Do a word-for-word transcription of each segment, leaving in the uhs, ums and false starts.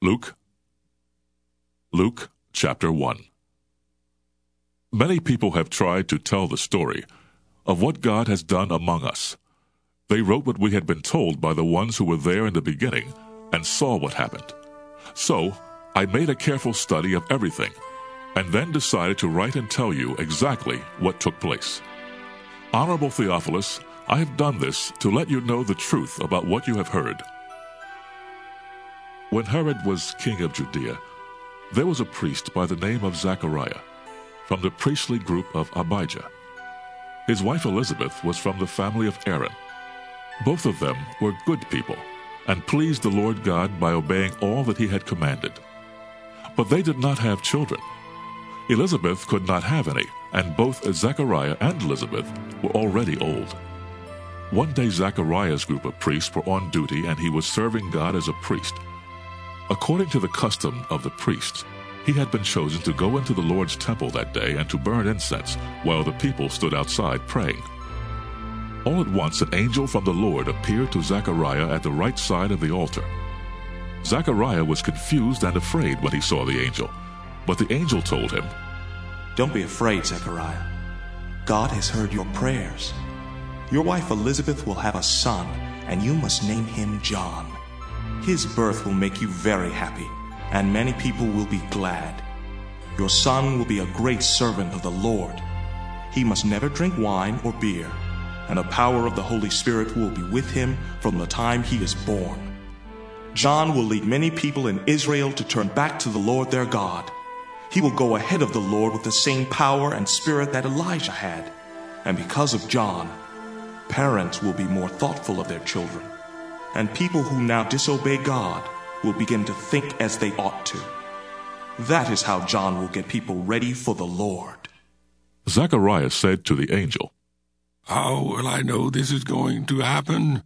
Luke, Luke chapter one. Many people have tried to tell the story of what God has done among us. They wrote what we had been told by the ones who were there in the beginning and saw what happened. So, I made a careful study of everything, and then decided to write and tell you exactly what took place. Honorable Theophilus, I have done this to let you know the truth about what you have heard. When Herod was king of Judea, there was a priest by the name of Zachariah, from the priestly group of Abijah. His wife Elizabeth was from the family of Aaron. Both of them were good people, and pleased the Lord God by obeying all that he had commanded. But they did not have children. Elizabeth could not have any, and both Zechariah and Elizabeth were already old. One day Zechariah's group of priests were on duty, and he was serving God as a priest. According to the custom of the priests, he had been chosen to go into the Lord's temple that day and to burn incense, while the people stood outside praying. All at once an angel from the Lord appeared to Zechariah at the right side of the altar. Zechariah was confused and afraid when he saw the angel, but the angel told him, "Don't be afraid, Zechariah. God has heard your prayers. Your wife Elizabeth will have a son, and you must name him John. His birth will make you very happy, and many people will be glad. Your son will be a great servant of the Lord. He must never drink wine or beer, and the power of the Holy Spirit will be with him from the time he is born. John will lead many people in Israel to turn back to the Lord their God. He will go ahead of the Lord with the same power and spirit that Elijah had. And because of John, parents will be more thoughtful of their children, and people who now disobey God will begin to think as they ought to. That is how John will get people ready for the Lord." Zechariah said to the angel, "How will I know this is going to happen?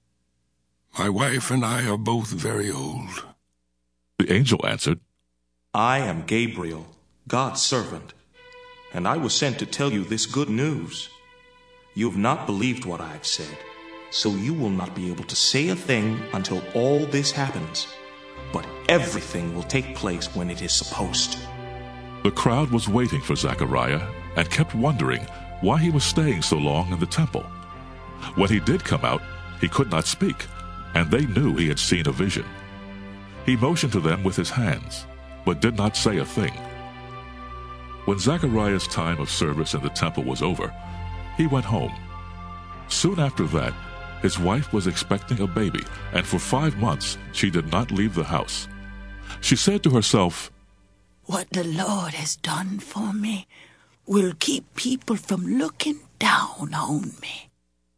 My wife and I are both very old." The angel answered, "I am Gabriel, God's servant, and I was sent to tell you this good news. You have not believed what I have said, so you will not be able to say a thing until all this happens. But everything will take place when it is supposed to." The crowd was waiting for Zechariah and kept wondering why he was staying so long in the temple. When he did come out, he could not speak, and they knew he had seen a vision. He motioned to them with his hands, but did not say a thing. When Zechariah's time of service in the temple was over, he went home. Soon after that, his wife was expecting a baby, and for five months she did not leave the house. She said to herself, "What the Lord has done for me will keep people from looking down on me."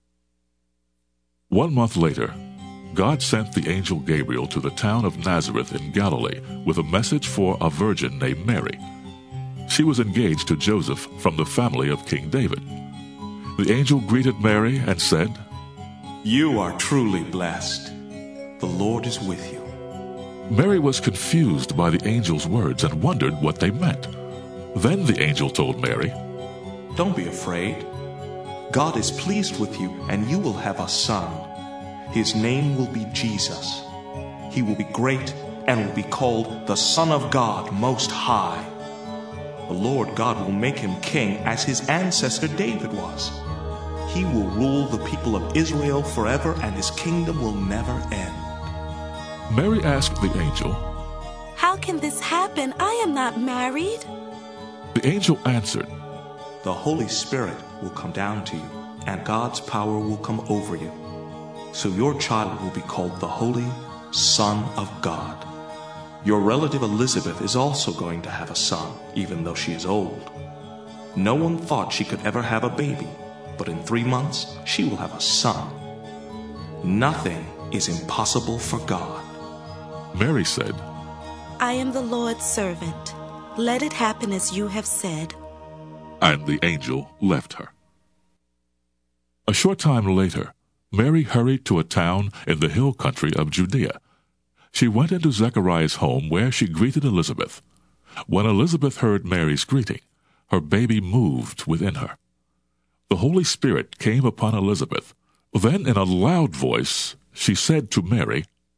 One month later, God sent the angel Gabriel to the town of Nazareth in Galilee with a message for a virgin named Mary. She was engaged to Joseph from the family of King David. The angel greeted Mary and said, "You are truly blessed. The Lord is with you." Mary was confused by the angel's words and wondered what they meant. Then the angel told Mary, "Don't be afraid. God is pleased with you, and you will have a son. His name will be Jesus. He will be great and will be called the Son of God Most High. The Lord God will make him king as his ancestor David was. He will rule the people of Israel forever, and his kingdom will never end." Mary asked the angel, "How can this happen? I am not married." The angel answered, "The Holy Spirit will come down to you, and God's power will come over you. So your child will be called the Holy Son of God. Your relative Elizabeth is also going to have a son, even though she is old. No one thought she could ever have a baby, but in three months she will have a son. Nothing is impossible for God." Mary said, "I am the Lord's servant. Let it happen as you have said." And the angel left her. A short time later, Mary hurried to a town in the hill country of Judea. She went into Zechariah's home, where she greeted Elizabeth. When Elizabeth heard Mary's greeting, her baby moved within her. The Holy Spirit came upon Elizabeth. Then, in a loud voice, she said to Mary,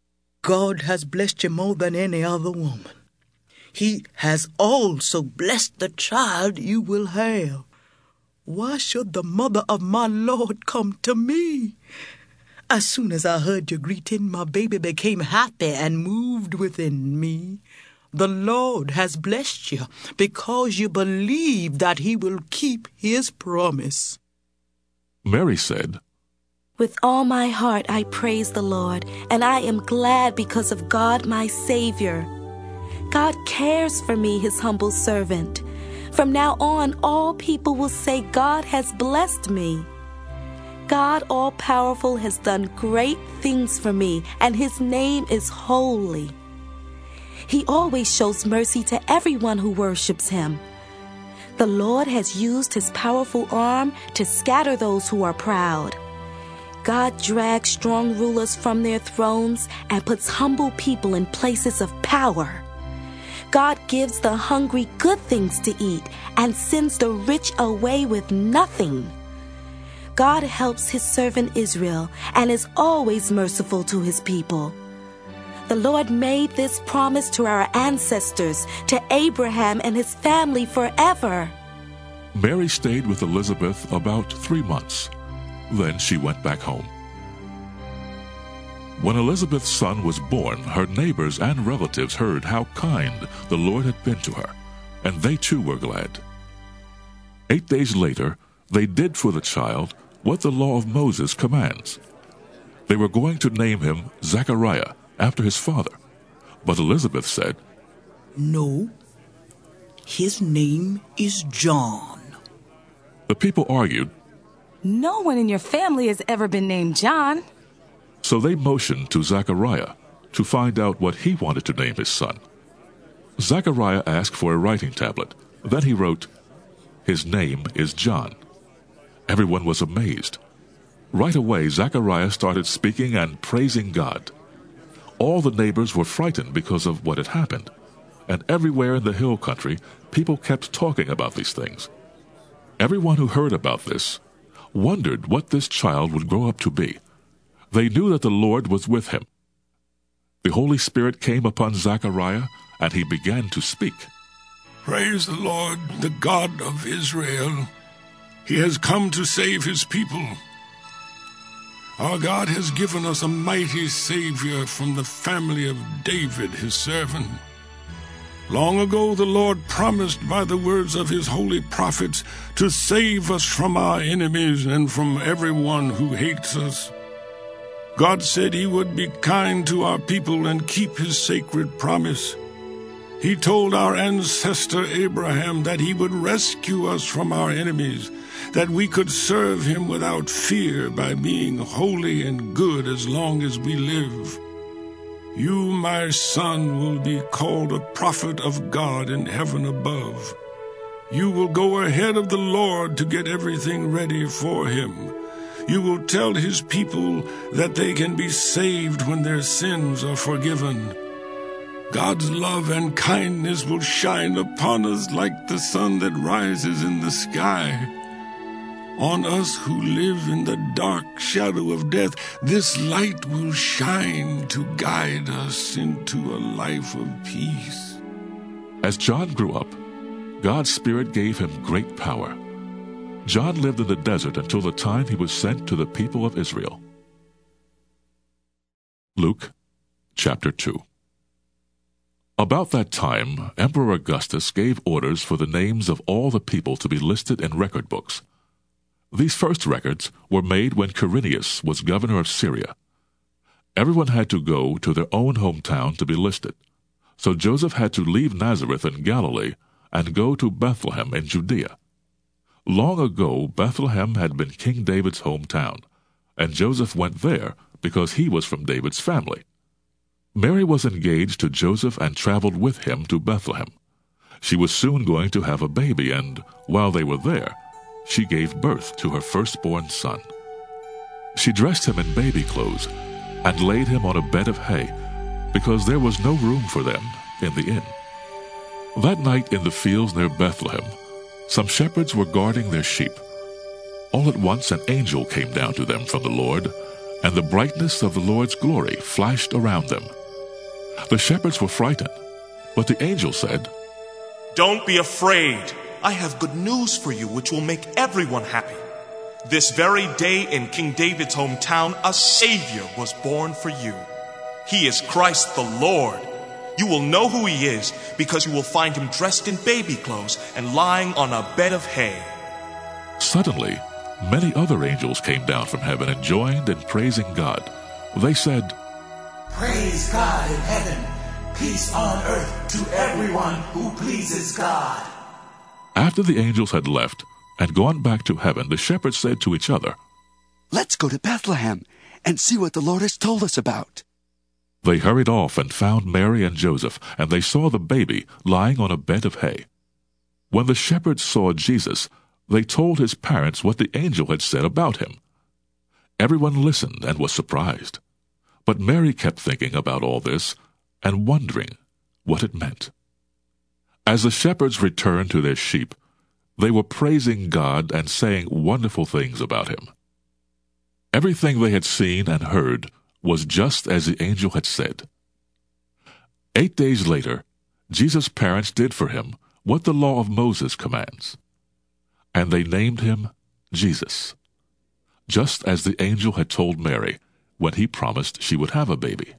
God has blessed you more than any other woman. He has also blessed the child you will have. Why should the mother of my Lord come to me? As soon as I heard your greeting, my baby became happy and moved within me. The Lord has blessed you because you believe that he will keep his promise. Mary said, With all my heart I praise the Lord, and I am glad because of God my Savior. God cares for me, his humble servant. From now on, all people will say God has blessed me. God all-powerful has done great things for me, and his name is holy. He always shows mercy to everyone who worships him. The Lord has used his powerful arm to scatter those who are proud. God drags strong rulers from their thrones and puts humble people in places of power. God gives the hungry good things to eat and sends the rich away with nothing. God helps his servant Israel and is always merciful to his people. The Lord made this promise to our ancestors, to Abraham and his family forever. Mary stayed with Elizabeth about three months. Then she went back home. When Elizabeth's son was born, her neighbors and relatives heard how kind the Lord had been to her, and they too were glad. Eight days later, they did for the child what the law of Moses commands. They were going to name him Zechariah, after his father. But Elizabeth said, No, his name is John. The people argued. No one in your family has ever been named John. So they motioned to Zechariah to find out what he wanted to name his son. Zechariah asked for a writing tablet. Then he wrote, His name is John. Everyone was amazed. Right away, Zechariah started speaking and praising God. All the neighbors were frightened because of what had happened, and everywhere in the hill country, people kept talking about these things. Everyone who heard about this wondered what this child would grow up to be. They knew that the Lord was with him. The Holy Spirit came upon Zechariah, and he began to speak. Praise the Lord, the God of Israel. He has come to save his people. Our God has given us a mighty Savior from the family of David, his servant. Long ago the Lord promised by the words of his holy prophets to save us from our enemies and from everyone who hates us. God said he would be kind to our people and keep his sacred promise. He told our ancestor Abraham that he would rescue us from our enemies, that we could serve him without fear by being holy and good as long as we live. You, my son, will be called a prophet of God in heaven above. You will go ahead of the Lord to get everything ready for him. You will tell his people that they can be saved when their sins are forgiven. God's love and kindness will shine upon us like the sun that rises in the sky. On us who live in the dark shadow of death, this light will shine to guide us into a life of peace. As John grew up, God's Spirit gave him great power. John lived in the desert until the time he was sent to the people of Israel. Luke chapter two. About that time, Emperor Augustus gave orders for the names of all the people to be listed in record books. These first records were made when Quirinius was governor of Syria. Everyone had to go to their own hometown to be listed. So Joseph had to leave Nazareth in Galilee and go to Bethlehem in Judea. Long ago, Bethlehem had been King David's hometown, and Joseph went there because he was from David's family. Mary was engaged to Joseph and traveled with him to Bethlehem. She was soon going to have a baby, and while they were there, she gave birth to her firstborn son. She dressed him in baby clothes and laid him on a bed of hay, because there was no room for them in the inn. That night in the fields near Bethlehem, some shepherds were guarding their sheep. All at once an angel came down to them from the Lord, and the brightness of the Lord's glory flashed around them, The shepherds were frightened, but the angel said, "Don't be afraid. I have good news for you which will make everyone happy. This very day in King David's hometown, a Savior was born for you. He is Christ the Lord. You will know who he is because you will find him dressed in baby clothes and lying on a bed of hay." Suddenly, many other angels came down from heaven and joined in praising God. They said, "Praise God in heaven, peace on earth to everyone who pleases God." After the angels had left and gone back to heaven, the shepherds said to each other, "Let's go to Bethlehem and see what the Lord has told us about." They hurried off and found Mary and Joseph, and they saw the baby lying on a bed of hay. When the shepherds saw Jesus, they told his parents what the angel had said about him. Everyone listened and was surprised. But Mary kept thinking about all this and wondering what it meant. As the shepherds returned to their sheep, they were praising God and saying wonderful things about him. Everything they had seen and heard was just as the angel had said. Eight days later, Jesus' parents did for him what the law of Moses commands, and they named him Jesus, just as the angel had told Mary when he promised she would have a baby.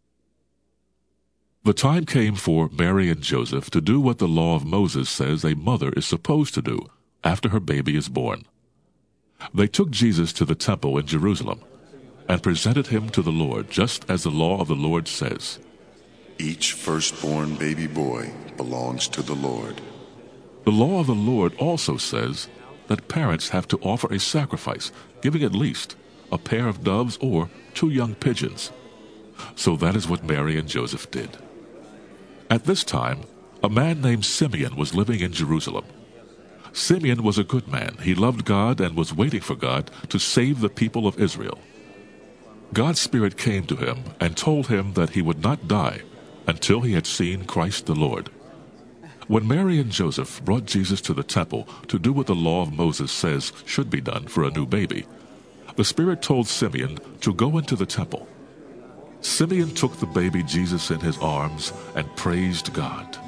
The time came for Mary and Joseph to do what the law of Moses says a mother is supposed to do after her baby is born. They took Jesus to the temple in Jerusalem and presented him to the Lord, just as the law of the Lord says. Each firstborn baby boy belongs to the Lord. The law of the Lord also says that parents have to offer a sacrifice, giving at least a pair of doves or two young pigeons. So that is what Mary and Joseph did. At this time, a man named Simeon was living in Jerusalem. Simeon was a good man. He loved God and was waiting for God to save the people of Israel. God's Spirit came to him and told him that he would not die until he had seen Christ the Lord. When Mary and Joseph brought Jesus to the temple to do what the law of Moses says should be done for a new baby, the Spirit told Simeon to go into the temple. Simeon took the baby Jesus in his arms and praised God.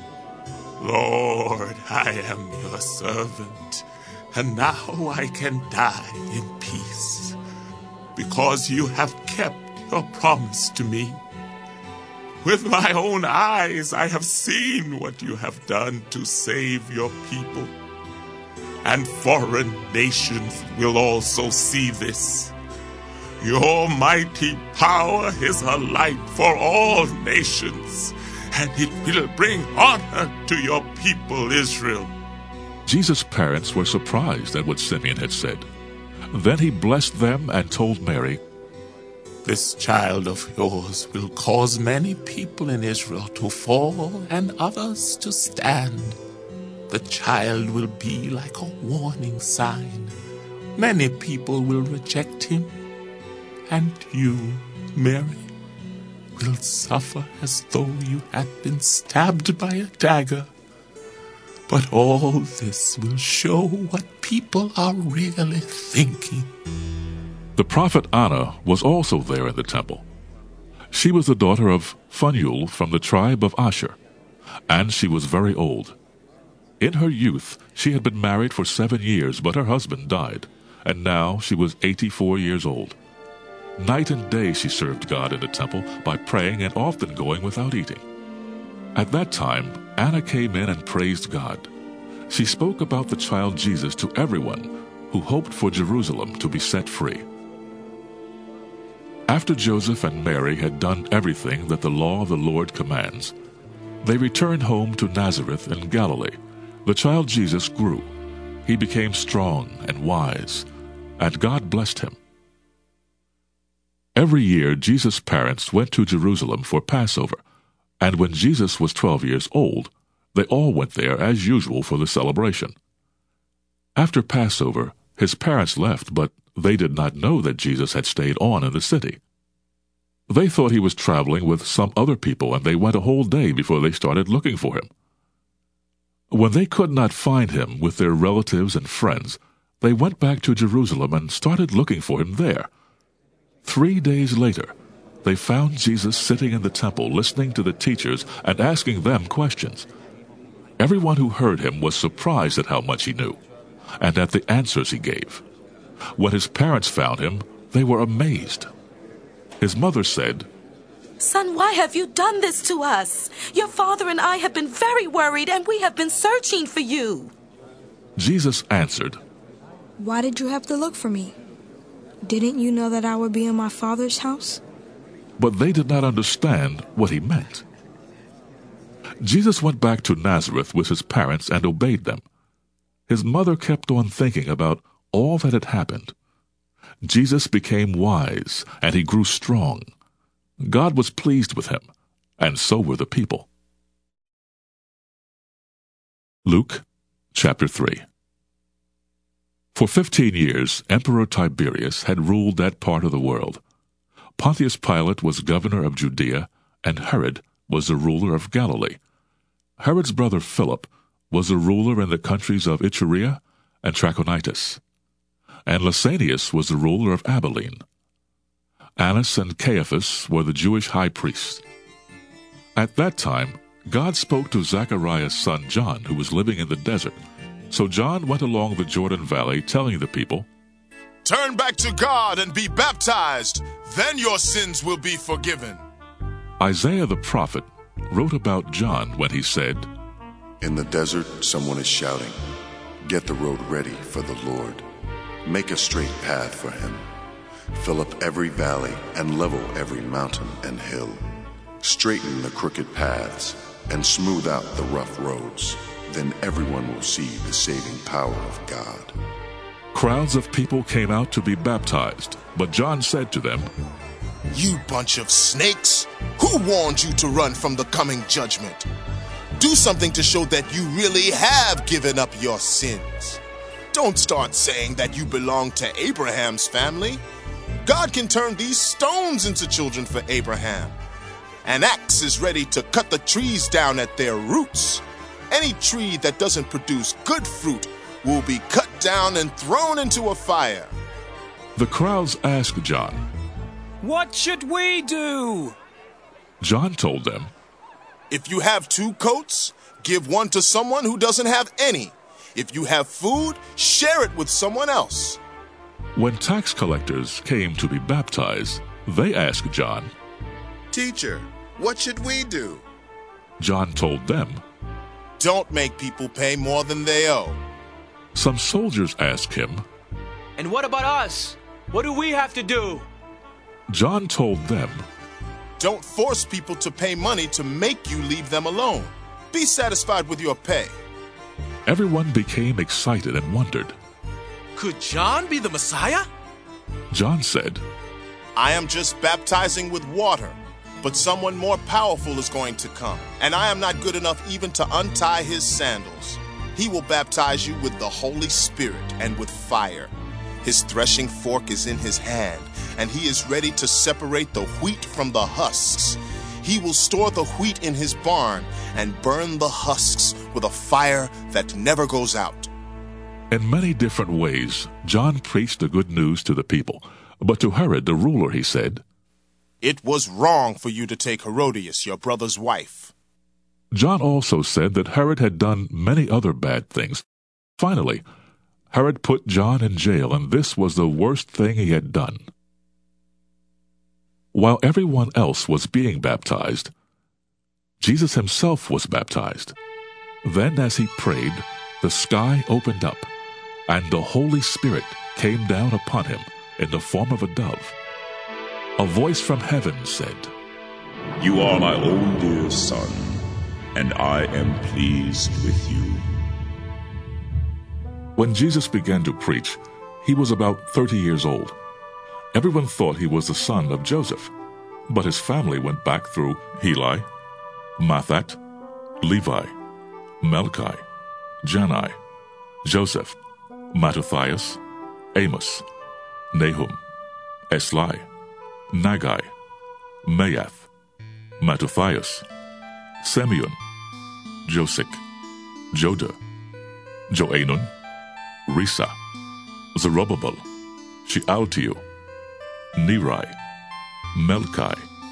"Lord, I am your servant, and now I can die in peace, because you have kept your promise to me. With my own eyes I have seen what you have done to save your people, and foreign nations will also see this. Your mighty power is a light for all nations, and it will bring honor to your people Israel." Jesus' parents were surprised at what Simeon had said. Then he blessed them and told Mary, "This child of yours will cause many people in Israel to fall and others to stand. The child will be like a warning sign. Many people will reject him, and you, Mary, will suffer as though you had been stabbed by a dagger. But all this will show what people are really thinking." The prophet Anna was also there in the temple. She was the daughter of Phanuel from the tribe of Asher, and she was very old. In her youth she had been married for seven years, but her husband died, and now she was eighty-four years old. Night and day she served God in the temple by praying and often going without eating. At that time, Anna came in and praised God. She spoke about the child Jesus to everyone who hoped for Jerusalem to be set free. After Joseph and Mary had done everything that the law of the Lord commands, they returned home to Nazareth in Galilee. The child Jesus grew. He became strong and wise, and God blessed him. Every year Jesus' parents went to Jerusalem for Passover, and when Jesus was twelve years old, they all went there as usual for the celebration. After Passover, his parents left, but they did not know that Jesus had stayed on in the city. They thought he was traveling with some other people, and they went a whole day before they started looking for him. When they could not find him with their relatives and friends, they went back to Jerusalem and started looking for him there. Three days later, they found Jesus sitting in the temple listening to the teachers and asking them questions. Everyone who heard him was surprised at how much he knew and at the answers he gave. When his parents found him, they were amazed. His mother said, "Son, why have you done this to us? Your father and I have been very worried, and we have been searching for you." Jesus answered, "Why did you have to look for me? Didn't you know that I would be in my Father's house?" But they did not understand what he meant. Jesus went back to Nazareth with his parents and obeyed them. His mother kept on thinking about all that had happened. Jesus became wise, and he grew strong. God was pleased with him, and so were the people. Luke chapter three. For fifteen years, Emperor Tiberius had ruled that part of the world. Pontius Pilate was governor of Judea, and Herod was the ruler of Galilee. Herod's brother Philip was the ruler in the countries of Iturea and Trachonitis, and Lysanias was the ruler of Abilene. Annas and Caiaphas were the Jewish high priests. At that time, God spoke to Zechariah's son John, who was living in the desert. So John went along the Jordan Valley, telling the people, "Turn back to God and be baptized, then your sins will be forgiven." Isaiah the prophet wrote about John when he said, "In the desert someone is shouting, 'Get the road ready for the Lord. Make a straight path for him. Fill up every valley and level every mountain and hill. Straighten the crooked paths and smooth out the rough roads. Then everyone will see the saving power of God.'" Crowds of people came out to be baptized, but John said to them, "You bunch of snakes! Who warned you to run from the coming judgment? Do something to show that you really have given up your sins. Don't start saying that you belong to Abraham's family. God can turn these stones into children for Abraham. An axe is ready to cut the trees down at their roots. Any tree that doesn't produce good fruit will be cut down and thrown into a fire." The crowds asked John, "What should we do?" John told them, "If you have two coats, give one to someone who doesn't have any. If you have food, share it with someone else." When tax collectors came to be baptized, they asked John, "Teacher, what should we do?" John told them, "Don't make people pay more than they owe." Some soldiers asked him, "And what about us? What do we have to do?" John told them, "Don't force people to pay money to make you leave them alone. Be satisfied with your pay." Everyone became excited and wondered. "Could John be the Messiah?" John said, "I am just baptizing with water, but someone more powerful is going to come, and I am not good enough even to untie his sandals. He will baptize you with the Holy Spirit and with fire. His threshing fork is in his hand, and he is ready to separate the wheat from the husks. He will store the wheat in his barn and burn the husks with a fire that never goes out." In many different ways, John preached the good news to the people. But to Herod the ruler he said, "It was wrong for you to take Herodias, your brother's wife." John also said that Herod had done many other bad things. Finally, Herod put John in jail, and this was the worst thing he had done. While everyone else was being baptized, Jesus himself was baptized. Then as he prayed, the sky opened up, and the Holy Spirit came down upon him in the form of a dove. A voice from heaven said, "You are my own dear Son, and I am pleased with you." When Jesus began to preach, he was about thirty years old. Everyone thought he was the son of Joseph, but his family went back through Heli, Mathat, Levi, Melchi, Jannai, Joseph, Mattathias, Amos, Nahum, Esli, Nagai, Maath, Mattathias, Simeon, Josek, Joda, Joanan, Risa, Zerubbabel, Shealtiel, Neri, Melchi,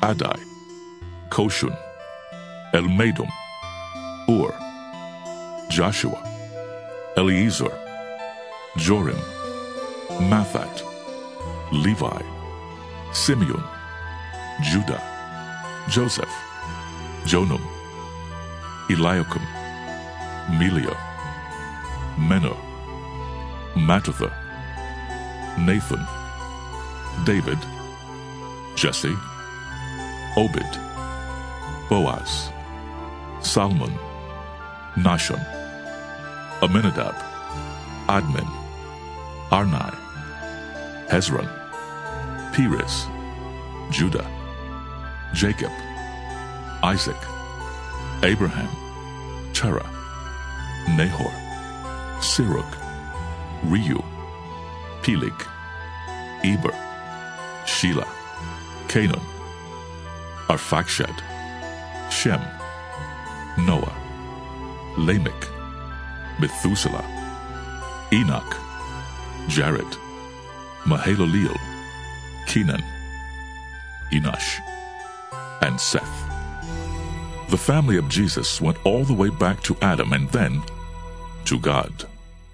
Adai, Koshun, Elmadam, Ur, Joshua, Eliezer, Jorim, Mathat, Levi, Simeon, Judah, Joseph, Jonam, Eliakim, Melea, Menor, Mattatha, Nathan, David, Jesse, Obed, Boaz, Salmon, Nashon, Aminadab, Admin, Arnai, Hezron, Perez, Judah, Jacob, Isaac, Abraham, Terah, Nahor, Serug, Reu, Peleg, Eber, Shelah, Canaan, Arphaxad, Shem, Noah, Lamech, Methuselah, Enoch, Jared, Mahalaleel, Kenan, Enosh, and Seth. The family of Jesus went all the way back to Adam and then to God.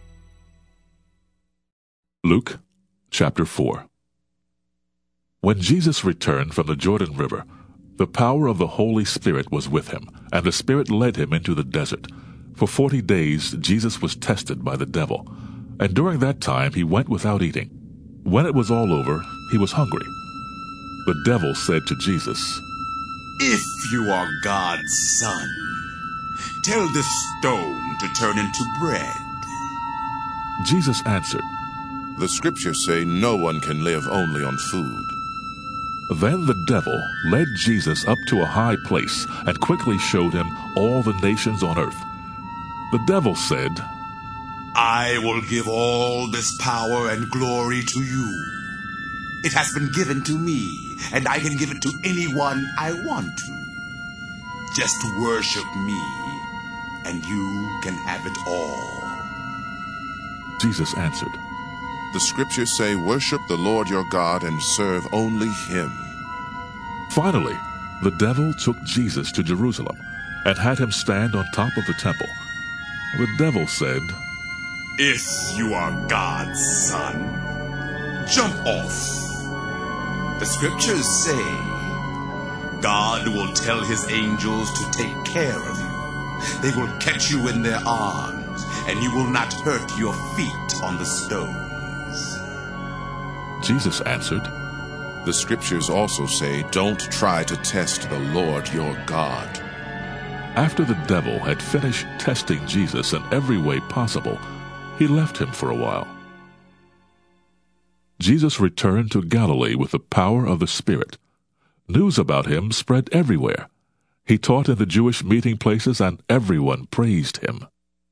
Luke chapter four. When Jesus returned from the Jordan River, the power of the Holy Spirit was with him, and the Spirit led him into the desert. For forty days Jesus was tested by the devil, and during that time he went without eating. When it was all over, he was hungry. The devil said to Jesus, "If you are God's son, tell this stone to turn into bread." Jesus answered, "The scriptures say no one can live only on food." Then the devil led Jesus up to a high place and quickly showed him all the nations on earth. The devil said, "I will give all this power and glory to you. It has been given to me, and I can give it to anyone I want to. Just worship me, and you can have it all." Jesus answered, "The scriptures say, worship the Lord your God and serve only him." Finally, the devil took Jesus to Jerusalem and had him stand on top of the temple. The devil said, "If you are God's son, jump off. The scriptures say, God will tell his angels to take care of you. They will catch you in their arms, and you will not hurt your feet on the stones." Jesus answered, "The scriptures also say, don't try to test the Lord your God." After the devil had finished testing Jesus in every way possible, he left him for a while. Jesus returned to Galilee with the power of the Spirit. News about him spread everywhere. He taught in the Jewish meeting places, and everyone praised him.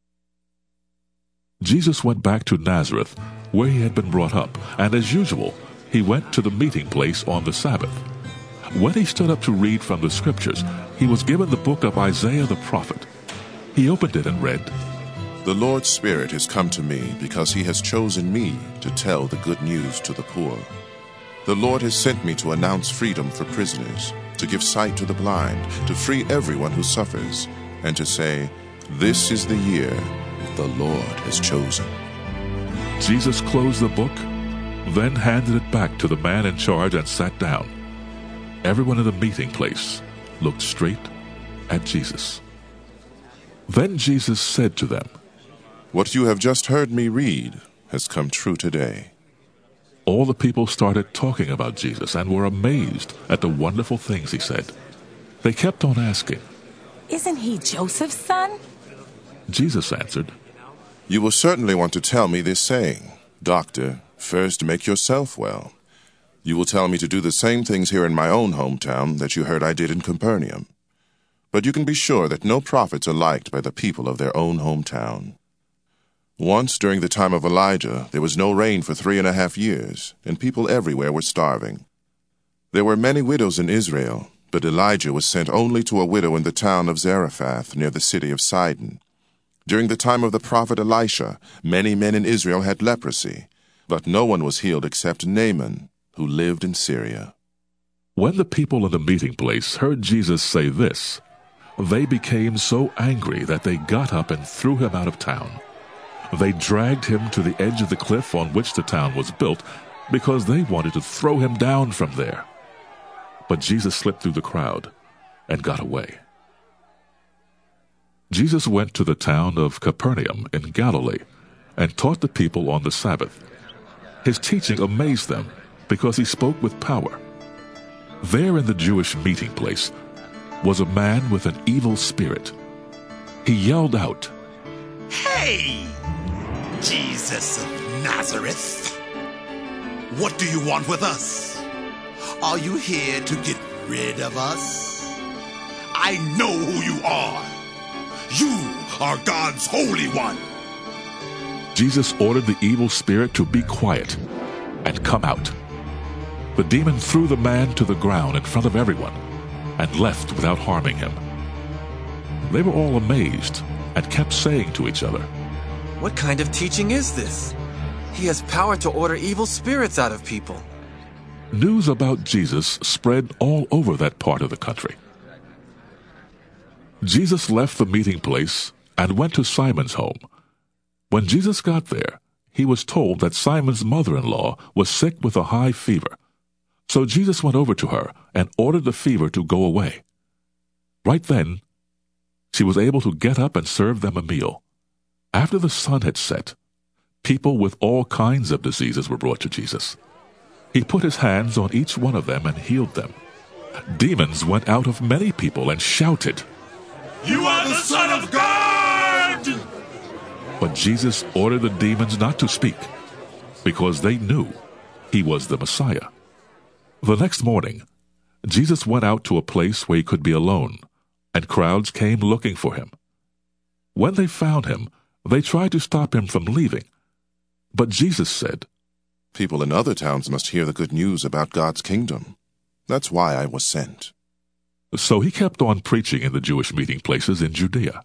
Jesus went back to Nazareth, where he had been brought up, and as usual, he went to the meeting place on the Sabbath. When he stood up to read from the Scriptures, he was given the book of Isaiah the prophet. He opened it and read, "The Lord's Spirit has come to me because he has chosen me to tell the good news to the poor. The Lord has sent me to announce freedom for prisoners, to give sight to the blind, to free everyone who suffers, and to say, this is the year the Lord has chosen." Jesus closed the book, then handed it back to the man in charge and sat down. Everyone in the meeting place looked straight at Jesus. Then Jesus said to them, "What you have just heard me read has come true today." All the people started talking about Jesus and were amazed at the wonderful things he said. They kept on asking, "Isn't he Joseph's son?" Jesus answered, "You will certainly want to tell me this saying, 'Doctor, first make yourself well.' You will tell me to do the same things here in my own hometown that you heard I did in Capernaum. But you can be sure that no prophets are liked by the people of their own hometown. Once, during the time of Elijah, there was no rain for three and a half years, and people everywhere were starving. There were many widows in Israel, but Elijah was sent only to a widow in the town of Zarephath near the city of Sidon. During the time of the prophet Elisha, many men in Israel had leprosy, but no one was healed except Naaman, who lived in Syria." When the people in the meeting place heard Jesus say this, they became so angry that they got up and threw him out of town. They dragged him to the edge of the cliff on which the town was built, because they wanted to throw him down from there. But Jesus slipped through the crowd and got away. Jesus went to the town of Capernaum in Galilee and taught the people on the Sabbath. His teaching amazed them because he spoke with power. There in the Jewish meeting place was a man with an evil spirit. He yelled out, "Hey, Jesus of Nazareth! What do you want with us? Are you here to get rid of us? I know who you are. You are God's Holy One." Jesus ordered the evil spirit to be quiet and come out. The demon threw the man to the ground in front of everyone and left without harming him. They were all amazed and kept saying to each other, "What kind of teaching is this? He has power to order evil spirits out of people." News about Jesus spread all over that part of the country. Jesus left the meeting place and went to Simon's home. When Jesus got there, he was told that Simon's mother-in-law was sick with a high fever. So Jesus went over to her and ordered the fever to go away. Right then, she was able to get up and serve them a meal. After the sun had set, people with all kinds of diseases were brought to Jesus. He put his hands on each one of them and healed them. Demons went out of many people and shouted, "You are the Son of God!" But Jesus ordered the demons not to speak, because they knew he was the Messiah. The next morning, Jesus went out to a place where he could be alone, and crowds came looking for him. When they found him, they tried to stop him from leaving. But Jesus said, "People in other towns must hear the good news about God's kingdom. That's why I was sent." So he kept on preaching in the Jewish meeting places in Judea.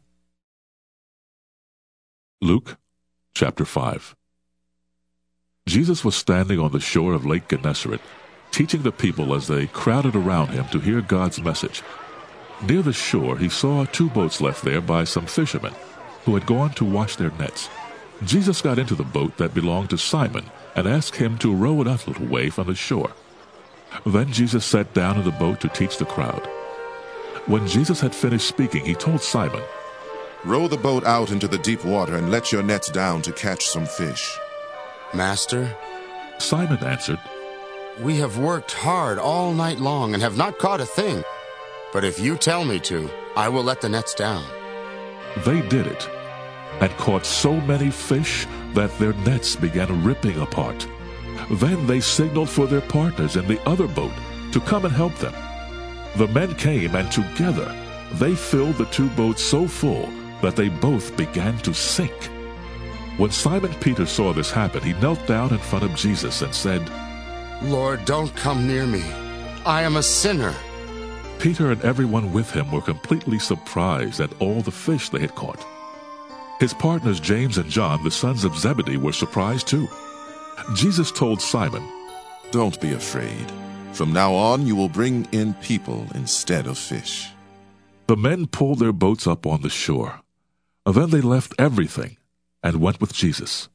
Luke chapter five. Jesus was standing on the shore of Lake Gennesaret, teaching the people as they crowded around him to hear God's message. Near the shore he saw two boats left there by some fishermen who had gone to wash their nets. Jesus got into the boat that belonged to Simon and asked him to row it a little way from the shore. Then Jesus sat down in the boat to teach the crowd. When Jesus had finished speaking, he told Simon, "Row the boat out into the deep water and let your nets down to catch some fish." "Master," Simon answered, "we have worked hard all night long and have not caught a thing. But if you tell me to, I will let the nets down." They did it, and caught so many fish that their nets began ripping apart. Then they signaled for their partners in the other boat to come and help them. The men came, and together they filled the two boats so full that they both began to sink. When Simon Peter saw this happen, he knelt down in front of Jesus and said, "Lord, don't come near me. I am a sinner." Peter and everyone with him were completely surprised at all the fish they had caught. His partners James and John, the sons of Zebedee, were surprised too. Jesus told Simon, "Don't be afraid. From now on you will bring in people instead of fish." The men pulled their boats up on the shore. Then they left everything and went with Jesus.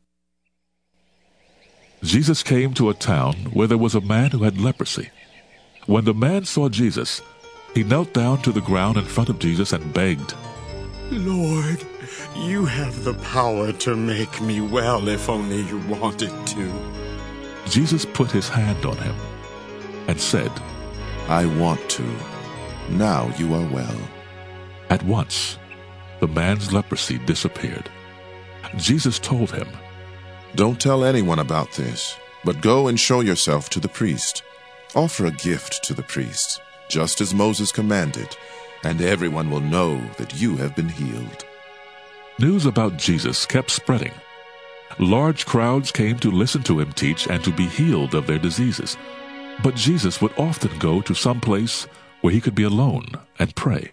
Jesus came to a town where there was a man who had leprosy. When the man saw Jesus, he knelt down to the ground in front of Jesus and begged, "Lord, you have the power to make me well if only you wanted to." Jesus put his hand on him and said, "I want to. Now you are well." At once, the man's leprosy disappeared. Jesus told him, "Don't tell anyone about this, but go and show yourself to the priest. Offer a gift to the priest, just as Moses commanded, and everyone will know that you have been healed." News about Jesus kept spreading. Large crowds came to listen to him teach and to be healed of their diseases. But Jesus would often go to some place where he could be alone and pray.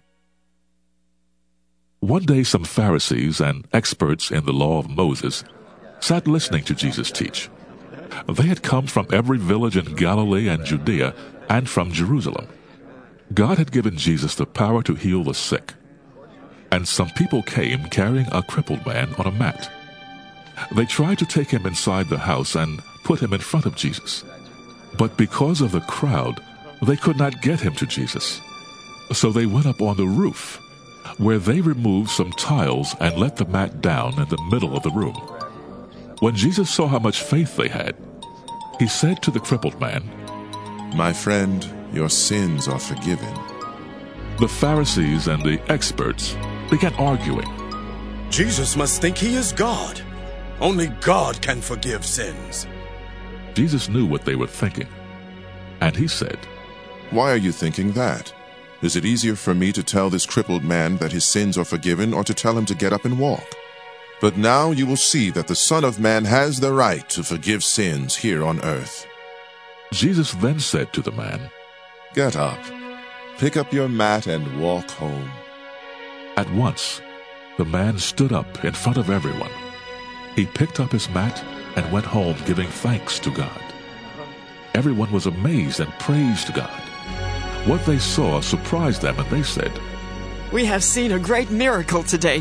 One day some Pharisees and experts in the law of Moses sat listening to Jesus teach. They had come from every village in Galilee and Judea and from Jerusalem. God had given Jesus the power to heal the sick, and some people came carrying a crippled man on a mat. They tried to take him inside the house and put him in front of Jesus. But because of the crowd, they could not get him to Jesus. So they went up on the roof, where they removed some tiles and let the mat down in the middle of the room. When Jesus saw how much faith they had, he said to the crippled man, "My friend, your sins are forgiven." The Pharisees and the experts began arguing. Jesus must think he is God. Only God can forgive sins. Jesus knew what they were thinking, and he said, "Why are you thinking that? Is it easier for me to tell this crippled man that his sins are forgiven, or to tell him to get up and walk? But now you will see that the Son of Man has the right to forgive sins here on earth." Jesus then said to the man, "Get up, pick up your mat and walk home." At once, the man stood up in front of everyone. He picked up his mat and went home giving thanks to God. Everyone was amazed and praised God. What they saw surprised them, and they said, "We have seen a great miracle today."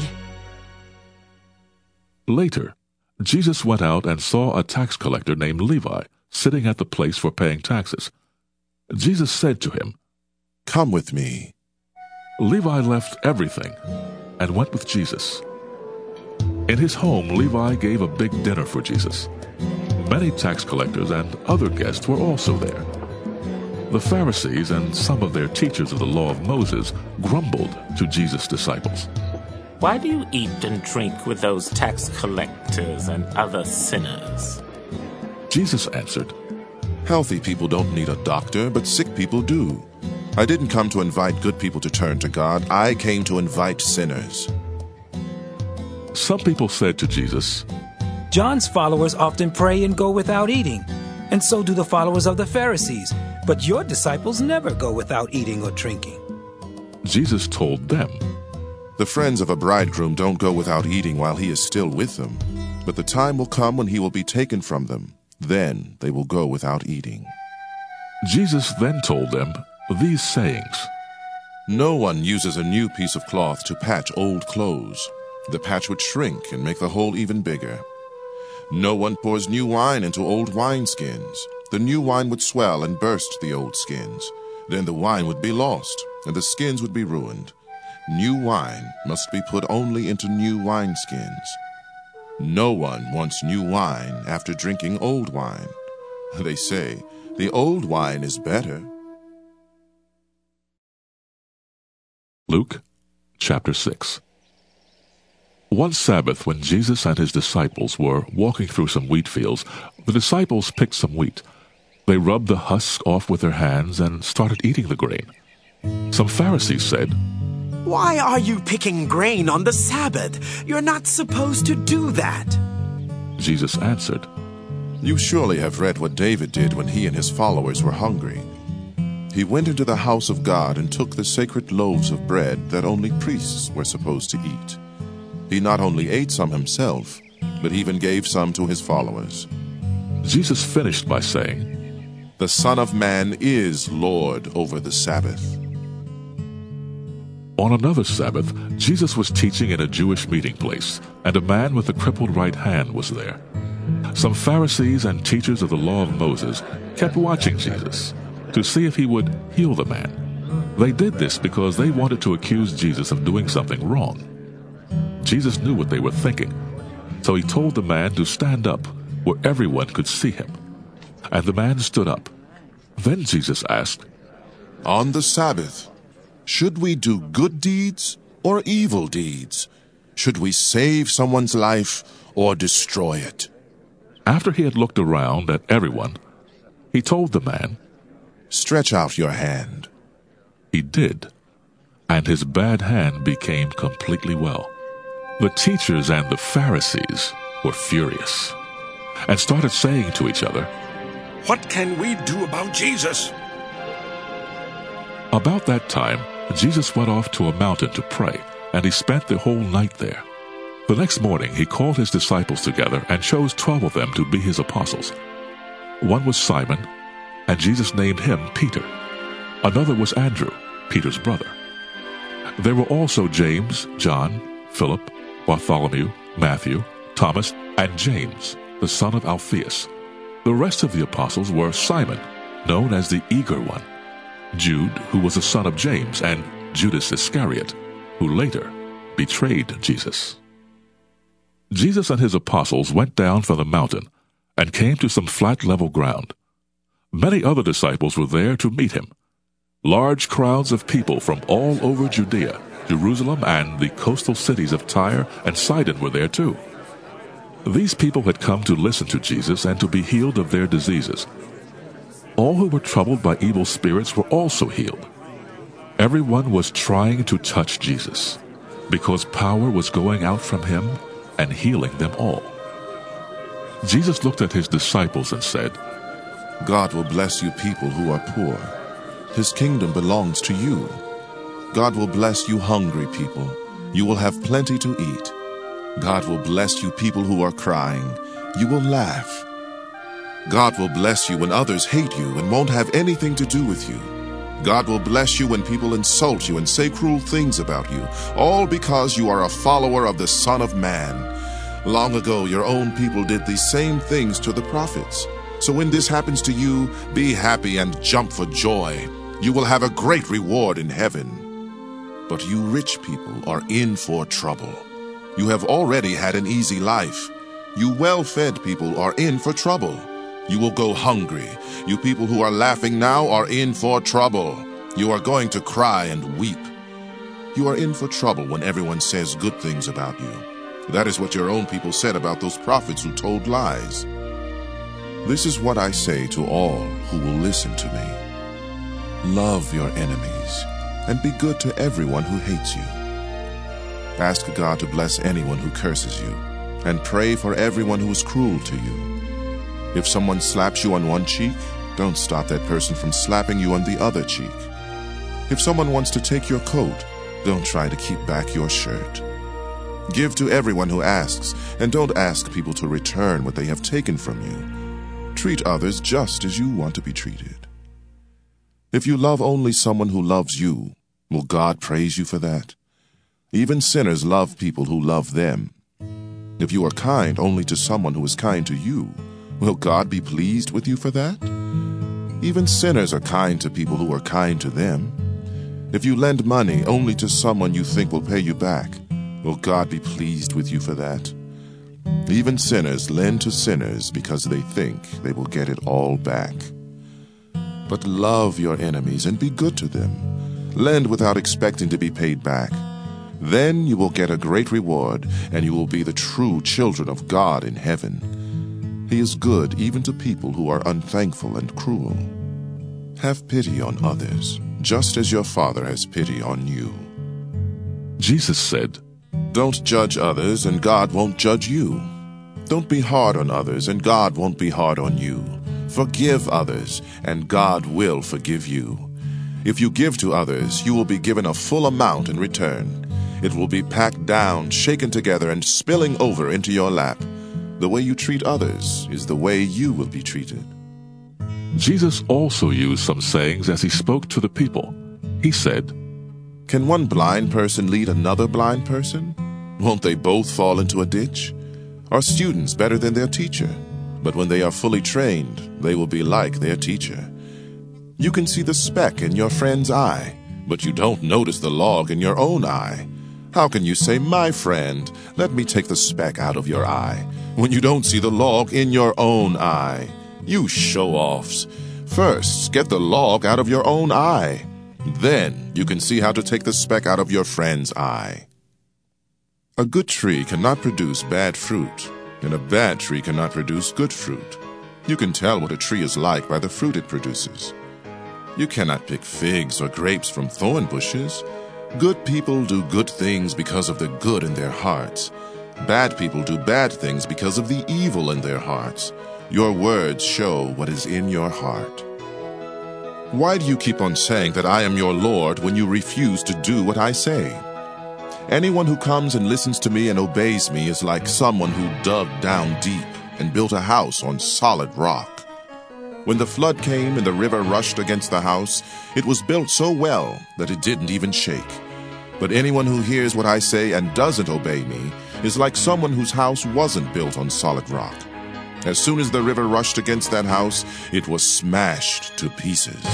Later, Jesus went out and saw a tax collector named Levi sitting at the place for paying taxes. Jesus said to him, "Come with me." Levi left everything and went with Jesus. In his home, Levi gave a big dinner for Jesus. Many tax collectors and other guests were also there. The Pharisees and some of their teachers of the law of Moses grumbled to Jesus' disciples. "Why do you eat and drink with those tax collectors and other sinners?" Jesus answered, "Healthy people don't need a doctor, but sick people do. I didn't come to invite good people to turn to God. I came to invite sinners." Some people said to Jesus, "John's followers often pray and go without eating, and so do the followers of the Pharisees. But your disciples never go without eating or drinking." Jesus told them, "The friends of a bridegroom don't go without eating while he is still with them. But the time will come when he will be taken from them. Then they will go without eating." Jesus then told them these sayings. "No one uses a new piece of cloth to patch old clothes. The patch would shrink and make the hole even bigger. No one pours new wine into old wineskins. The new wine would swell and burst the old skins. Then the wine would be lost, and the skins would be ruined. New wine must be put only into new wineskins. No one wants new wine after drinking old wine. They say, the old wine is better." Luke chapter six. One Sabbath, when Jesus and his disciples were walking through some wheat fields, the disciples picked some wheat. They rubbed the husk off with their hands and started eating the grain. Some Pharisees said, "Why are you picking grain on the Sabbath? You're not supposed to do that." Jesus answered, "You surely have read what David did when he and his followers were hungry. He went into the house of God and took the sacred loaves of bread that only priests were supposed to eat. He not only ate some himself, but even gave some to his followers." Jesus finished by saying, "The Son of Man is Lord over the Sabbath." On another Sabbath, Jesus was teaching in a Jewish meeting place, and a man with a crippled right hand was there. Some Pharisees and teachers of the law of Moses kept watching Jesus to see if he would heal the man. They did this because they wanted to accuse Jesus of doing something wrong. Jesus knew what they were thinking, so he told the man to stand up where everyone could see him. And the man stood up. Then Jesus asked, "On the Sabbath, should we do good deeds or evil deeds? Should we save someone's life or destroy it?" After he had looked around at everyone, he told the man, "Stretch out your hand." He did, and his bad hand became completely well. The teachers and the Pharisees were furious and started saying to each other, "What can we do about Jesus?" About that time, Jesus went off to a mountain to pray, and he spent the whole night there. The next morning he called his disciples together and chose twelve of them to be his apostles. One was Simon, and Jesus named him Peter. Another was Andrew, Peter's brother. There were also James, John, Philip, Bartholomew, Matthew, Thomas, and James, the son of Alphaeus. The rest of the apostles were Simon, known as the Eager One, Jude, who was the son of James, and Judas Iscariot, who later betrayed Jesus. Jesus and his apostles went down from the mountain and came to some flat level ground. Many other disciples were there to meet him. Large crowds of people from all over Judea, Jerusalem, and the coastal cities of Tyre and Sidon were there too. These people had come to listen to Jesus and to be healed of their diseases. All who were troubled by evil spirits were also healed. Everyone was trying to touch Jesus, because power was going out from him and healing them all. Jesus looked at his disciples and said, God will bless you people who are poor. His kingdom belongs to you. God will bless you hungry people. You will have plenty to eat. God will bless you people who are crying. You will laugh. God will bless you when others hate you and won't have anything to do with you. God will bless you when people insult you and say cruel things about you, all because you are a follower of the Son of Man. Long ago, your own people did these same things to the prophets. So when this happens to you, be happy and jump for joy. You will have a great reward in heaven. But you rich people are in for trouble. You have already had an easy life. You well-fed people are in for trouble. You will go hungry. You people who are laughing now are in for trouble. You are going to cry and weep. You are in for trouble when everyone says good things about you. That is what your own people said about those prophets who told lies. This is what I say to all who will listen to me. Love your enemies and be good to everyone who hates you. Ask God to bless anyone who curses you, and pray for everyone who is cruel to you. If someone slaps you on one cheek, don't stop that person from slapping you on the other cheek. If someone wants to take your coat, don't try to keep back your shirt. Give to everyone who asks, and don't ask people to return what they have taken from you. Treat others just as you want to be treated. If you love only someone who loves you, will God praise you for that? Even sinners love people who love them. If you are kind only to someone who is kind to you, will God be pleased with you for that? Even sinners are kind to people who are kind to them. If you lend money only to someone you think will pay you back, will God be pleased with you for that? Even sinners lend to sinners because they think they will get it all back. But love your enemies and be good to them. Lend without expecting to be paid back. Then you will get a great reward, and you will be the true children of God in heaven. He is good even to people who are unthankful and cruel. Have pity on others, just as your Father has pity on you. Jesus said, Don't judge others, and God won't judge you. Don't be hard on others, and God won't be hard on you. Forgive others, and God will forgive you. If you give to others, you will be given a full amount in return. It will be packed down, shaken together, and spilling over into your lap. The way you treat others is the way you will be treated. Jesus also used some sayings as he spoke to the people. He said, Can one blind person lead another blind person? Won't they both fall into a ditch? Are students better than their teacher? But when they are fully trained, they will be like their teacher. You can see the speck in your friend's eye, but you don't notice the log in your own eye. How can you say, My friend, let me take the speck out of your eye, when you don't see the log in your own eye? You show-offs. First, get the log out of your own eye. Then you can see how to take the speck out of your friend's eye. A good tree cannot produce bad fruit, and a bad tree cannot produce good fruit. You can tell what a tree is like by the fruit it produces. You cannot pick figs or grapes from thorn bushes. Good people do good things because of the good in their hearts. Bad people do bad things because of the evil in their hearts. Your words show what is in your heart. Why do you keep on saying that I am your Lord when you refuse to do what I say? Anyone who comes and listens to me and obeys me is like someone who dug down deep and built a house on solid rock. When the flood came and the river rushed against the house, it was built so well that it didn't even shake. But anyone who hears what I say and doesn't obey me is like someone whose house wasn't built on solid rock. As soon as the river rushed against that house, it was smashed to pieces.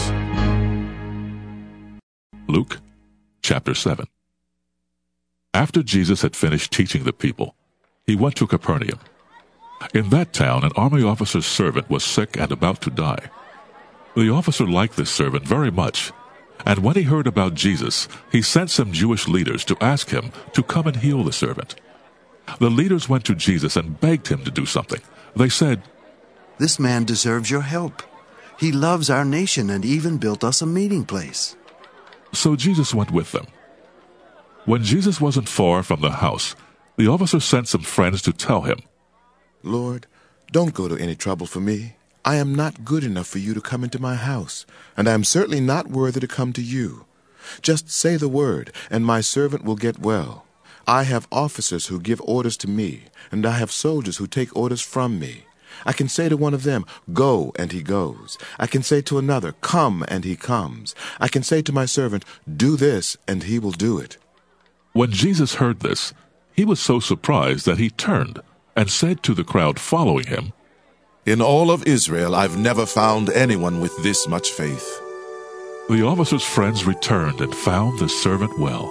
Luke chapter seven. After Jesus had finished teaching the people, he went to Capernaum. In that town, an army officer's servant was sick and about to die. The officer liked this servant very much, and when he heard about Jesus, he sent some Jewish leaders to ask him to come and heal the servant. The leaders went to Jesus and begged him to do something. They said, "This man deserves your help. He loves our nation and even built us a meeting place." So Jesus went with them. When Jesus wasn't far from the house, the officer sent some friends to tell him, "Lord, don't go to any trouble for me. I am not good enough for you to come into my house, and I am certainly not worthy to come to you. Just say the word, and my servant will get well. I have officers who give orders to me, and I have soldiers who take orders from me. I can say to one of them, 'Go,' and he goes. I can say to another, 'Come,' and he comes. I can say to my servant, 'Do this,' and he will do it." When Jesus heard this, he was so surprised that he turned and said to the crowd following him, "In all of Israel I've never found anyone with this much faith." The officer's friends returned and found the servant well.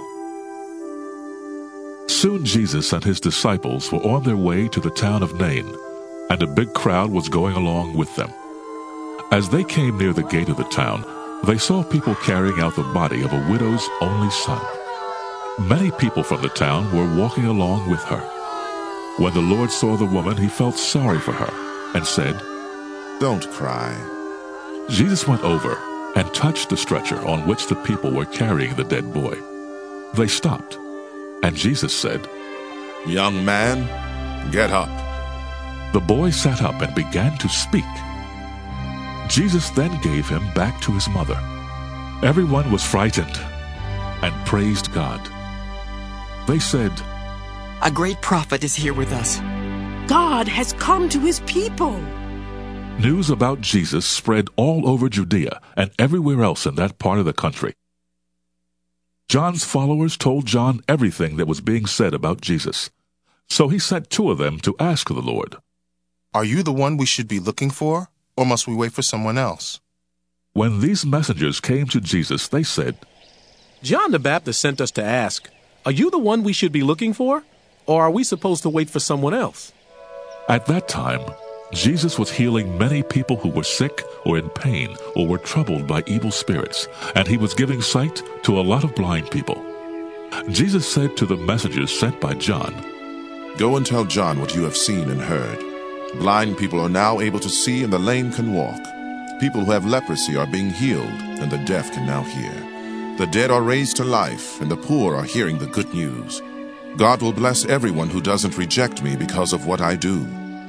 Soon Jesus and his disciples were on their way to the town of Nain, and a big crowd was going along with them. As they came near the gate of the town, they saw people carrying out the body of a widow's only son. Many people from the town were walking along with her. When the Lord saw the woman, he felt sorry for her and said, "Don't cry." Jesus went over and touched the stretcher on which the people were carrying the dead boy. They stopped, and Jesus said, "Young man, get up." The boy sat up and began to speak. Jesus then gave him back to his mother. Everyone was frightened and praised God. They said, "A great prophet is here with us. God has come to his people." News about Jesus spread all over Judea and everywhere else in that part of the country. John's followers told John everything that was being said about Jesus. So he sent two of them to ask the Lord, "Are you the one we should be looking for, or must we wait for someone else?" When these messengers came to Jesus, they said, "John the Baptist sent us to ask, are you the one we should be looking for, or are we supposed to wait for someone else?" At that time, Jesus was healing many people who were sick or in pain or were troubled by evil spirits, and he was giving sight to a lot of blind people. Jesus said to the messengers sent by John, "Go and tell John what you have seen and heard. Blind people are now able to see, and the lame can walk. People who have leprosy are being healed, and the deaf can now hear. The dead are raised to life, and the poor are hearing the good news. God will bless everyone who doesn't reject me because of what I do."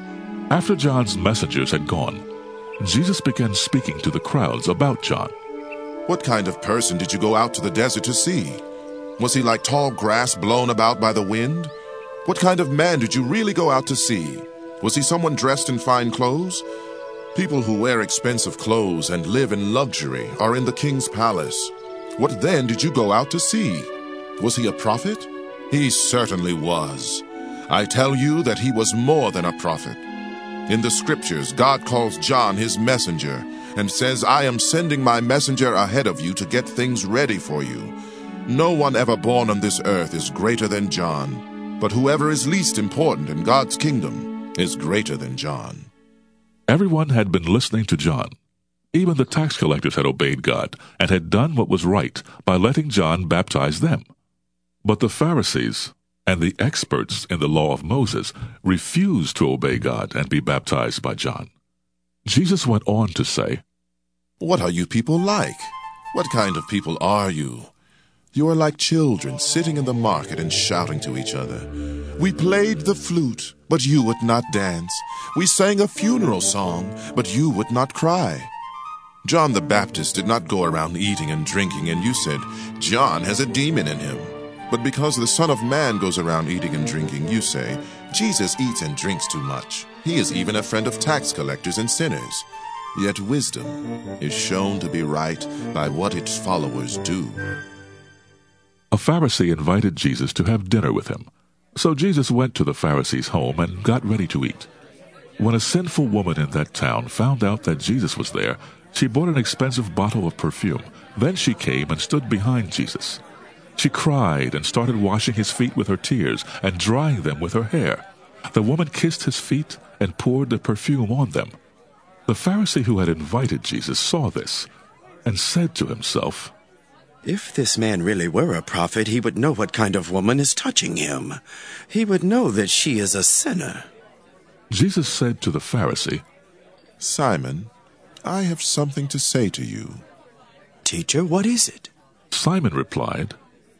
After John's messengers had gone, Jesus began speaking to the crowds about John. "What kind of person did you go out to the desert to see? Was he like tall grass blown about by the wind? What kind of man did you really go out to see? Was he someone dressed in fine clothes? People who wear expensive clothes and live in luxury are in the king's palace. What then did you go out to see? Was he a prophet? He certainly was. I tell you that he was more than a prophet. In the scriptures, God calls John his messenger and says, 'I am sending my messenger ahead of you to get things ready for you.' No one ever born on this earth is greater than John, but whoever is least important in God's kingdom is greater than John." Everyone had been listening to John. Even the tax collectors had obeyed God and had done what was right by letting John baptize them. But the Pharisees and the experts in the law of Moses refused to obey God and be baptized by John. Jesus went on to say, "What are you people like? What kind of people are you? You are like children sitting in the market and shouting to each other. 'We played the flute, but you would not dance. We sang a funeral song, but you would not cry.' John the Baptist did not go around eating and drinking, and you said, 'John has a demon in him.' But because the Son of Man goes around eating and drinking, you say, 'Jesus eats and drinks too much. He is even a friend of tax collectors and sinners.' Yet wisdom is shown to be right by what its followers do. A Pharisee invited Jesus to have dinner with him. So Jesus went to the Pharisee's home and got ready to eat. When a sinful woman in that town found out that Jesus was there, she bought an expensive bottle of perfume. Then she came and stood behind Jesus. She cried and started washing his feet with her tears and drying them with her hair. The woman kissed his feet and poured the perfume on them. The Pharisee who had invited Jesus saw this and said to himself, "If this man really were a prophet, he would know what kind of woman is touching him. He would know that she is a sinner." Jesus said to the Pharisee, "Simon, I have something to say to you." "Teacher, what is it?" Simon replied.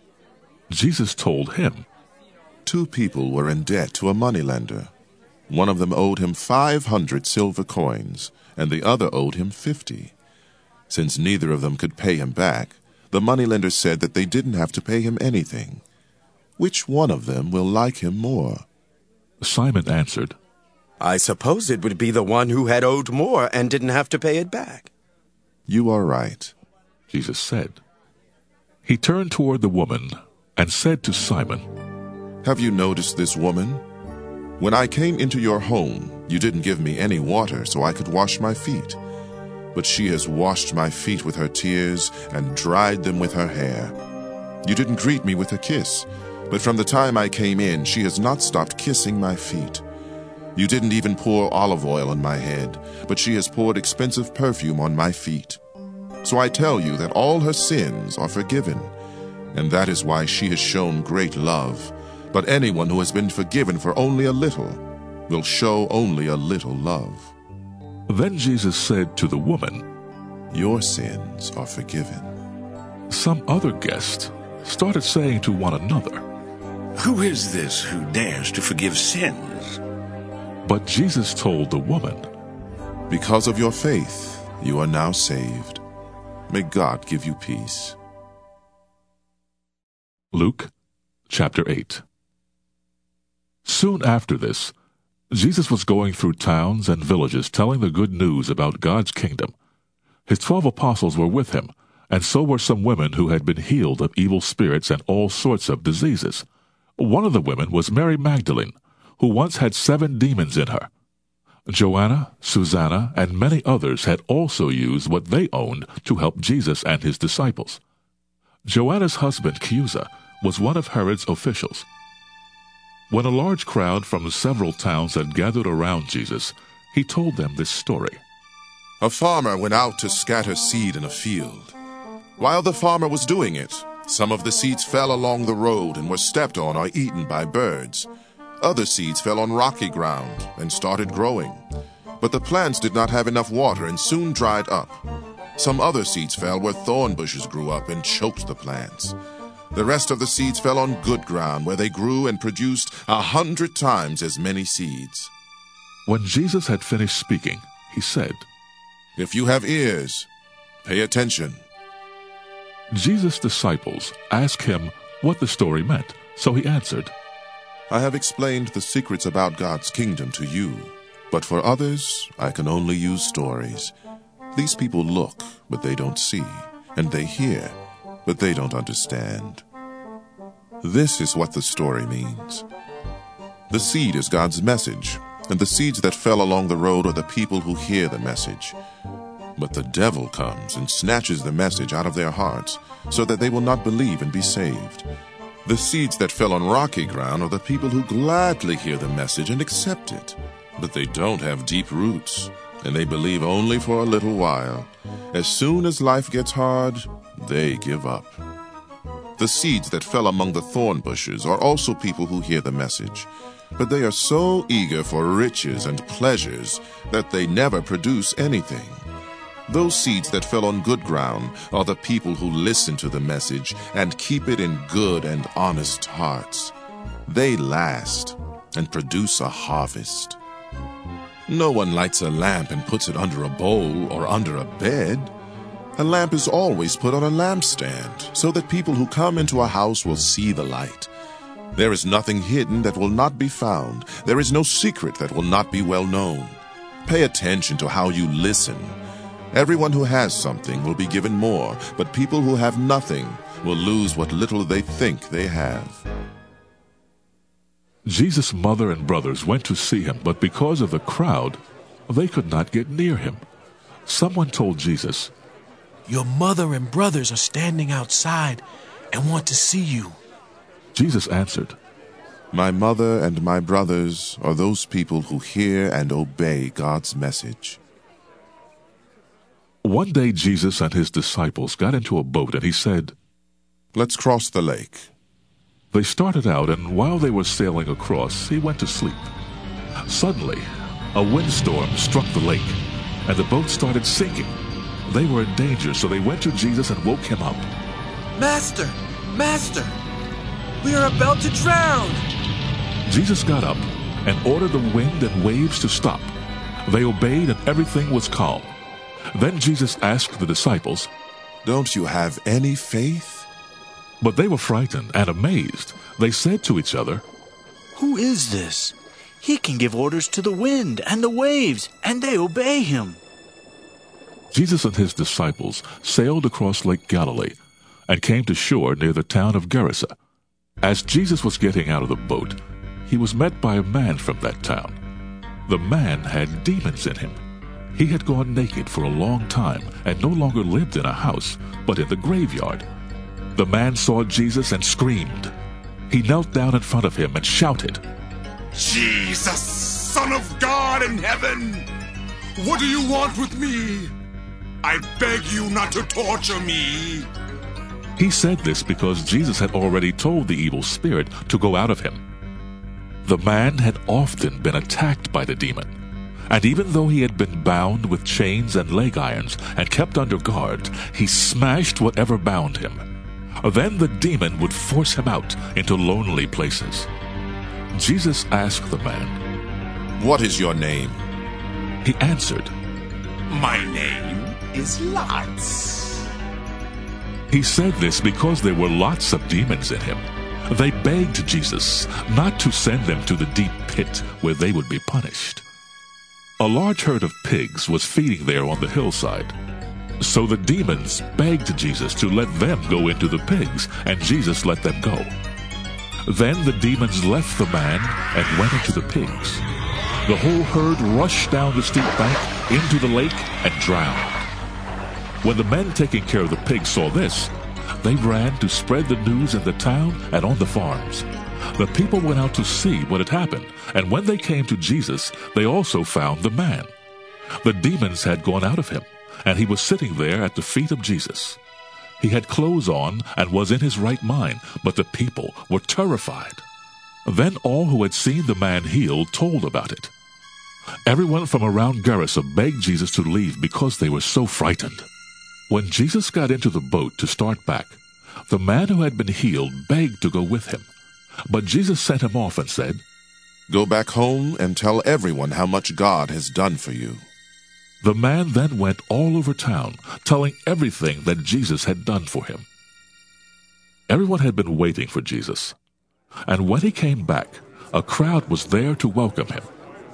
Jesus told him, Two people were in debt to a moneylender. One of them owed him five hundred silver coins, and the other owed him fifty. Since neither of them could pay him back, the moneylender said that they didn't have to pay him anything. Which one of them will like him more? Simon answered, "I suppose it would be the one who had owed more and didn't have to pay it back." "You are right," Jesus said. He turned toward the woman and said to Simon, "Have you noticed this woman? When I came into your home, you didn't give me any water so I could wash my feet. But she has washed my feet with her tears and dried them with her hair. You didn't greet me with a kiss, but from the time I came in, she has not stopped kissing my feet. You didn't even pour olive oil on my head, but she has poured expensive perfume on my feet. So I tell you that all her sins are forgiven, and that is why she has shown great love. But anyone who has been forgiven for only a little will show only a little love." Then Jesus said to the woman, "Your sins are forgiven." Some other guests started saying to one another, "Who is this who dares to forgive sins?" But Jesus told the woman, "Because of your faith, you are now saved. May God give you peace." Luke chapter eight. Soon after this, Jesus was going through towns and villages telling the good news about God's kingdom. His twelve apostles were with him, and so were some women who had been healed of evil spirits and all sorts of diseases. One of the women was Mary Magdalene, who once had seven demons in her. Joanna, Susanna, and many others had also used what they owned to help Jesus and his disciples. Joanna's husband, Chuza, was one of Herod's officials. When a large crowd from several towns had gathered around Jesus, he told them this story. A farmer went out to scatter seed in a field. While the farmer was doing it, some of the seeds fell along the road and were stepped on or eaten by birds. Other seeds fell on rocky ground and started growing. But the plants did not have enough water and soon dried up. Some other seeds fell where thorn bushes grew up and choked the plants. The rest of the seeds fell on good ground, where they grew and produced a hundred times as many seeds. When Jesus had finished speaking, he said, "If you have ears, pay attention." Jesus' disciples asked him what the story meant, so he answered, "I have explained the secrets about God's kingdom to you, but for others I can only use stories. These people look, but they don't see, and they hear, but they don't understand. This is what the story means. The seed is God's message, and the seeds that fell along the road are the people who hear the message. But the devil comes and snatches the message out of their hearts, so that they will not believe and be saved. The seeds that fell on rocky ground are the people who gladly hear the message and accept it, but they don't have deep roots, and they believe only for a little while. As soon as life gets hard, they give up. The seeds that fell among the thorn bushes are also people who hear the message, but they are so eager for riches and pleasures that they never produce anything. Those seeds that fell on good ground are the people who listen to the message and keep it in good and honest hearts. They last and produce a harvest. No one lights a lamp and puts it under a bowl or under a bed. A lamp is always put on a lampstand, so that people who come into a house will see the light. There is nothing hidden that will not be found. There is no secret that will not be well known. Pay attention to how you listen. Everyone who has something will be given more, but people who have nothing will lose what little they think they have. Jesus' mother and brothers went to see him, but because of the crowd, they could not get near him. Someone told Jesus, "Your mother and brothers are standing outside and want to see you." Jesus answered, My mother and my brothers are those people who hear and obey God's message. One day Jesus and his disciples got into a boat, and he said, Let's cross the lake. They started out, and while they were sailing across, he went to sleep. Suddenly, a windstorm struck the lake, and the boat started sinking. They were in danger, so they went to Jesus and woke him up. "Master! Master! We are about to drown!" Jesus got up and ordered the wind and waves to stop. They obeyed, and everything was calm. Then Jesus asked the disciples, Don't you have any faith? But they were frightened and amazed. They said to each other, Who is this? He can give orders to the wind and the waves, and they obey him. Jesus and his disciples sailed across Lake Galilee and came to shore near the town of Gerasa. As Jesus was getting out of the boat, he was met by a man from that town. The man had demons in him. He had gone naked for a long time and no longer lived in a house, but in the graveyard. The man saw Jesus and screamed. He knelt down in front of him and shouted, Jesus, Son of God in heaven, what do you want with me? I beg you not to torture me. He said this because Jesus had already told the evil spirit to go out of him. The man had often been attacked by the demon, and even though he had been bound with chains and leg irons and kept under guard, he smashed whatever bound him. Then the demon would force him out into lonely places. Jesus asked the man, What is your name? He answered, My name is Lots. He said this because there were lots of demons in him. They begged Jesus not to send them to the deep pit where they would be punished. A large herd of pigs was feeding there on the hillside. So the demons begged Jesus to let them go into the pigs, and Jesus let them go. Then the demons left the man and went into the pigs. The whole herd rushed down the steep bank into the lake and drowned. When the men taking care of the pigs saw this, they ran to spread the news in the town and on the farms. The people went out to see what had happened, and when they came to Jesus, they also found the man. The demons had gone out of him, and he was sitting there at the feet of Jesus. He had clothes on and was in his right mind, but the people were terrified. Then all who had seen the man healed told about it. Everyone from around Gerasa begged Jesus to leave because they were so frightened. When Jesus got into the boat to start back, the man who had been healed begged to go with him. But Jesus sent him off and said, Go back home and tell everyone how much God has done for you. The man then went all over town, telling everything that Jesus had done for him. Everyone had been waiting for Jesus, and when he came back, a crowd was there to welcome him.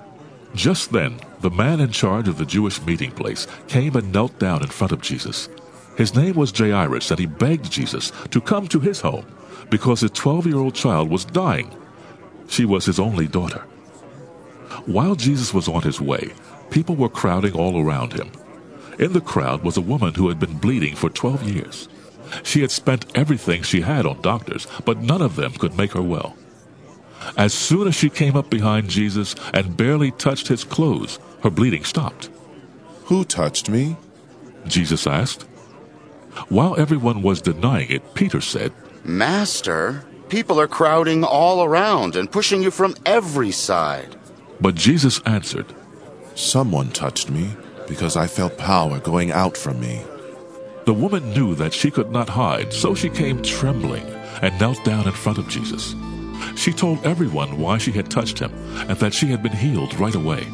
Just then, the man in charge of the Jewish meeting place came and knelt down in front of Jesus. His name was Jairus, and he begged Jesus to come to his home because his twelve-year-old child was dying. She was his only daughter. While Jesus was on his way, people were crowding all around him. In the crowd was a woman who had been bleeding for twelve years. She had spent everything she had on doctors, but none of them could make her well. As soon as she came up behind Jesus and barely touched his clothes, her bleeding stopped. Who touched me? Jesus asked. While everyone was denying it, Peter said, Master, people are crowding all around and pushing you from every side. But Jesus answered, Someone touched me because I felt power going out from me. The woman knew that she could not hide, so she came trembling and knelt down in front of Jesus. She told everyone why she had touched him and that she had been healed right away.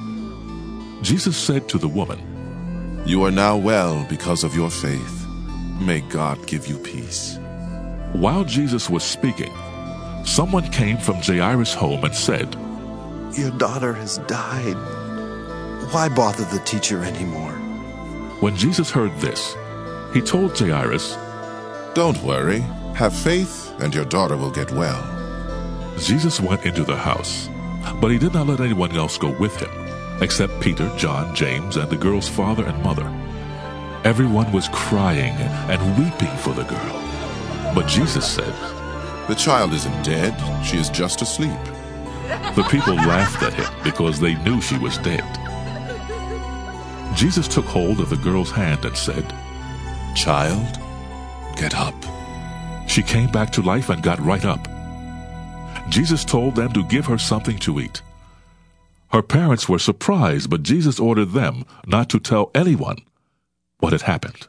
Jesus said to the woman, You are now well because of your faith. May God give you peace. While Jesus was speaking, someone came from Jairus' home and said, Your daughter has died. Why bother the teacher anymore? When Jesus heard this, he told Jairus, Don't worry. Have faith, and your daughter will get well. Jesus went into the house, but he did not let anyone else go with him, except Peter, John, James, and the girl's father and mother. Everyone was crying and weeping for the girl. But Jesus said, The child isn't dead. She is just asleep. The people laughed at him because they knew she was dead. Jesus took hold of the girl's hand and said, Child, get up. She came back to life and got right up. Jesus told them to give her something to eat. Her parents were surprised, but Jesus ordered them not to tell anyone what had happened.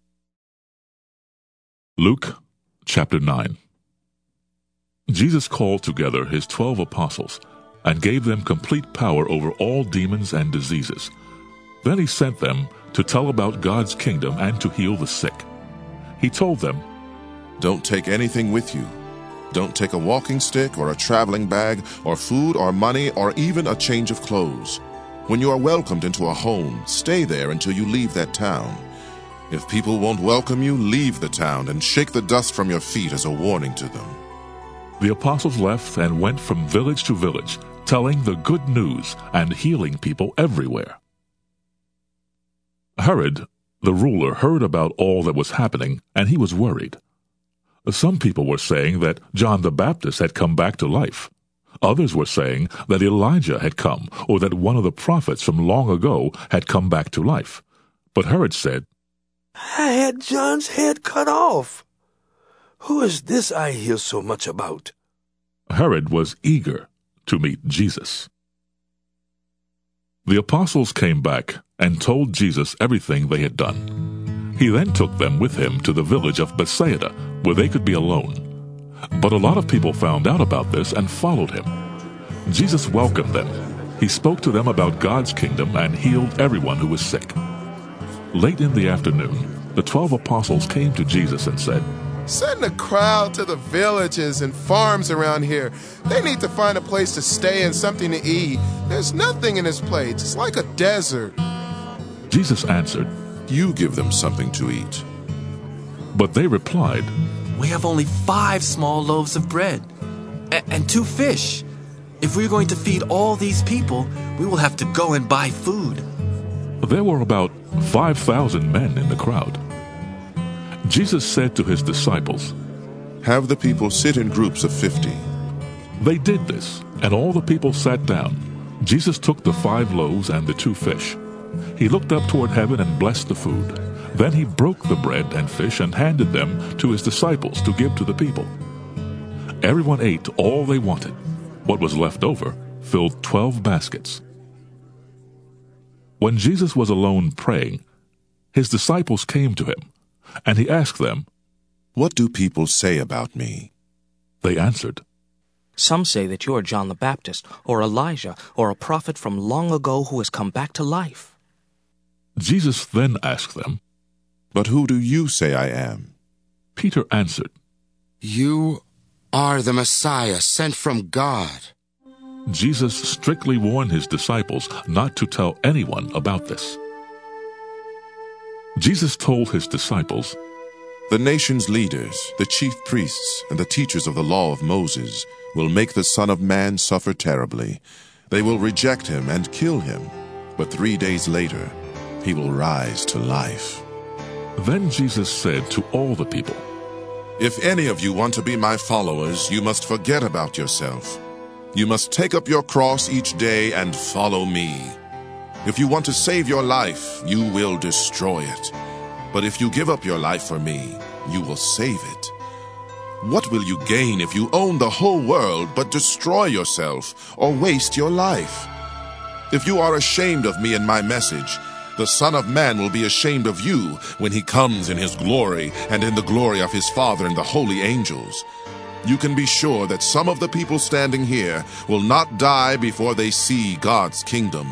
Luke chapter nine. Jesus called together his twelve apostles and gave them complete power over all demons and diseases. Then he sent them to tell about God's kingdom and to heal the sick. He told them, Don't take anything with you. Don't take a walking stick or a traveling bag or food or money or even a change of clothes. When you are welcomed into a home, stay there until you leave that town. If people won't welcome you, leave the town and shake the dust from your feet as a warning to them. The apostles left and went from village to village, telling the good news and healing people everywhere. Herod, the ruler, heard about all that was happening, and he was worried. Some people were saying that John the Baptist had come back to life. Others were saying that Elijah had come, or that one of the prophets from long ago had come back to life. But Herod said, I had John's head cut off. Who is this I hear so much about? Herod was eager to meet Jesus. The apostles came back and told Jesus everything they had done. He then took them with him to the village of Bethsaida, where they could be alone. But a lot of people found out about this and followed him. Jesus welcomed them. He spoke to them about God's kingdom and healed everyone who was sick. Late in the afternoon, the twelve apostles came to Jesus and said, Send a crowd to the villages and farms around here. They need to find a place to stay and something to eat. There's nothing in this place. It's like a desert. Jesus answered, You give them something to eat. But they replied, We have only five small loaves of bread and, and two fish. If we're going to feed all these people, we will have to go and buy food. There were about five thousand men in the crowd. Jesus said to his disciples, Have the people sit in groups of fifty. They did this, and all the people sat down. Jesus took the five loaves and the two fish. He looked up toward heaven and blessed the food. Then he broke the bread and fish and handed them to his disciples to give to the people. Everyone ate all they wanted. What was left over filled twelve baskets. When Jesus was alone praying, his disciples came to him, and he asked them, What do people say about me? They answered, Some say that you are John the Baptist, or Elijah, or a prophet from long ago who has come back to life. Jesus then asked them, But who do you say I am? Peter answered, You are the Messiah sent from God. Jesus strictly warned his disciples not to tell anyone about this. Jesus told his disciples, The nation's leaders, the chief priests, and the teachers of the law of Moses will make the Son of Man suffer terribly. They will reject him and kill him, but three days later he will rise to life. Then Jesus said to all the people, If any of you want to be my followers, you must forget about yourself. You must take up your cross each day and follow me. If you want to save your life, you will destroy it. But if you give up your life for me, you will save it. What will you gain if you own the whole world but destroy yourself or waste your life? If you are ashamed of me and my message, the Son of Man will be ashamed of you when he comes in his glory and in the glory of his Father and the holy angels. You can be sure that some of the people standing here will not die before they see God's kingdom.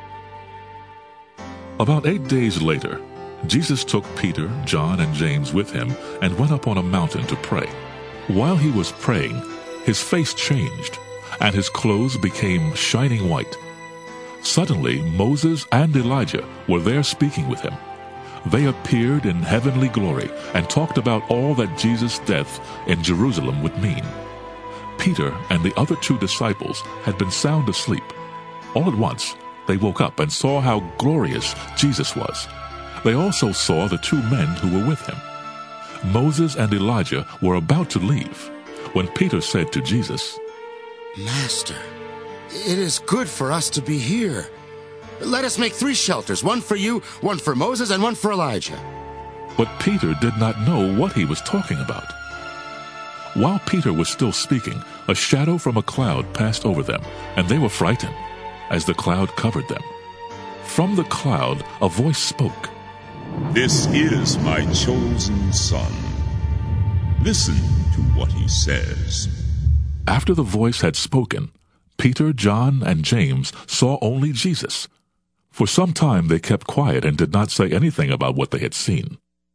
About eight days later, Jesus took Peter, John, and James with him and went up on a mountain to pray. While he was praying, his face changed, and his clothes became shining white. Suddenly, Moses and Elijah were there speaking with him. They appeared in heavenly glory and talked about all that Jesus' death in Jerusalem would mean. Peter and the other two disciples had been sound asleep. All at once, they woke up and saw how glorious Jesus was. They also saw the two men who were with him. Moses and Elijah were about to leave when Peter said to Jesus, Master, it is good for us to be here. Let us make three shelters, one for you, one for Moses, and one for Elijah. But Peter did not know what he was talking about. While Peter was still speaking, a shadow from a cloud passed over them, and they were frightened, as the cloud covered them. From the cloud a voice spoke, This is my chosen son. Listen to what he says. After the voice had spoken, Peter, John, and James saw only Jesus. For some time they kept quiet and did not say anything about what they had seen.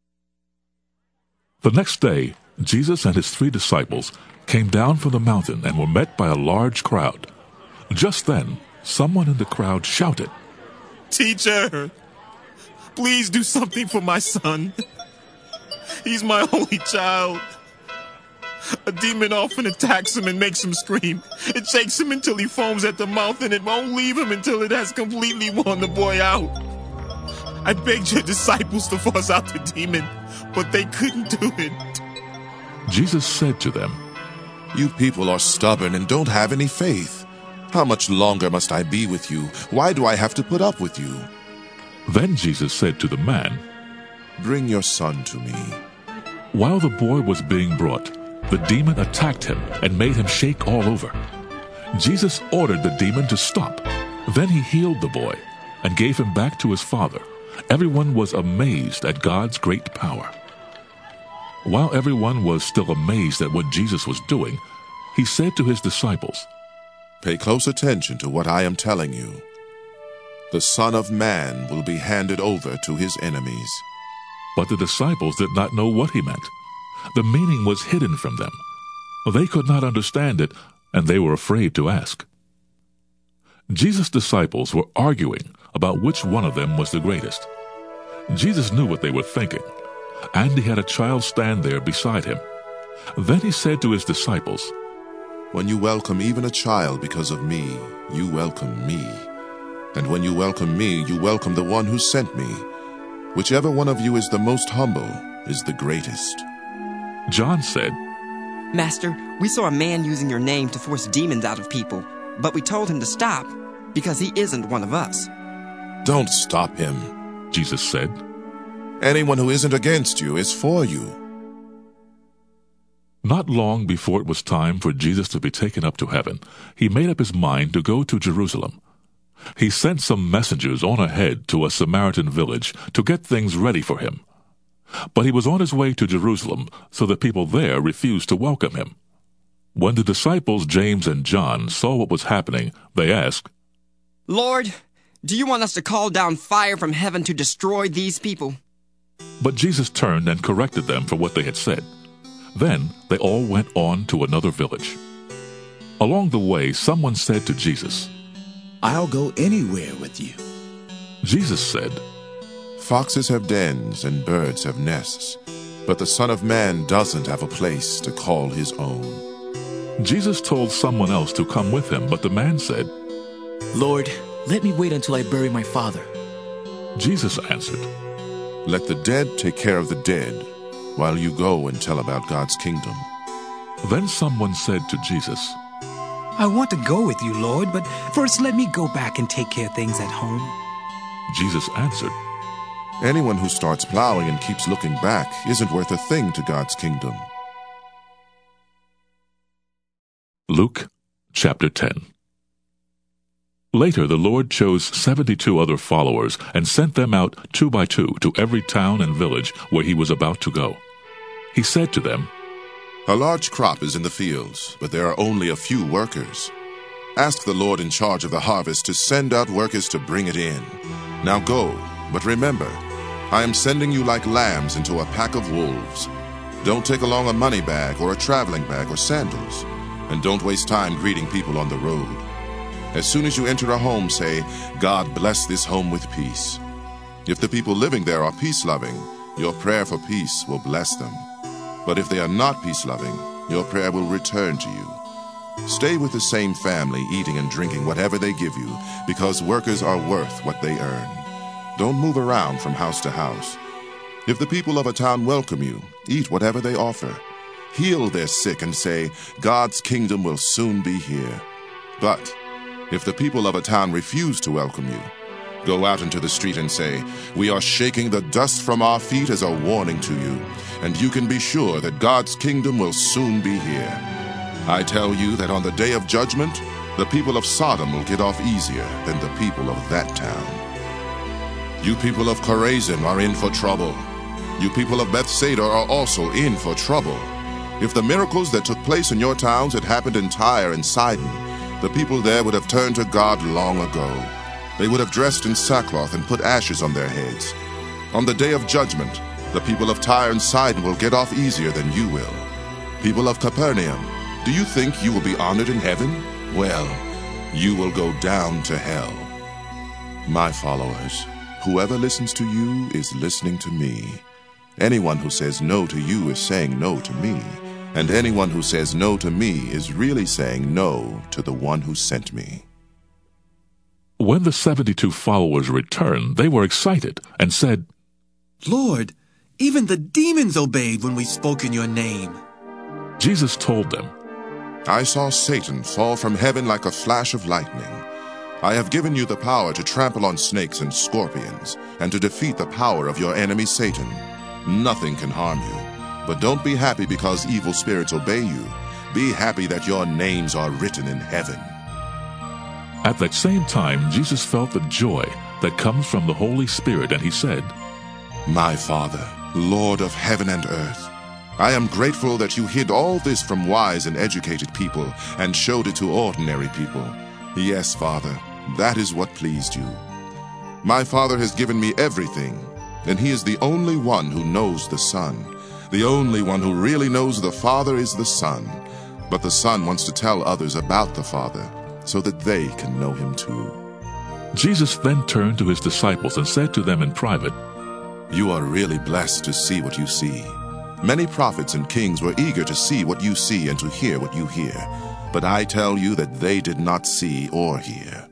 The next day, Jesus and his three disciples came down from the mountain and were met by a large crowd. Just then, someone in the crowd shouted, Teacher, please do something for my son. He's my only child. A demon often attacks him and makes him scream. It shakes him until he foams at the mouth, and it won't leave him until it has completely worn the boy out. I begged your disciples to force out the demon, but they couldn't do it. Jesus said to them, You people are stubborn and don't have any faith. How much longer must I be with you? Why do I have to put up with you? Then Jesus said to the man, Bring your son to me. While the boy was being brought, the demon attacked him and made him shake all over. Jesus ordered the demon to stop. Then he healed the boy and gave him back to his father. Everyone was amazed at God's great power. While everyone was still amazed at what Jesus was doing, he said to his disciples, Pay close attention to what I am telling you. The Son of Man will be handed over to his enemies. But the disciples did not know what he meant. The meaning was hidden from them. They could not understand it, and they were afraid to ask. Jesus' disciples were arguing about which one of them was the greatest. Jesus knew what they were thinking, and he had a child stand there beside him. Then he said to his disciples, When you welcome even a child because of me, you welcome me. And when you welcome me, you welcome the one who sent me. Whichever one of you is the most humble is the greatest. John said, Master, we saw a man using your name to force demons out of people, but we told him to stop because he isn't one of us. Don't stop him, Jesus said. Anyone who isn't against you is for you. Not long before it was time for Jesus to be taken up to heaven, he made up his mind to go to Jerusalem. He sent some messengers on ahead to a Samaritan village to get things ready for him. But he was on his way to Jerusalem, so the people there refused to welcome him. When the disciples James and John saw what was happening, they asked, Lord, do you want us to call down fire from heaven to destroy these people? But Jesus turned and corrected them for what they had said. Then they all went on to another village. Along the way, someone said to Jesus, I'll go anywhere with you. Jesus said, Foxes have dens and birds have nests, but the Son of Man doesn't have a place to call his own. Jesus told someone else to come with him, but the man said, Lord, let me wait until I bury my father. Jesus answered, Let the dead take care of the dead, while you go and tell about God's kingdom. Then someone said to Jesus, I want to go with you, Lord, but first let me go back and take care of things at home. Jesus answered, Anyone who starts plowing and keeps looking back isn't worth a thing to God's kingdom. Luke chapter ten. Later the Lord chose seventy-two other followers and sent them out two by two to every town and village where he was about to go. He said to them, A large crop is in the fields, but there are only a few workers. Ask the Lord in charge of the harvest to send out workers to bring it in. Now go, but remember, I am sending you like lambs into a pack of wolves. Don't take along a money bag or a traveling bag or sandals, and don't waste time greeting people on the road. As soon as you enter a home, say, God bless this home with peace. If the people living there are peace-loving, your prayer for peace will bless them. But if they are not peace-loving, your prayer will return to you. Stay with the same family, eating and drinking whatever they give you, because workers are worth what they earn. Don't move around from house to house. If the people of a town welcome you, eat whatever they offer. Heal their sick and say, God's kingdom will soon be here. But if the people of a town refuse to welcome you, go out into the street and say, we are shaking the dust from our feet as a warning to you, and you can be sure that God's kingdom will soon be here. I tell you that on the day of judgment, the people of Sodom will get off easier than the people of that town. You people of Chorazin are in for trouble. You people of Bethsaida are also in for trouble. If the miracles that took place in your towns had happened in Tyre and Sidon, the people there would have turned to God long ago. They would have dressed in sackcloth and put ashes on their heads. On the day of judgment, the people of Tyre and Sidon will get off easier than you will. People of Capernaum, do you think you will be honored in heaven? Well, you will go down to hell. My followers, whoever listens to you is listening to me. Anyone who says no to you is saying no to me. And anyone who says no to me is really saying no to the one who sent me. When the seventy-two followers returned, they were excited and said, Lord, even the demons obeyed when we spoke in your name. Jesus told them, I saw Satan fall from heaven like a flash of lightning. I have given you the power to trample on snakes and scorpions, and to defeat the power of your enemy Satan. Nothing can harm you. But don't be happy because evil spirits obey you. Be happy that your names are written in heaven. At that same time, Jesus felt the joy that comes from the Holy Spirit, and he said, My Father, Lord of heaven and earth, I am grateful that you hid all this from wise and educated people and showed it to ordinary people. Yes, Father, that is what pleased you. My Father has given me everything, and he is the only one who knows the Son. The only one who really knows the Father is the Son, but the Son wants to tell others about the Father so that they can know him too. Jesus then turned to his disciples and said to them in private, You are really blessed to see what you see. Many prophets and kings were eager to see what you see and to hear what you hear, but I tell you that they did not see or hear.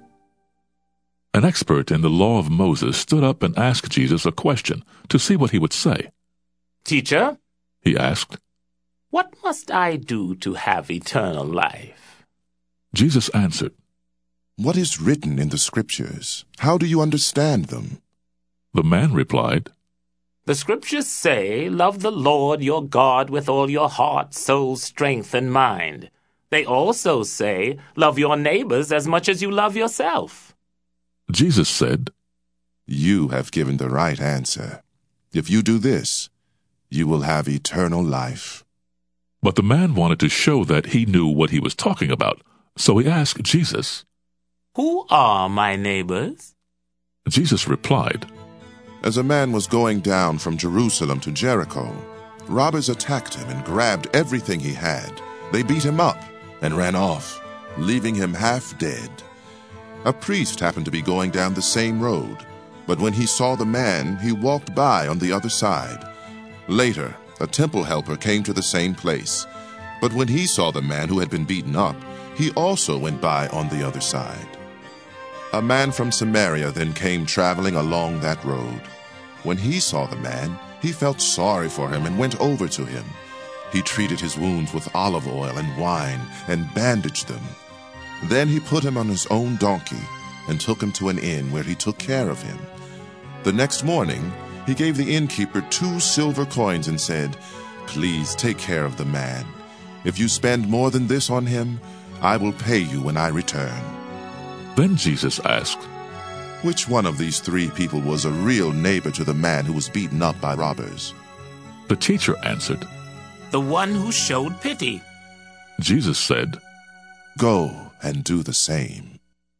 An expert in the law of Moses stood up and asked Jesus a question to see what he would say. Teacher, he asked, what must I do to have eternal life? Jesus answered, What is written in the Scriptures? How do you understand them? The man replied, The Scriptures say, Love the Lord your God with all your heart, soul, strength, and mind. They also say, Love your neighbors as much as you love yourself. Jesus said, You have given the right answer. If you do this, you will have eternal life. But the man wanted to show that he knew what he was talking about, so he asked Jesus, Who are my neighbors? Jesus replied, As a man was going down from Jerusalem to Jericho, robbers attacked him and grabbed everything he had. They beat him up and ran off, leaving him half dead. A priest happened to be going down the same road, but when he saw the man, he walked by on the other side. Later, a temple helper came to the same place, but when he saw the man who had been beaten up, he also went by on the other side. A man from Samaria then came traveling along that road. When he saw the man, he felt sorry for him and went over to him. He treated his wounds with olive oil and wine and bandaged them. Then he put him on his own donkey and took him to an inn where he took care of him. The next morning, he gave the innkeeper two silver coins and said, Please take care of the man. If you spend more than this on him, I will pay you when I return. Then Jesus asked, Which one of these three people was a real neighbor to the man who was beaten up by robbers? The teacher answered, The one who showed pity. Jesus said, Go and do the same.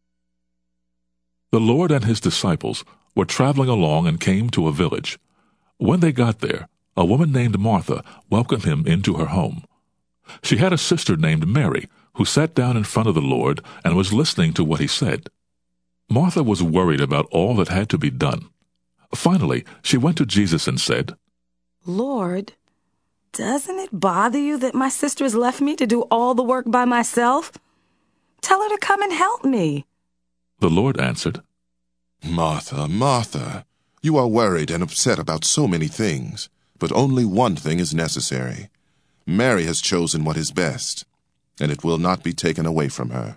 The Lord and his disciples were traveling along and came to a village. When they got there, a woman named Martha welcomed him into her home. She had a sister named Mary, who sat down in front of the Lord and was listening to what he said. Martha was worried about all that had to be done. Finally, she went to Jesus and said, Lord, doesn't it bother you that my sister has left me to do all the work by myself? Tell her to come and help me. The Lord answered, Martha, Martha, you are worried and upset about so many things, but only one thing is necessary. Mary has chosen what is best, and it will not be taken away from her.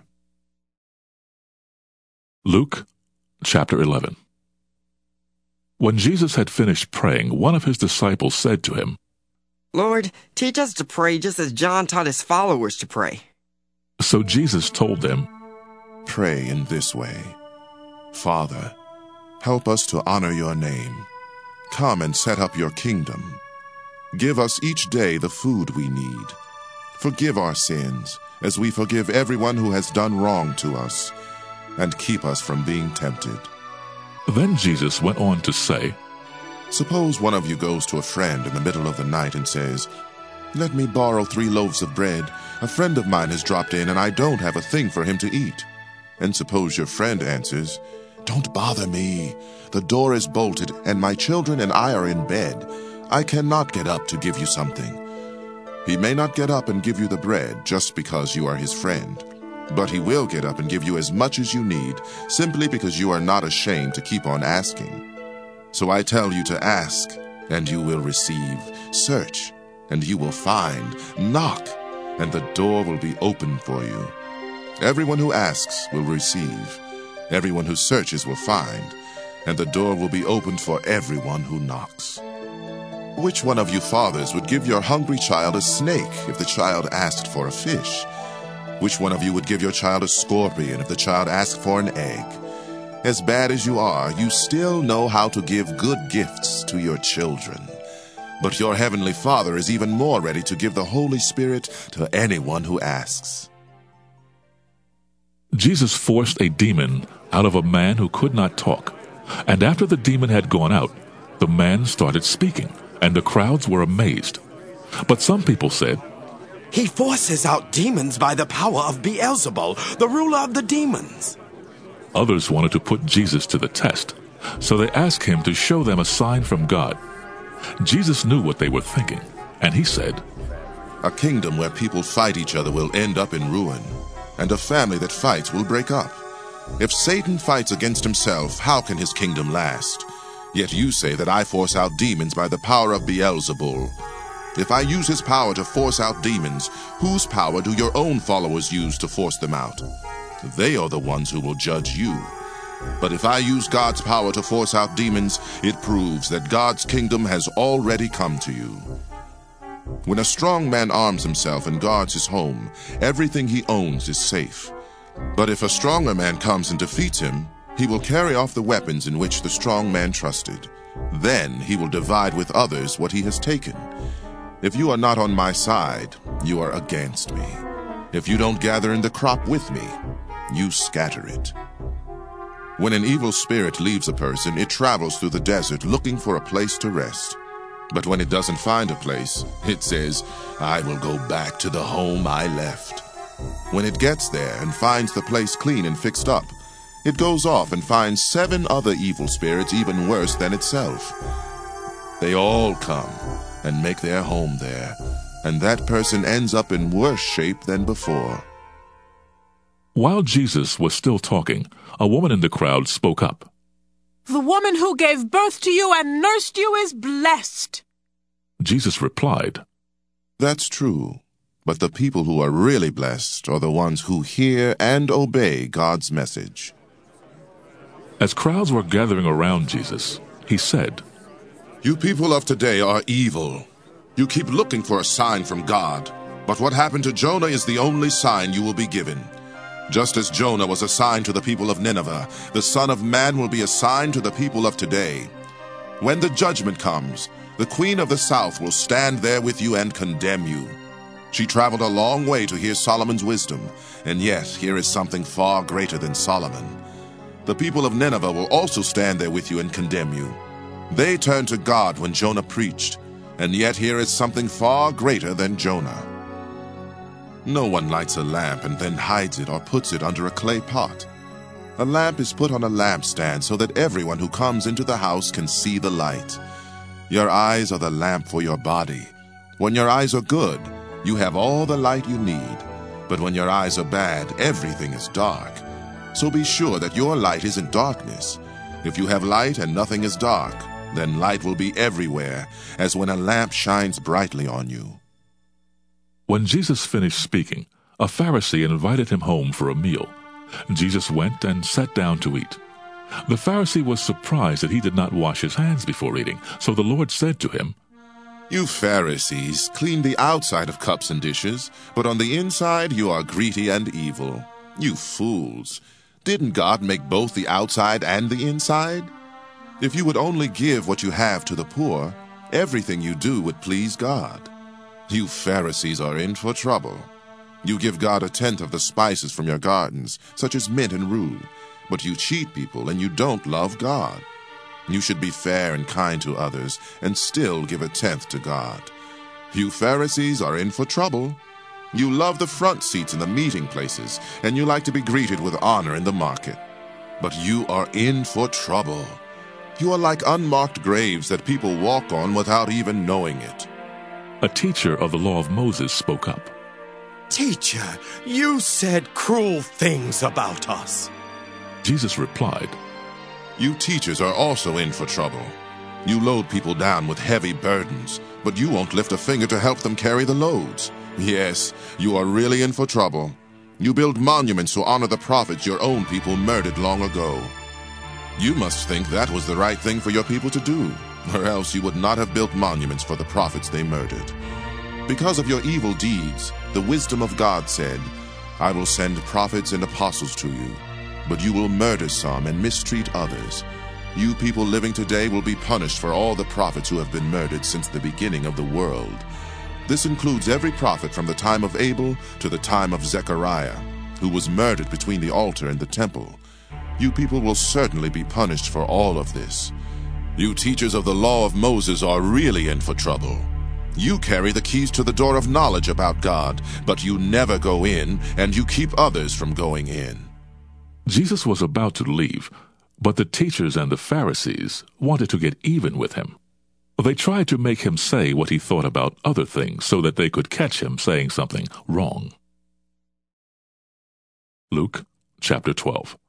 Luke chapter eleven. When Jesus had finished praying, one of his disciples said to him, Lord, teach us to pray just as John taught his followers to pray. So Jesus told them, Pray in this way. Father, help us to honor your name. Come and set up your kingdom. Give us each day the food we need. Forgive our sins, as we forgive everyone who has done wrong to us, and keep us from being tempted. Then Jesus went on to say, Suppose one of you goes to a friend in the middle of the night and says, Let me borrow three loaves of bread. A friend of mine has dropped in, and I don't have a thing for him to eat. And suppose your friend answers, Don't bother me. The door is bolted, and my children and I are in bed. I cannot get up to give you something. He may not get up and give you the bread just because you are his friend, but he will get up and give you as much as you need, simply because you are not ashamed to keep on asking. So I tell you to ask, and you will receive. Search, and you will find. Knock, and the door will be opened for you. Everyone who asks will receive. Everyone who searches will find, and the door will be opened for everyone who knocks. Which one of you fathers would give your hungry child a snake if the child asked for a fish? Which one of you would give your child a scorpion if the child asked for an egg? As bad as you are, you still know how to give good gifts to your children. But your heavenly Father is even more ready to give the Holy Spirit to anyone who asks. Jesus forced a demon out of a man who could not talk, and after the demon had gone out, the man started speaking, and the crowds were amazed. But some people said, He forces out demons by the power of Beelzebul, the ruler of the demons. Others wanted to put Jesus to the test, so they asked him to show them a sign from God. Jesus knew what they were thinking, and he said, A kingdom where people fight each other will end up in ruin, and a family that fights will break up. If Satan fights against himself, how can his kingdom last? Yet you say that I force out demons by the power of Beelzebul. If I use his power to force out demons, whose power do your own followers use to force them out? They are the ones who will judge you. But if I use God's power to force out demons, it proves that God's kingdom has already come to you. When a strong man arms himself and guards his home, everything he owns is safe. But if a stronger man comes and defeats him, he will carry off the weapons in which the strong man trusted. Then he will divide with others what he has taken. If you are not on my side, you are against me. If you don't gather in the crop with me, you scatter it. When an evil spirit leaves a person, it travels through the desert looking for a place to rest. But when it doesn't find a place, it says, I will go back to the home I left. When it gets there and finds the place clean and fixed up, it goes off and finds seven other evil spirits even worse than itself. They all come and make their home there, and that person ends up in worse shape than before. While Jesus was still talking, a woman in the crowd spoke up. The woman who gave birth to you and nursed you is blessed. Jesus replied, That's true, but the people who are really blessed are the ones who hear and obey God's message. As crowds were gathering around Jesus, he said, You people of today are evil. You keep looking for a sign from God, but what happened to Jonah is the only sign you will be given. Just as Jonah was a sign to the people of Nineveh, the Son of Man will be a sign to the people of today. When the judgment comes, the Queen of the South will stand there with you and condemn you. She traveled a long way to hear Solomon's wisdom, and yet here is something far greater than Solomon. The people of Nineveh will also stand there with you and condemn you. They turned to God when Jonah preached, and yet here is something far greater than Jonah. No one lights a lamp and then hides it or puts it under a clay pot. A lamp is put on a lampstand so that everyone who comes into the house can see the light. Your eyes are the lamp for your body. When your eyes are good, you have all the light you need. But when your eyes are bad, everything is dark. So be sure that your light isn't darkness. If you have light and nothing is dark, then light will be everywhere, as when a lamp shines brightly on you. When Jesus finished speaking, a Pharisee invited him home for a meal. Jesus went and sat down to eat. The Pharisee was surprised that he did not wash his hands before eating, so the Lord said to him, You Pharisees clean the outside of cups and dishes, but on the inside you are greedy and evil. You fools! Didn't God make both the outside and the inside? If you would only give what you have to the poor, everything you do would please God. You Pharisees are in for trouble. You give God a tenth of the spices from your gardens, such as mint and rue, but you cheat people and you don't love God. You should be fair and kind to others and still give a tenth to God. You Pharisees are in for trouble. You love the front seats in the meeting places, and you like to be greeted with honor in the market. But you are in for trouble. You are like unmarked graves that people walk on without even knowing it. A teacher of the law of Moses spoke up. Teacher, you said cruel things about us. Jesus replied, You teachers are also in for trouble. You load people down with heavy burdens, but you won't lift a finger to help them carry the loads. Yes, you are really in for trouble. You build monuments to honor the prophets your own people murdered long ago. You must think that was the right thing for your people to do, or else you would not have built monuments for the prophets they murdered. Because of your evil deeds, the wisdom of God said, I will send prophets and apostles to you, but you will murder some and mistreat others. You people living today will be punished for all the prophets who have been murdered since the beginning of the world. This includes every prophet from the time of Abel to the time of Zechariah, who was murdered between the altar and the temple. You people will certainly be punished for all of this. You teachers of the law of Moses are really in for trouble. You carry the keys to the door of knowledge about God, but you never go in, and you keep others from going in. Jesus was about to leave, but the teachers and the Pharisees wanted to get even with him. They tried to make him say what he thought about other things so that they could catch him saying something wrong. Luke chapter twelve.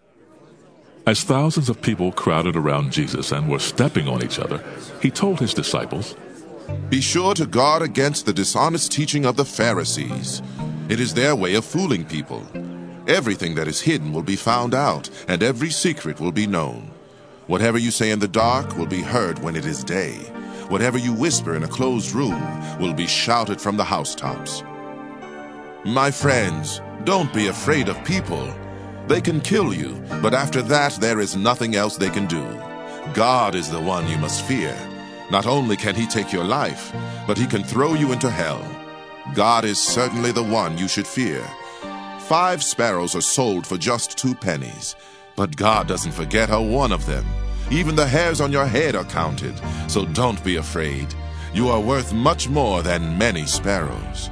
As thousands of people crowded around Jesus and were stepping on each other, he told his disciples, Be sure to guard against the dishonest teaching of the Pharisees. It is their way of fooling people. Everything that is hidden will be found out, and every secret will be known. Whatever you say in the dark will be heard when it is day. Whatever you whisper in a closed room will be shouted from the housetops. My friends, don't be afraid of people. They can kill you, but after that there is nothing else they can do. God is the one you must fear. Not only can he take your life, but he can throw you into hell. God is certainly the one you should fear. Five sparrows are sold for just two pennies, but God doesn't forget a one of them. Even the hairs on your head are counted, so don't be afraid. You are worth much more than many sparrows.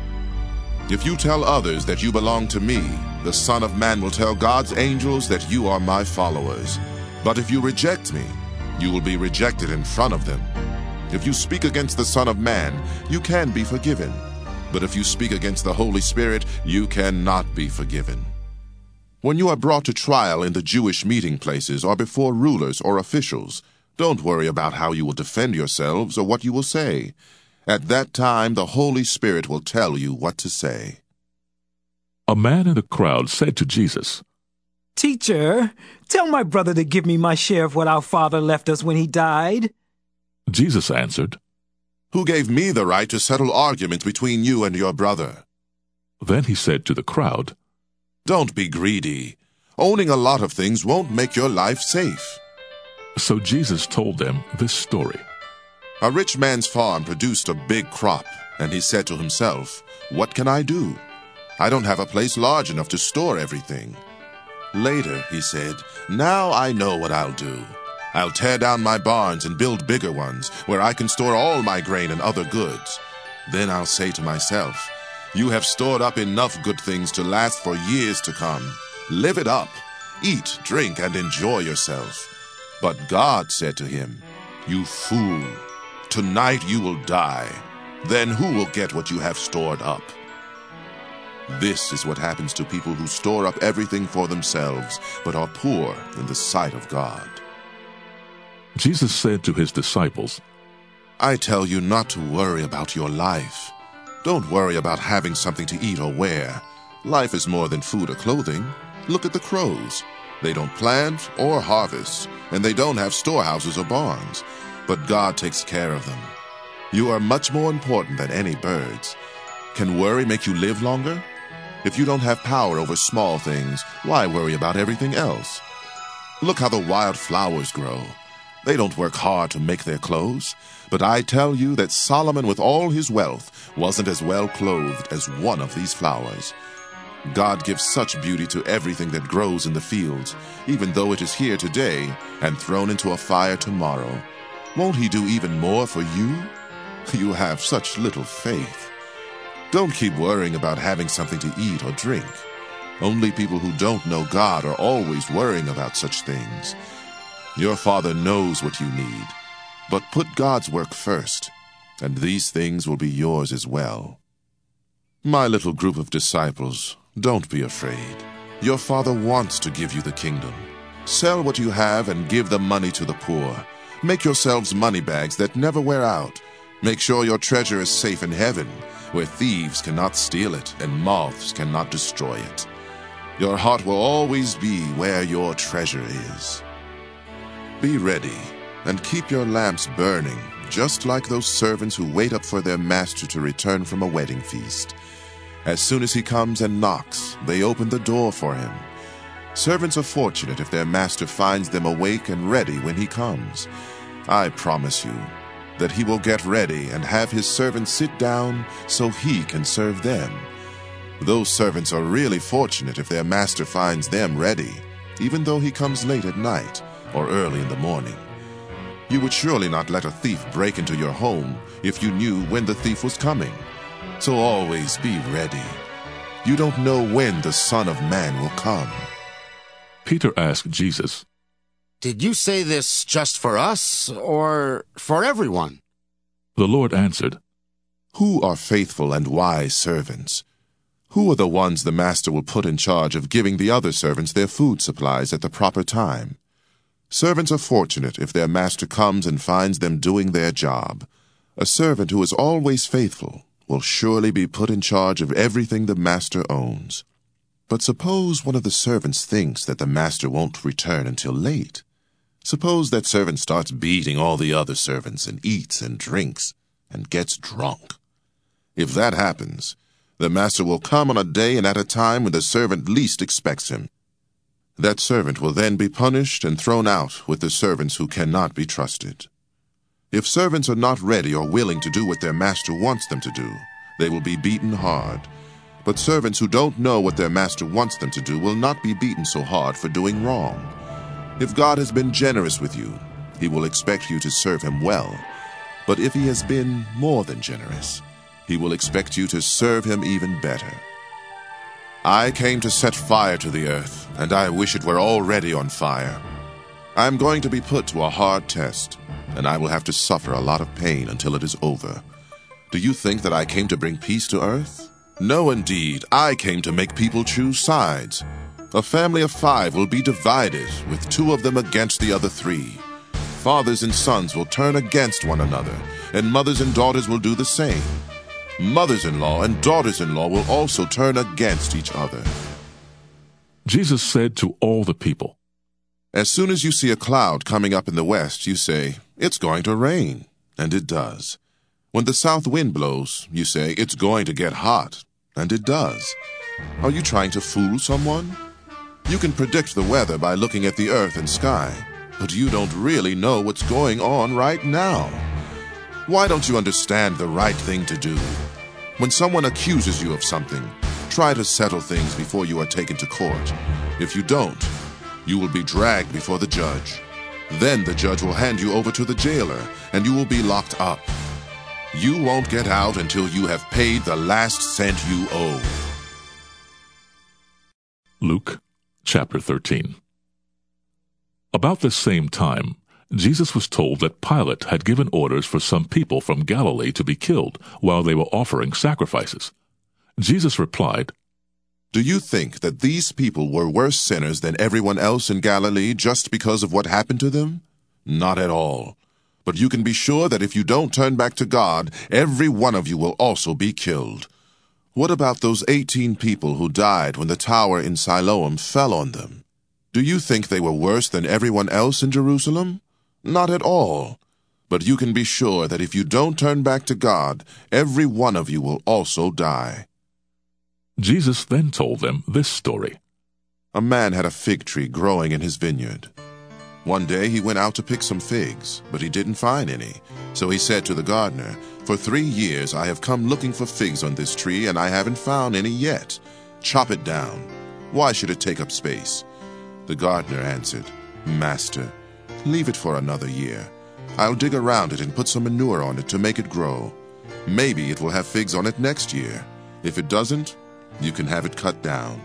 If you tell others that you belong to me, the Son of Man will tell God's angels that you are my followers. But if you reject me, you will be rejected in front of them. If you speak against the Son of Man, you can be forgiven. But if you speak against the Holy Spirit, you cannot be forgiven. When you are brought to trial in the Jewish meeting places or before rulers or officials, don't worry about how you will defend yourselves or what you will say. At that time, the Holy Spirit will tell you what to say. A man in the crowd said to Jesus, Teacher, tell my brother to give me my share of what our father left us when he died. Jesus answered, Who gave me the right to settle arguments between you and your brother? Then he said to the crowd, Don't be greedy. Owning a lot of things won't make your life safe. So Jesus told them this story. A rich man's farm produced a big crop, and he said to himself, What can I do? I don't have a place large enough to store everything. Later, he said, Now I know what I'll do. I'll tear down my barns and build bigger ones, where I can store all my grain and other goods. Then I'll say to myself, You have stored up enough good things to last for years to come. Live it up. Eat, drink, and enjoy yourself. But God said to him, You fool, tonight you will die. Then who will get what you have stored up? This is what happens to people who store up everything for themselves, but are poor in the sight of God. Jesus said to his disciples, I tell you not to worry about your life. Don't worry about having something to eat or wear. Life is more than food or clothing. Look at the crows. They don't plant or harvest, and they don't have storehouses or barns, but God takes care of them. You are much more important than any birds. Can worry make you live longer? If you don't have power over small things, why worry about everything else? Look how the wild flowers grow. They don't work hard to make their clothes, but I tell you that Solomon with all his wealth wasn't as well clothed as one of these flowers. God gives such beauty to everything that grows in the fields, even though it is here today and thrown into a fire tomorrow. Won't he do even more for you? You have such little faith. Don't keep worrying about having something to eat or drink. Only people who don't know God are always worrying about such things. Your Father knows what you need, but put God's work first, and these things will be yours as well. My little group of disciples, don't be afraid. Your Father wants to give you the kingdom. Sell what you have and give the money to the poor. Make yourselves money bags that never wear out. Make sure your treasure is safe in heaven, where thieves cannot steal it and moths cannot destroy it. Your heart will always be where your treasure is. Be ready and keep your lamps burning, just like those servants who wait up for their master to return from a wedding feast. As soon as he comes and knocks, they open the door for him. Servants are fortunate if their master finds them awake and ready when he comes. I promise you that he will get ready and have his servants sit down so he can serve them. Those servants are really fortunate if their master finds them ready, even though he comes late at night or early in the morning. You would surely not let a thief break into your home if you knew when the thief was coming. So always be ready. You don't know when the Son of Man will come. Peter asked Jesus, Did you say this just for us, or for everyone? The Lord answered, Who are faithful and wise servants? Who are the ones the master will put in charge of giving the other servants their food supplies at the proper time? Servants are fortunate if their master comes and finds them doing their job. A servant who is always faithful will surely be put in charge of everything the master owns. But suppose one of the servants thinks that the master won't return until late. Suppose that servant starts beating all the other servants and eats and drinks and gets drunk. If that happens, the master will come on a day and at a time when the servant least expects him. That servant will then be punished and thrown out with the servants who cannot be trusted. If servants are not ready or willing to do what their master wants them to do, they will be beaten hard. But servants who don't know what their master wants them to do will not be beaten so hard for doing wrong. If God has been generous with you, he will expect you to serve him well. But if he has been more than generous, he will expect you to serve him even better. I came to set fire to the earth, and I wish it were already on fire. I am going to be put to a hard test, and I will have to suffer a lot of pain until it is over. Do you think that I came to bring peace to earth? No, indeed, I came to make people choose sides. A family of five will be divided, with two of them against the other three. Fathers and sons will turn against one another, and mothers and daughters will do the same. Mothers-in-law and daughters-in-law will also turn against each other. Jesus said to all the people, As soon as you see a cloud coming up in the west, you say, It's going to rain, and it does. When the south wind blows, you say, It's going to get hot, and it does. Are you trying to fool someone? You can predict the weather by looking at the earth and sky, but you don't really know what's going on right now. Why don't you understand the right thing to do? When someone accuses you of something, try to settle things before you are taken to court. If you don't, you will be dragged before the judge. Then the judge will hand you over to the jailer, and you will be locked up. You won't get out until you have paid the last cent you owe. Luke chapter thirteen. About this same time, Jesus was told that Pilate had given orders for some people from Galilee to be killed while they were offering sacrifices. Jesus replied, Do you think that these people were worse sinners than everyone else in Galilee just because of what happened to them? Not at all. But you can be sure that if you don't turn back to God, every one of you will also be killed. What about those eighteen people who died when the tower in Siloam fell on them? Do you think they were worse than everyone else in Jerusalem? Not at all. But you can be sure that if you don't turn back to God, every one of you will also die. Jesus then told them this story. A man had a fig tree growing in his vineyard. One day he went out to pick some figs, but he didn't find any. So he said to the gardener, For three years I have come looking for figs on this tree, and I haven't found any yet. Chop it down. Why should it take up space? The gardener answered, Master, leave it for another year. I'll dig around it and put some manure on it to make it grow. Maybe it will have figs on it next year. If it doesn't, you can have it cut down.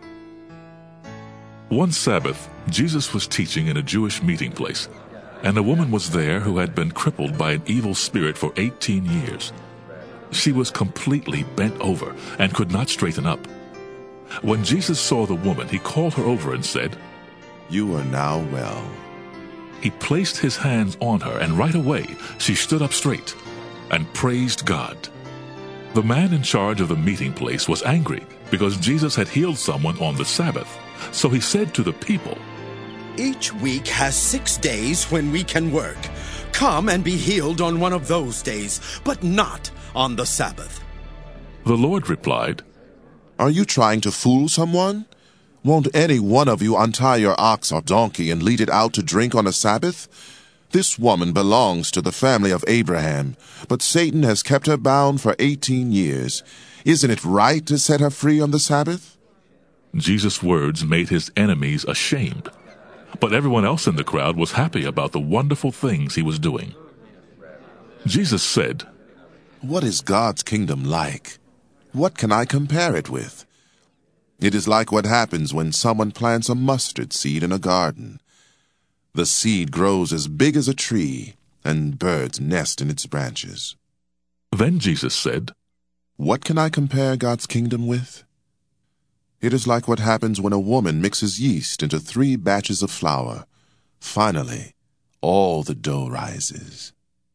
One Sabbath, Jesus was teaching in a Jewish meeting place, and a woman was there who had been crippled by an evil spirit for eighteen years. She was completely bent over and could not straighten up. When Jesus saw the woman, he called her over and said, You are now well. He placed his hands on her, and right away she stood up straight and praised God. The man in charge of the meeting place was angry because Jesus had healed someone on the Sabbath. So he said to the people, Each week has six days when we can work. Come and be healed on one of those days, but not on the Sabbath. The Lord replied, Are you trying to fool someone? Won't any one of you untie your ox or donkey and lead it out to drink on a Sabbath? This woman belongs to the family of Abraham, but Satan has kept her bound for eighteen years. Isn't it right to set her free on the Sabbath? Jesus' words made his enemies ashamed, but everyone else in the crowd was happy about the wonderful things he was doing. Jesus said, What is God's kingdom like? What can I compare it with? It is like what happens when someone plants a mustard seed in a garden. The seed grows as big as a tree, and birds nest in its branches. Then Jesus said, What can I compare God's kingdom with? It is like what happens when a woman mixes yeast into three batches of flour. Finally, all the dough rises.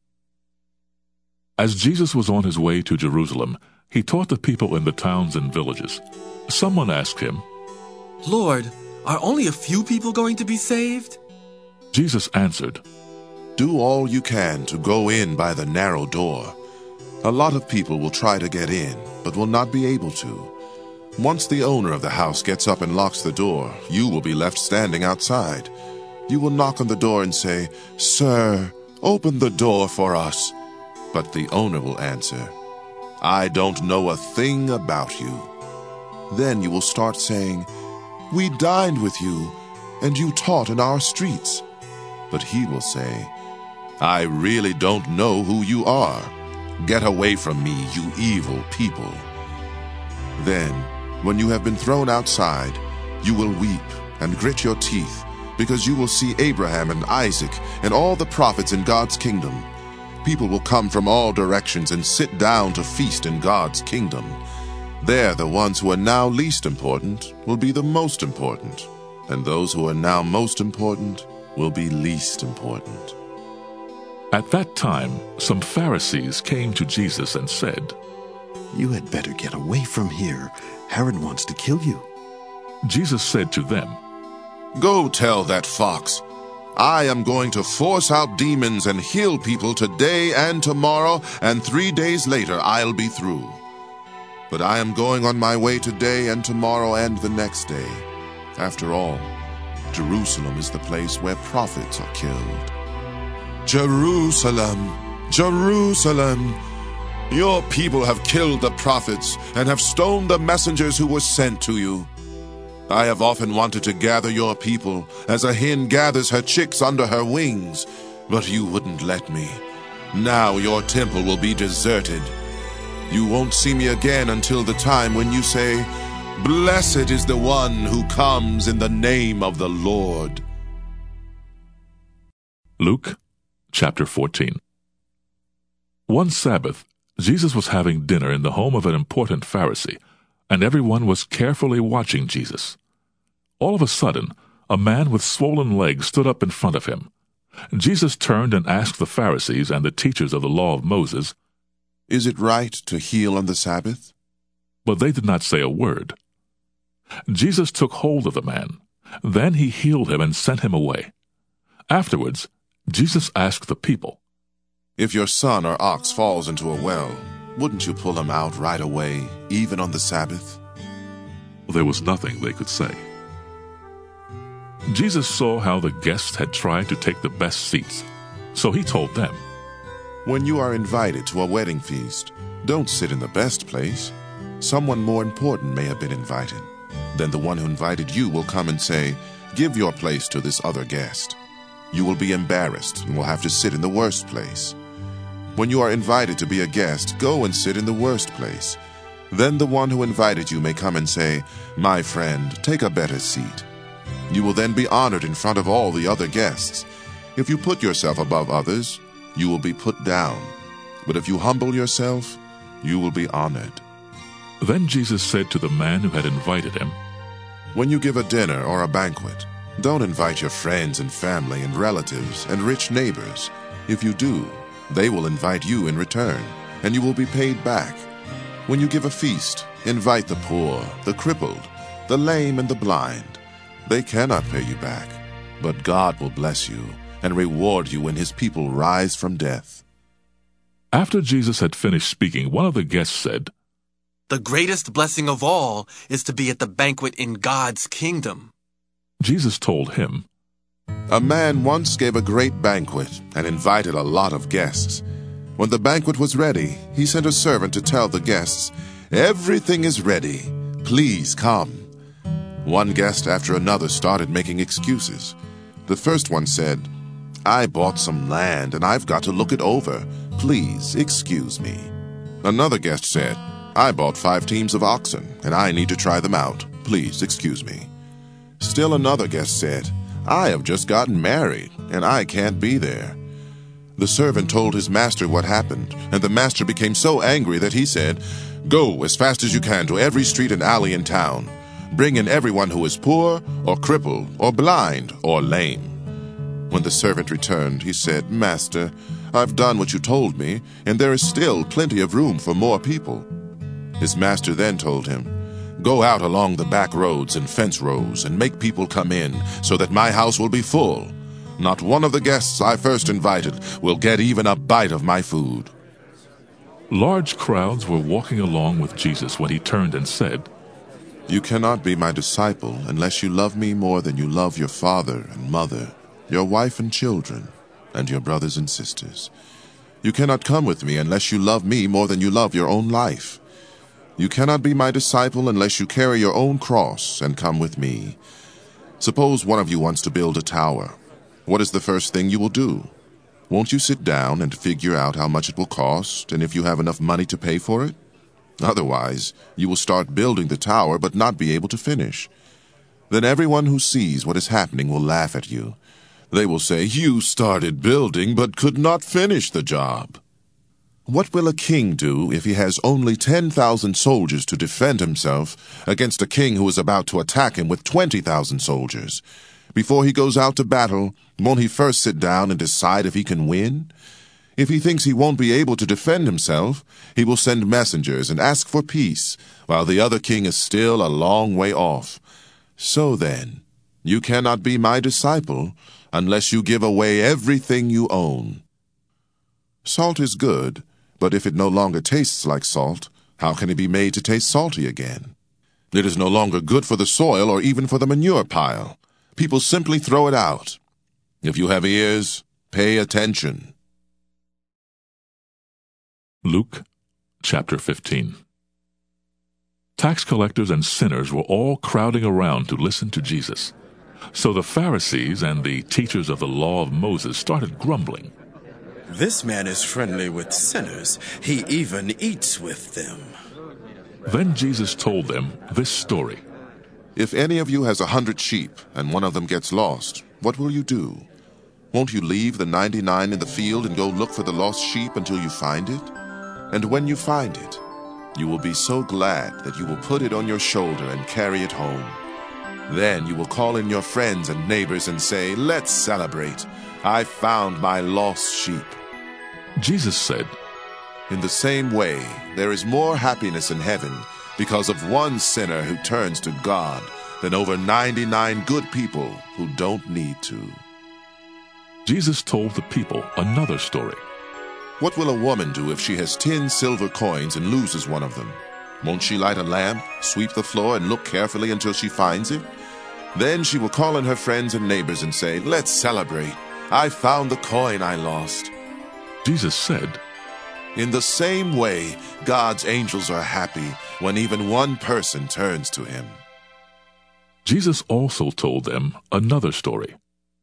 As Jesus was on his way to Jerusalem, he taught the people in the towns and villages. Someone asked him, Lord, are only a few people going to be saved? Jesus answered, Do all you can to go in by the narrow door. A lot of people will try to get in, but will not be able to. Once the owner of the house gets up and locks the door, you will be left standing outside. You will knock on the door and say, Sir, open the door for us. But the owner will answer, I don't know a thing about you. Then you will start saying, We dined with you, and you taught in our streets. But he will say, I really don't know who you are. Get away from me, you evil people. Then, when you have been thrown outside, you will weep and grit your teeth, because you will see Abraham and Isaac and all the prophets in God's kingdom. People will come from all directions and sit down to feast in God's kingdom. There, the ones who are now least important will be the most important, and those who are now most important will be least important. At that time, some Pharisees came to Jesus and said, You had better get away from here. Herod wants to kill you. Jesus said to them, Go tell that fox, I am going to force out demons and heal people today and tomorrow, and three days later I'll be through. But I am going on my way today and tomorrow and the next day. After all, Jerusalem is the place where prophets are killed. Jerusalem, Jerusalem, your people have killed the prophets and have stoned the messengers who were sent to you. I have often wanted to gather your people as a hen gathers her chicks under her wings, but you wouldn't let me. Now your temple will be deserted. You won't see me again until the time when you say, "Blessed is the one who comes in the name of the Lord." Luke chapter fourteen. One Sabbath, Jesus was having dinner in the home of an important Pharisee, and everyone was carefully watching Jesus. All of a sudden, a man with swollen legs stood up in front of him. Jesus turned and asked the Pharisees and the teachers of the law of Moses, "Is it right to heal on the Sabbath?" But they did not say a word. Jesus took hold of the man. Then he healed him and sent him away. Afterwards, Jesus asked the people, "If your son or ox falls into a well, wouldn't you pull him out right away, even on the Sabbath?" There was nothing they could say. Jesus saw how the guests had tried to take the best seats, so he told them, "When you are invited to a wedding feast, don't sit in the best place. Someone more important may have been invited. Then the one who invited you will come and say, 'Give your place to this other guest.' You will be embarrassed and will have to sit in the worst place. When you are invited to be a guest, go and sit in the worst place. Then the one who invited you may come and say, 'My friend, take a better seat.' You will then be honored in front of all the other guests. If you put yourself above others, you will be put down. But if you humble yourself, you will be honored." Then Jesus said to the man who had invited him, "When you give a dinner or a banquet, don't invite your friends and family and relatives and rich neighbors. If you do, they will invite you in return, and you will be paid back. When you give a feast, invite the poor, the crippled, the lame, and the blind. They cannot pay you back, but God will bless you and reward you when his people rise from death." After Jesus had finished speaking, one of the guests said, "The greatest blessing of all is to be at the banquet in God's kingdom." Jesus told him, "A man once gave a great banquet and invited a lot of guests. When the banquet was ready, he sent a servant to tell the guests, 'Everything is ready. Please come.' One guest after another started making excuses. The first one said, 'I bought some land and I've got to look it over. Please excuse me.' Another guest said, 'I bought five teams of oxen and I need to try them out. Please excuse me.' Still another guest said, 'I have just gotten married and I can't be there.' The servant told his master what happened, and the master became so angry that he said, 'Go as fast as you can to every street and alley in town. Bring in everyone who is poor, or crippled, or blind, or lame.' When the servant returned, he said, 'Master, I've done what you told me, and there is still plenty of room for more people.' His master then told him, 'Go out along the back roads and fence rows and make people come in, so that my house will be full. Not one of the guests I first invited will get even a bite of my food.'" Large crowds were walking along with Jesus when he turned and said, "You cannot be my disciple unless you love me more than you love your father and mother, your wife and children, and your brothers and sisters. You cannot come with me unless you love me more than you love your own life. You cannot be my disciple unless you carry your own cross and come with me. Suppose one of you wants to build a tower. What is the first thing you will do? Won't you sit down and figure out how much it will cost and if you have enough money to pay for it? Otherwise, you will start building the tower but not be able to finish. Then everyone who sees what is happening will laugh at you. They will say, 'You started building but could not finish the job.' What will a king do if he has only ten thousand soldiers to defend himself against a king who is about to attack him with twenty thousand soldiers? Before he goes out to battle, won't he first sit down and decide if he can win? If he thinks he won't be able to defend himself, he will send messengers and ask for peace, while the other king is still a long way off. So then, you cannot be my disciple unless you give away everything you own. Salt is good, but if it no longer tastes like salt, how can it be made to taste salty again? It is no longer good for the soil or even for the manure pile. People simply throw it out. If you have ears, pay attention." Luke chapter fifteen. Tax collectors and sinners were all crowding around to listen to Jesus. So the Pharisees and the teachers of the law of Moses started grumbling. This man is friendly with sinners. He even eats with them. Then Jesus told them this story. If any of you has a hundred sheep, and one of them gets lost, what will you do? Won't you leave the ninety-nine in the field and go look for the lost sheep until you find it? And when you find it, you will be so glad that you will put it on your shoulder and carry it home. Then you will call in your friends and neighbors and say, "Let's celebrate. I found my lost sheep." Jesus said, "In the same way, there is more happiness in heaven because of one sinner who turns to God than over ninety-nine good people who don't need to." Jesus told the people another story. What will a woman do if she has ten silver coins and loses one of them? Won't she light a lamp, sweep the floor, and look carefully until she finds it? Then she will call in her friends and neighbors and say, "Let's celebrate. I found the coin I lost." Jesus said, "In the same way, God's angels are happy when even one person turns to him." Jesus also told them another story.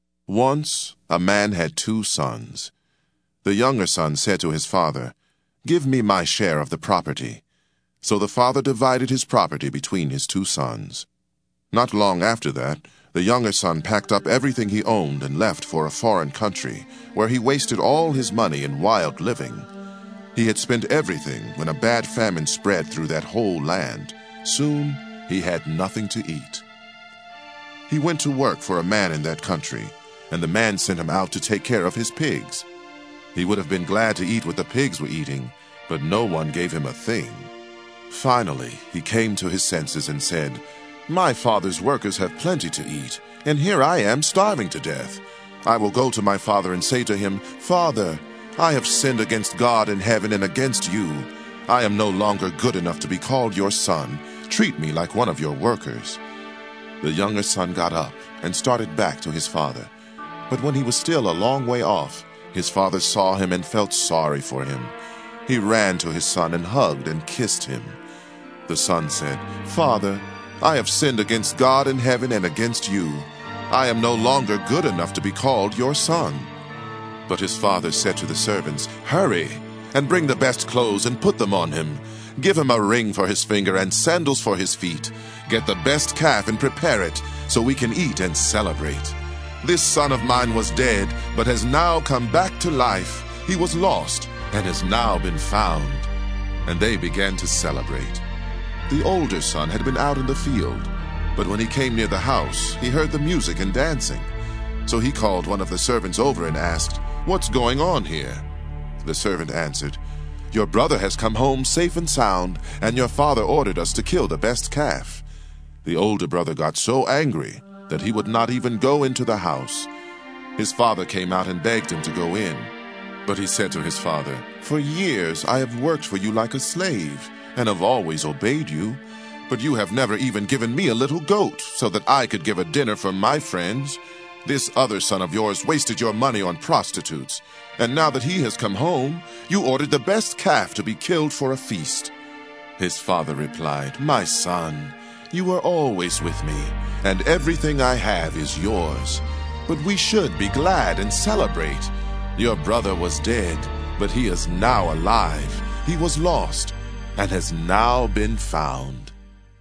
Once a man had two sons. The younger son said to his father, "Give me my share of the property." So the father divided his property between his two sons. Not long after that, the younger son packed up everything he owned and left for a foreign country, where he wasted all his money in wild living. He had spent everything when a bad famine spread through that whole land. Soon he had nothing to eat. He went to work for a man in that country, and the man sent him out to take care of his pigs. He would have been glad to eat what the pigs were eating, but no one gave him a thing. Finally, he came to his senses and said, "My father's workers have plenty to eat, and here I am starving to death. I will go to my father and say to him, 'Father, I have sinned against God in heaven and against you. I am no longer good enough to be called your son. Treat me like one of your workers.' The younger son got up and started back to his father. But when he was still a long way off, his father saw him and felt sorry for him. He ran to his son and hugged and kissed him. The son said, 'Father, I have sinned against God in heaven and against you. I am no longer good enough to be called your son.' But his father said to the servants, 'Hurry, and bring the best clothes and put them on him. Give him a ring for his finger and sandals for his feet. Get the best calf and prepare it, so we can eat and celebrate. This son of mine was dead, but has now come back to life. He was lost, and has now been found.' And they began to celebrate. The older son had been out in the field, but when he came near the house, he heard the music and dancing. So he called one of the servants over and asked, 'What's going on here?' The servant answered, 'Your brother has come home safe and sound, and your father ordered us to kill the best calf.' The older brother got so angry that he would not even go into the house. His father came out and begged him to go in. But he said to his father, 'For years I have worked for you like a slave, and have always obeyed you. But you have never even given me a little goat, so that I could give a dinner for my friends. This other son of yours wasted your money on prostitutes, and now that he has come home, you ordered the best calf to be killed for a feast.' His father replied, 'My son, you are always with me, and everything I have is yours. But we should be glad and celebrate. Your brother was dead, but he is now alive. He was lost, and has now been found.'"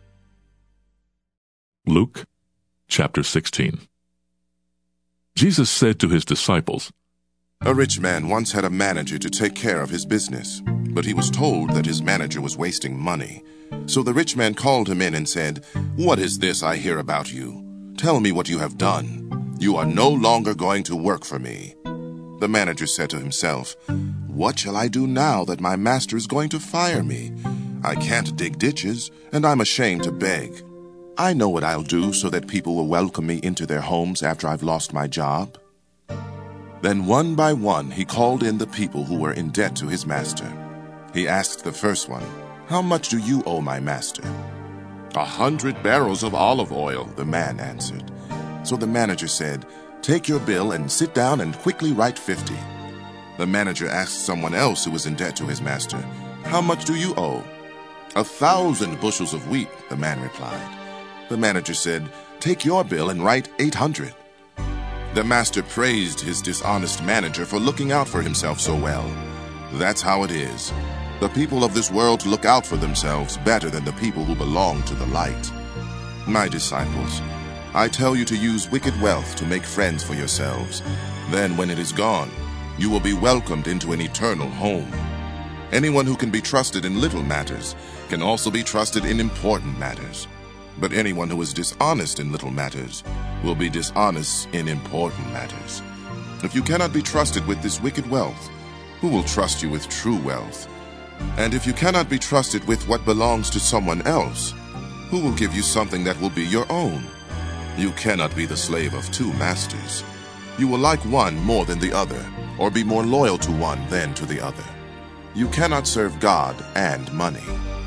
Luke chapter sixteen. Jesus said to his disciples, "A rich man once had a manager to take care of his business, but he was told that his manager was wasting money. So the rich man called him in and said, 'What is this I hear about you? Tell me what you have done. You are no longer going to work for me.' The manager said to himself, 'What shall I do now that my master is going to fire me? I can't dig ditches, and I'm ashamed to beg. I know what I'll do so that people will welcome me into their homes after I've lost my job.' Then one by one he called in the people who were in debt to his master. He asked the first one, 'How much do you owe my master?' 'A hundred barrels of olive oil,' the man answered. So the manager said, 'Take your bill and sit down and quickly write fifty.' The manager asked someone else who was in debt to his master, 'How much do you owe?' 'A thousand bushels of wheat,' the man replied. The manager said, 'Take your bill and write eight hundred.' The master praised his dishonest manager for looking out for himself so well. That's how it is. The people of this world look out for themselves better than the people who belong to the light. My disciples, I tell you to use wicked wealth to make friends for yourselves. Then when it is gone, you will be welcomed into an eternal home. Anyone who can be trusted in little matters can also be trusted in important matters. But anyone who is dishonest in little matters will be dishonest in important matters. If you cannot be trusted with this wicked wealth, who will trust you with true wealth? And if you cannot be trusted with what belongs to someone else, who will give you something that will be your own? You cannot be the slave of two masters. You will like one more than the other, or be more loyal to one than to the other. You cannot serve God and money.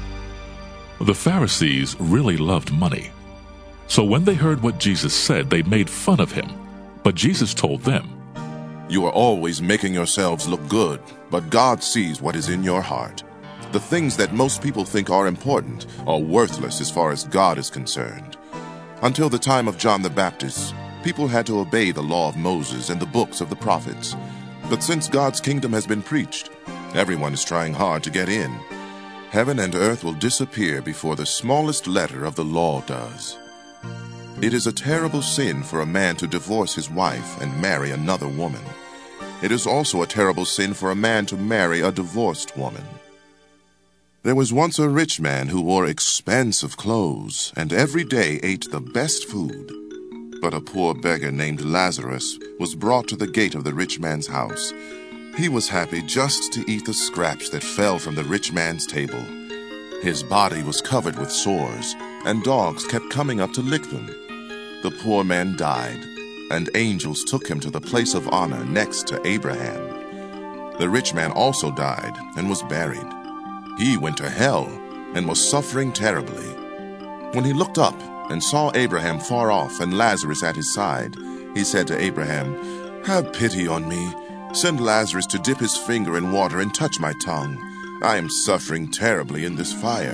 The Pharisees really loved money. So when they heard what Jesus said, they made fun of him. But Jesus told them, You are always making yourselves look good, but God sees what is in your heart. The things that most people think are important are worthless as far as God is concerned. Until the time of John the Baptist, people had to obey the law of Moses and the books of the prophets. But since God's kingdom has been preached, everyone is trying hard to get in. Heaven and earth will disappear before the smallest letter of the law does. It is a terrible sin for a man to divorce his wife and marry another woman. It is also a terrible sin for a man to marry a divorced woman. There was once a rich man who wore expensive clothes and every day ate the best food. But a poor beggar named Lazarus was brought to the gate of the rich man's house. He was happy just to eat the scraps that fell from the rich man's table. His body was covered with sores, and dogs kept coming up to lick them. The poor man died, and angels took him to the place of honor next to Abraham. The rich man also died and was buried. He went to hell and was suffering terribly. When he looked up and saw Abraham far off and Lazarus at his side, he said to Abraham, Have pity on me. Send Lazarus to dip his finger in water and touch my tongue. I am suffering terribly in this fire.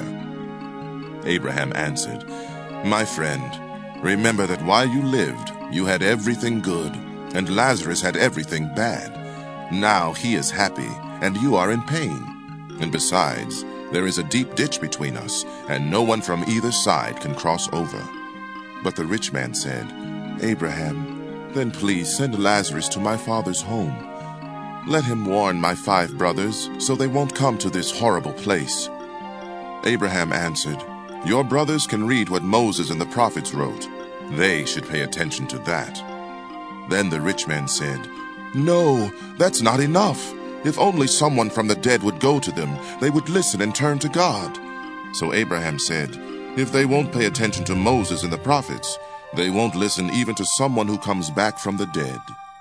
Abraham answered, My friend, remember that while you lived, you had everything good, and Lazarus had everything bad. Now he is happy, and you are in pain. And besides, there is a deep ditch between us, and no one from either side can cross over. But the rich man said, Abraham, then please send Lazarus to my father's home. Let him warn my five brothers, so they won't come to this horrible place. Abraham answered, Your brothers can read what Moses and the prophets wrote. They should pay attention to that. Then the rich man said, No, that's not enough. If only someone from the dead would go to them, they would listen and turn to God. So Abraham said, If they won't pay attention to Moses and the prophets, they won't listen even to someone who comes back from the dead.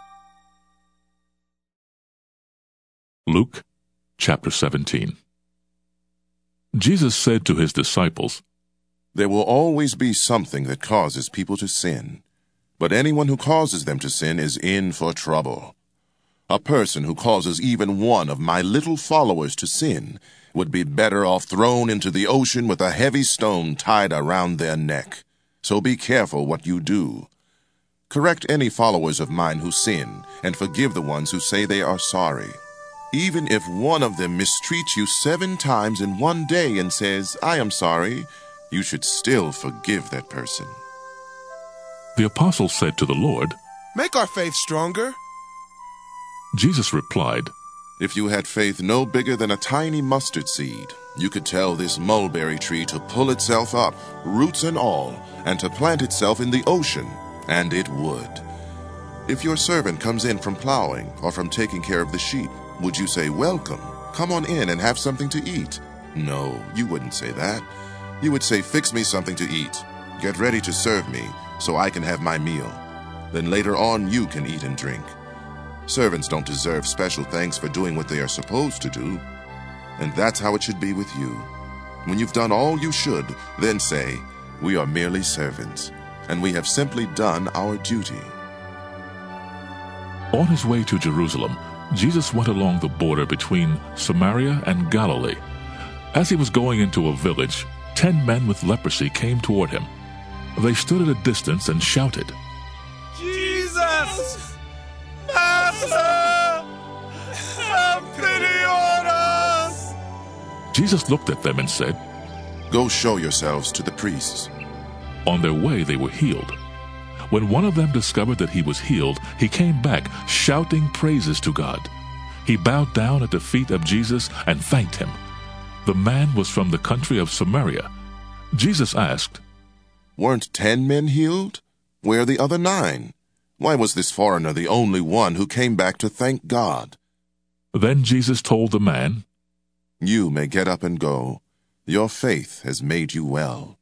Luke chapter seventeen. Jesus said to his disciples, There will always be something that causes people to sin, but anyone who causes them to sin is in for trouble. A person who causes even one of my little followers to sin would be better off thrown into the ocean with a heavy stone tied around their neck. So be careful what you do. Correct any followers of mine who sin, and forgive the ones who say they are sorry. Even if one of them mistreats you seven times in one day and says, I am sorry, you should still forgive that person. The apostles said to the Lord, Make our faith stronger. Jesus replied, If you had faith no bigger than a tiny mustard seed, you could tell this mulberry tree to pull itself up, roots and all, and to plant itself in the ocean, and it would. If your servant comes in from plowing or from taking care of the sheep, would you say, Welcome, come on in and have something to eat? No, you wouldn't say that. You would say, Fix me something to eat. Get ready to serve me, so I can have my meal. Then later on you can eat and drink. Servants don't deserve special thanks for doing what they are supposed to do. And that's how it should be with you. When you've done all you should, then say, We are merely servants, and we have simply done our duty. On his way to Jerusalem, Jesus went along the border between Samaria and Galilee. As he was going into a village, ten men with leprosy came toward him. They stood at a distance and shouted, Jesus, us! Master! Have pity on us! Jesus looked at them and said, Go show yourselves to the priests. On their way they were healed. When one of them discovered that he was healed, he came back, shouting praises to God. He bowed down at the feet of Jesus and thanked him. The man was from the country of Samaria. Jesus asked, Weren't ten men healed? Where are the other nine? Why was this foreigner the only one who came back to thank God? Then Jesus told the man, You may get up and go. Your faith has made you well.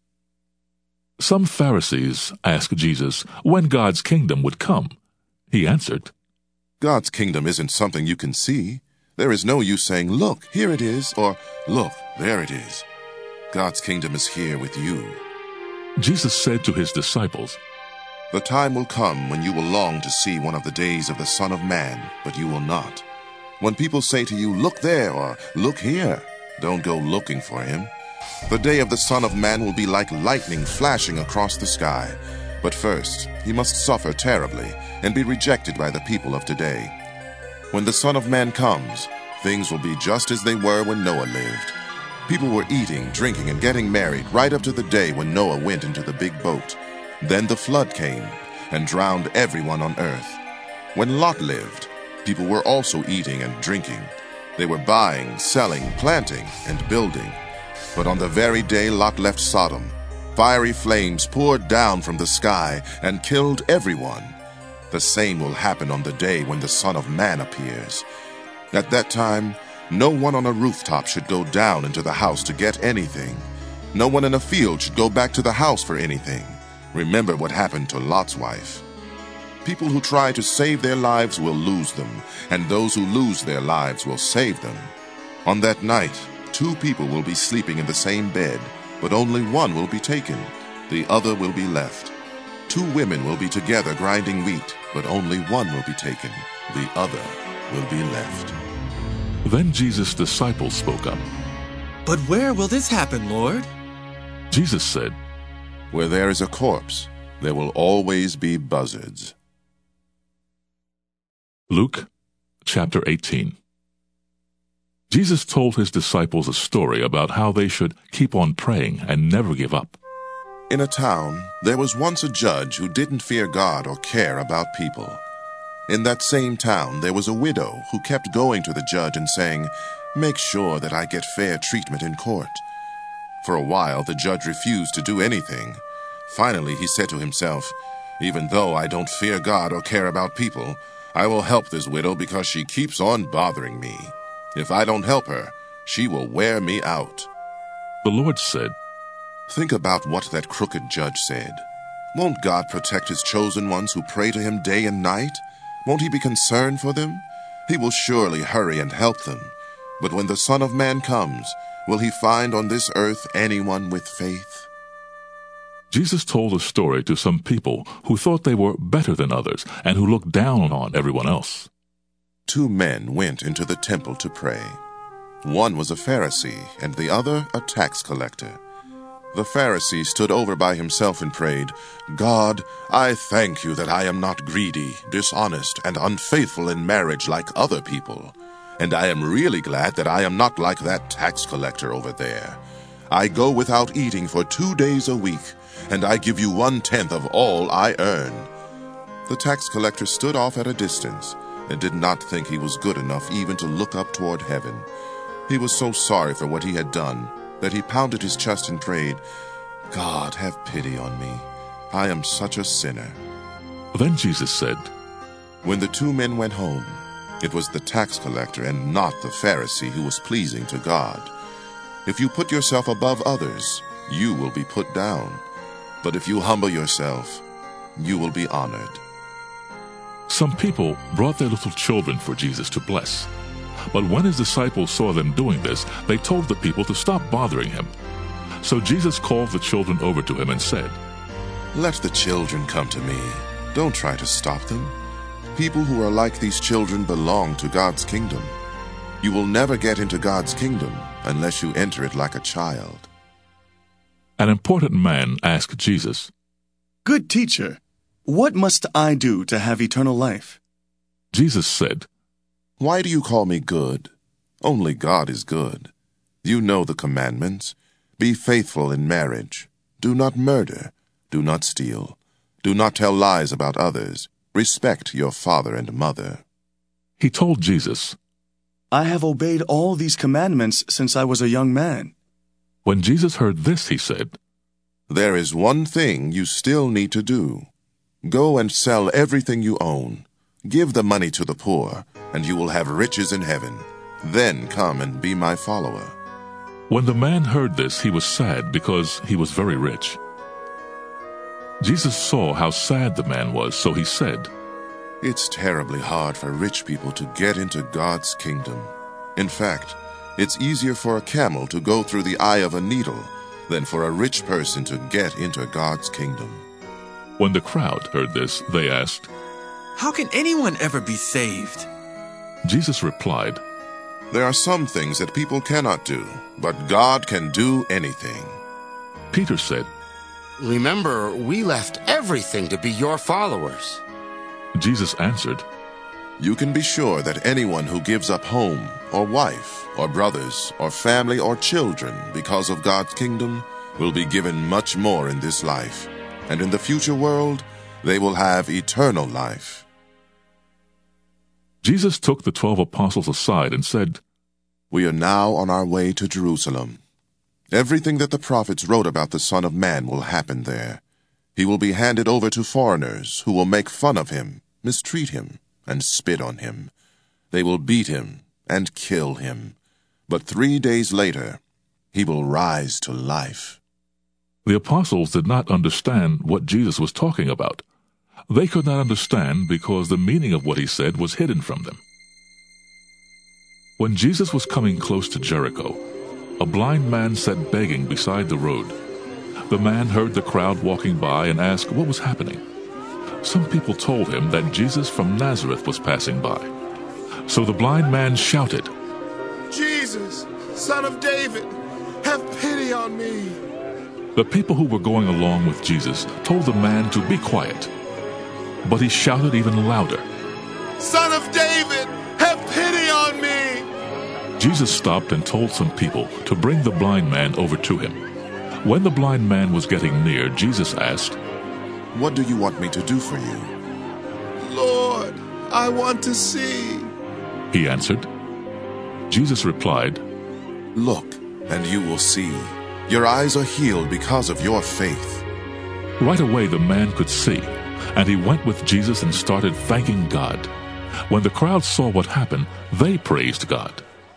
Some Pharisees asked Jesus when God's kingdom would come. He answered, God's kingdom isn't something you can see. There is no use saying, Look, here it is, or Look, there it is. God's kingdom is here with you. Jesus said to his disciples, The time will come when you will long to see one of the days of the Son of Man, but you will not. When people say to you, Look there, or Look here, don't go looking for him. The day of the Son of Man will be like lightning flashing across the sky. But first, he must suffer terribly and be rejected by the people of today. When the Son of Man comes, things will be just as they were when Noah lived. People were eating, drinking, and getting married right up to the day when Noah went into the big boat. Then the flood came and drowned everyone on earth. When Lot lived, people were also eating and drinking. They were buying, selling, planting, and building. But on the very day Lot left Sodom, fiery flames poured down from the sky and killed everyone. The same will happen on the day when the Son of Man appears. At that time, no one on a rooftop should go down into the house to get anything. No one in a field should go back to the house for anything. Remember what happened to Lot's wife. People who try to save their lives will lose them, and those who lose their lives will save them. On that night, two people will be sleeping in the same bed, but only one will be taken. The other will be left. Two women will be together grinding wheat, but only one will be taken. The other will be left. Then Jesus' disciples spoke up. But where will this happen, Lord? Jesus said, Where there is a corpse, there will always be buzzards. Luke chapter eighteen. Jesus told his disciples a story about how they should keep on praying and never give up. In a town, there was once a judge who didn't fear God or care about people. In that same town, there was a widow who kept going to the judge and saying, Make sure that I get fair treatment in court. For a while, the judge refused to do anything. Finally, he said to himself, Even though I don't fear God or care about people, I will help this widow because she keeps on bothering me. If I don't help her, she will wear me out. The Lord said, Think about what that crooked judge said. Won't God protect his chosen ones who pray to him day and night? Won't he be concerned for them? He will surely hurry and help them. But when the Son of Man comes, will he find on this earth anyone with faith? Jesus told a story to some people who thought they were better than others and who looked down on everyone else. Two men went into the temple to pray. One was a Pharisee, and the other a tax collector. The Pharisee stood over by himself and prayed, God, I thank you that I am not greedy, dishonest, and unfaithful in marriage like other people. And I am really glad that I am not like that tax collector over there. I go without eating for two days a week, and I give you one-tenth of all I earn. The tax collector stood off at a distance and did not think he was good enough even to look up toward heaven. He was so sorry for what he had done that he pounded his chest and prayed, God, have pity on me. I am such a sinner. Then Jesus said, When the two men went home, it was the tax collector and not the Pharisee who was pleasing to God. If you put yourself above others, you will be put down. But if you humble yourself, you will be honored. Some people brought their little children for Jesus to bless. But when his disciples saw them doing this, they told the people to stop bothering him. So Jesus called the children over to him and said, Let the children come to me. Don't try to stop them. People who are like these children belong to God's kingdom. You will never get into God's kingdom unless you enter it like a child. An important man asked Jesus, Good teacher, "What must I do to have eternal life?" Jesus said, "Why do you call me good? Only God is good. You know the commandments. Be faithful in marriage. Do not murder. Do not steal. Do not tell lies about others. Respect your father and mother." He told Jesus, "I have obeyed all these commandments since I was a young man." When Jesus heard this, he said, "There is one thing you still need to do. Go and sell everything you own. Give the money to the poor, and you will have riches in heaven. Then come and be my follower." When the man heard this, he was sad because he was very rich. Jesus saw how sad the man was, so he said, "It's terribly hard for rich people to get into God's kingdom. In fact, it's easier for a camel to go through the eye of a needle than for a rich person to get into God's kingdom." When the crowd heard this, they asked, "How can anyone ever be saved?" Jesus replied, "There are some things that people cannot do, but God can do anything." Peter said, "Remember, we left everything to be your followers." Jesus answered, "You can be sure that anyone who gives up home, or wife, or brothers, or family, or children because of God's kingdom will be given much more in this life, and in the future world they will have eternal life." Jesus took the twelve apostles aside and said, "We are now on our way to Jerusalem. Everything that the prophets wrote about the Son of Man will happen there. He will be handed over to foreigners who will make fun of him, mistreat him, and spit on him. They will beat him and kill him. But three days later, he will rise to life." The apostles did not understand what Jesus was talking about. They could not understand because the meaning of what he said was hidden from them. When Jesus was coming close to Jericho, a blind man sat begging beside the road. The man heard the crowd walking by and asked what was happening. Some people told him that Jesus from Nazareth was passing by. So the blind man shouted, "Jesus, Son of David, have pity on me." The people who were going along with Jesus told the man to be quiet. But he shouted even louder, "Son of David, have pity on me!" Jesus stopped and told some people to bring the blind man over to him. When the blind man was getting near, Jesus asked, "What do you want me to do for you?" "Lord, I want to see," he answered. Jesus replied, "Look, and you will see. Your eyes are healed because of your faith." Right away the man could see, and he went with Jesus and started thanking God. When the crowd saw what happened, they praised God.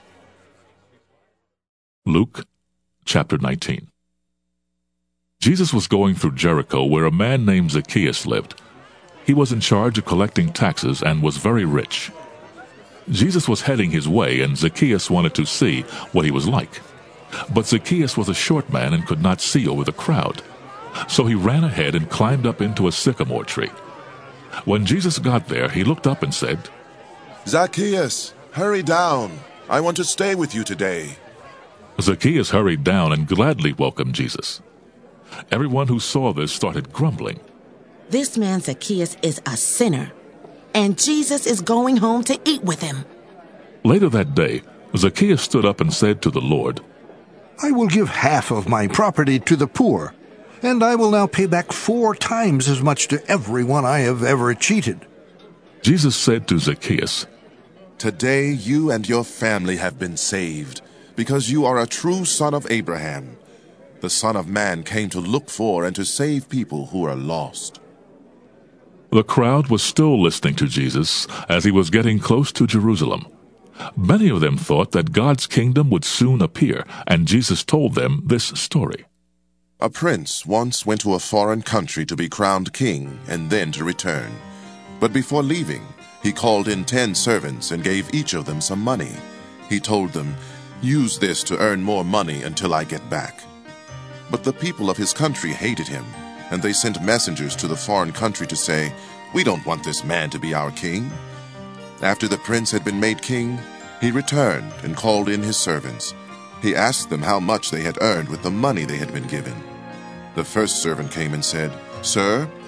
Luke chapter nineteen. Jesus was going through Jericho, where a man named Zacchaeus lived. He was in charge of collecting taxes and was very rich. Jesus was heading his way, and Zacchaeus wanted to see what he was like. But Zacchaeus was a short man and could not see over the crowd. So he ran ahead and climbed up into a sycamore tree. When Jesus got there, he looked up and said, "Zacchaeus, hurry down. I want to stay with you today." Zacchaeus hurried down and gladly welcomed Jesus. Everyone who saw this started grumbling. "This man Zacchaeus is a sinner, and Jesus is going home to eat with him." Later that day, Zacchaeus stood up and said to the Lord, "I will give half of my property to the poor, and I will now pay back four times as much to everyone I have ever cheated." Jesus said to Zacchaeus, "Today you and your family have been saved, because you are a true son of Abraham. The Son of Man came to look for and to save people who are lost." The crowd was still listening to Jesus as he was getting close to Jerusalem. Many of them thought that God's kingdom would soon appear, and Jesus told them this story. A prince once went to a foreign country to be crowned king and then to return. But before leaving, he called in ten servants and gave each of them some money. He told them, "Use this to earn more money until I get back." But the people of his country hated him, and they sent messengers to the foreign country to say, "We don't want this man to be our king." After the prince had been made king, he returned and called in his servants. He asked them how much they had earned with the money they had been given. The first servant came and said, "Sir,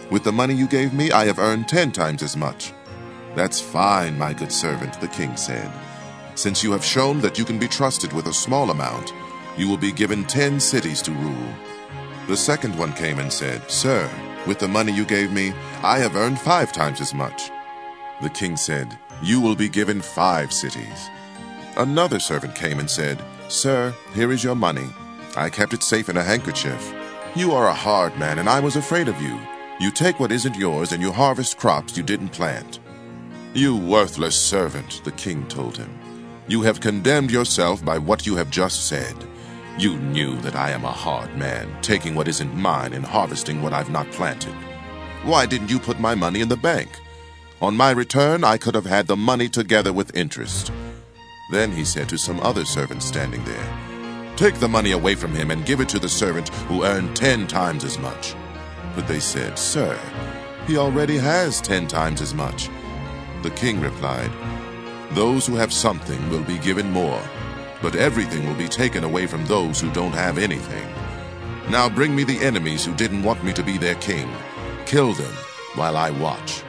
With the money you gave me, I have earned ten times as much. That's fine, my good servant, the king said. Since you have shown that you can be trusted with a small amount, you will be given ten cities to rule. The second one came and said, Sir, with the money you gave me, I have earned five times as much. The king said, You will be given five cities. Another servant came and said, Sir, here is your money. I kept it safe in a handkerchief. You are a hard man, and I was afraid of you. You take what isn't yours, and you harvest crops you didn't plant. You worthless servant, the king told him. You have condemned yourself by what you have just said. You knew that I am a hard man, taking what isn't mine and harvesting what I've not planted. Why didn't you put my money in the bank? On my return, I could have had the money together with interest. Then he said to some other servants standing there, Take the money away from him and give it to the servant who earned ten times as much. But they said, Sir, he already has ten times as much. The king replied, Those who have something will be given more, but everything will be taken away from those who don't have anything. Now bring me the enemies who didn't want me to be their king. Kill them while I watch.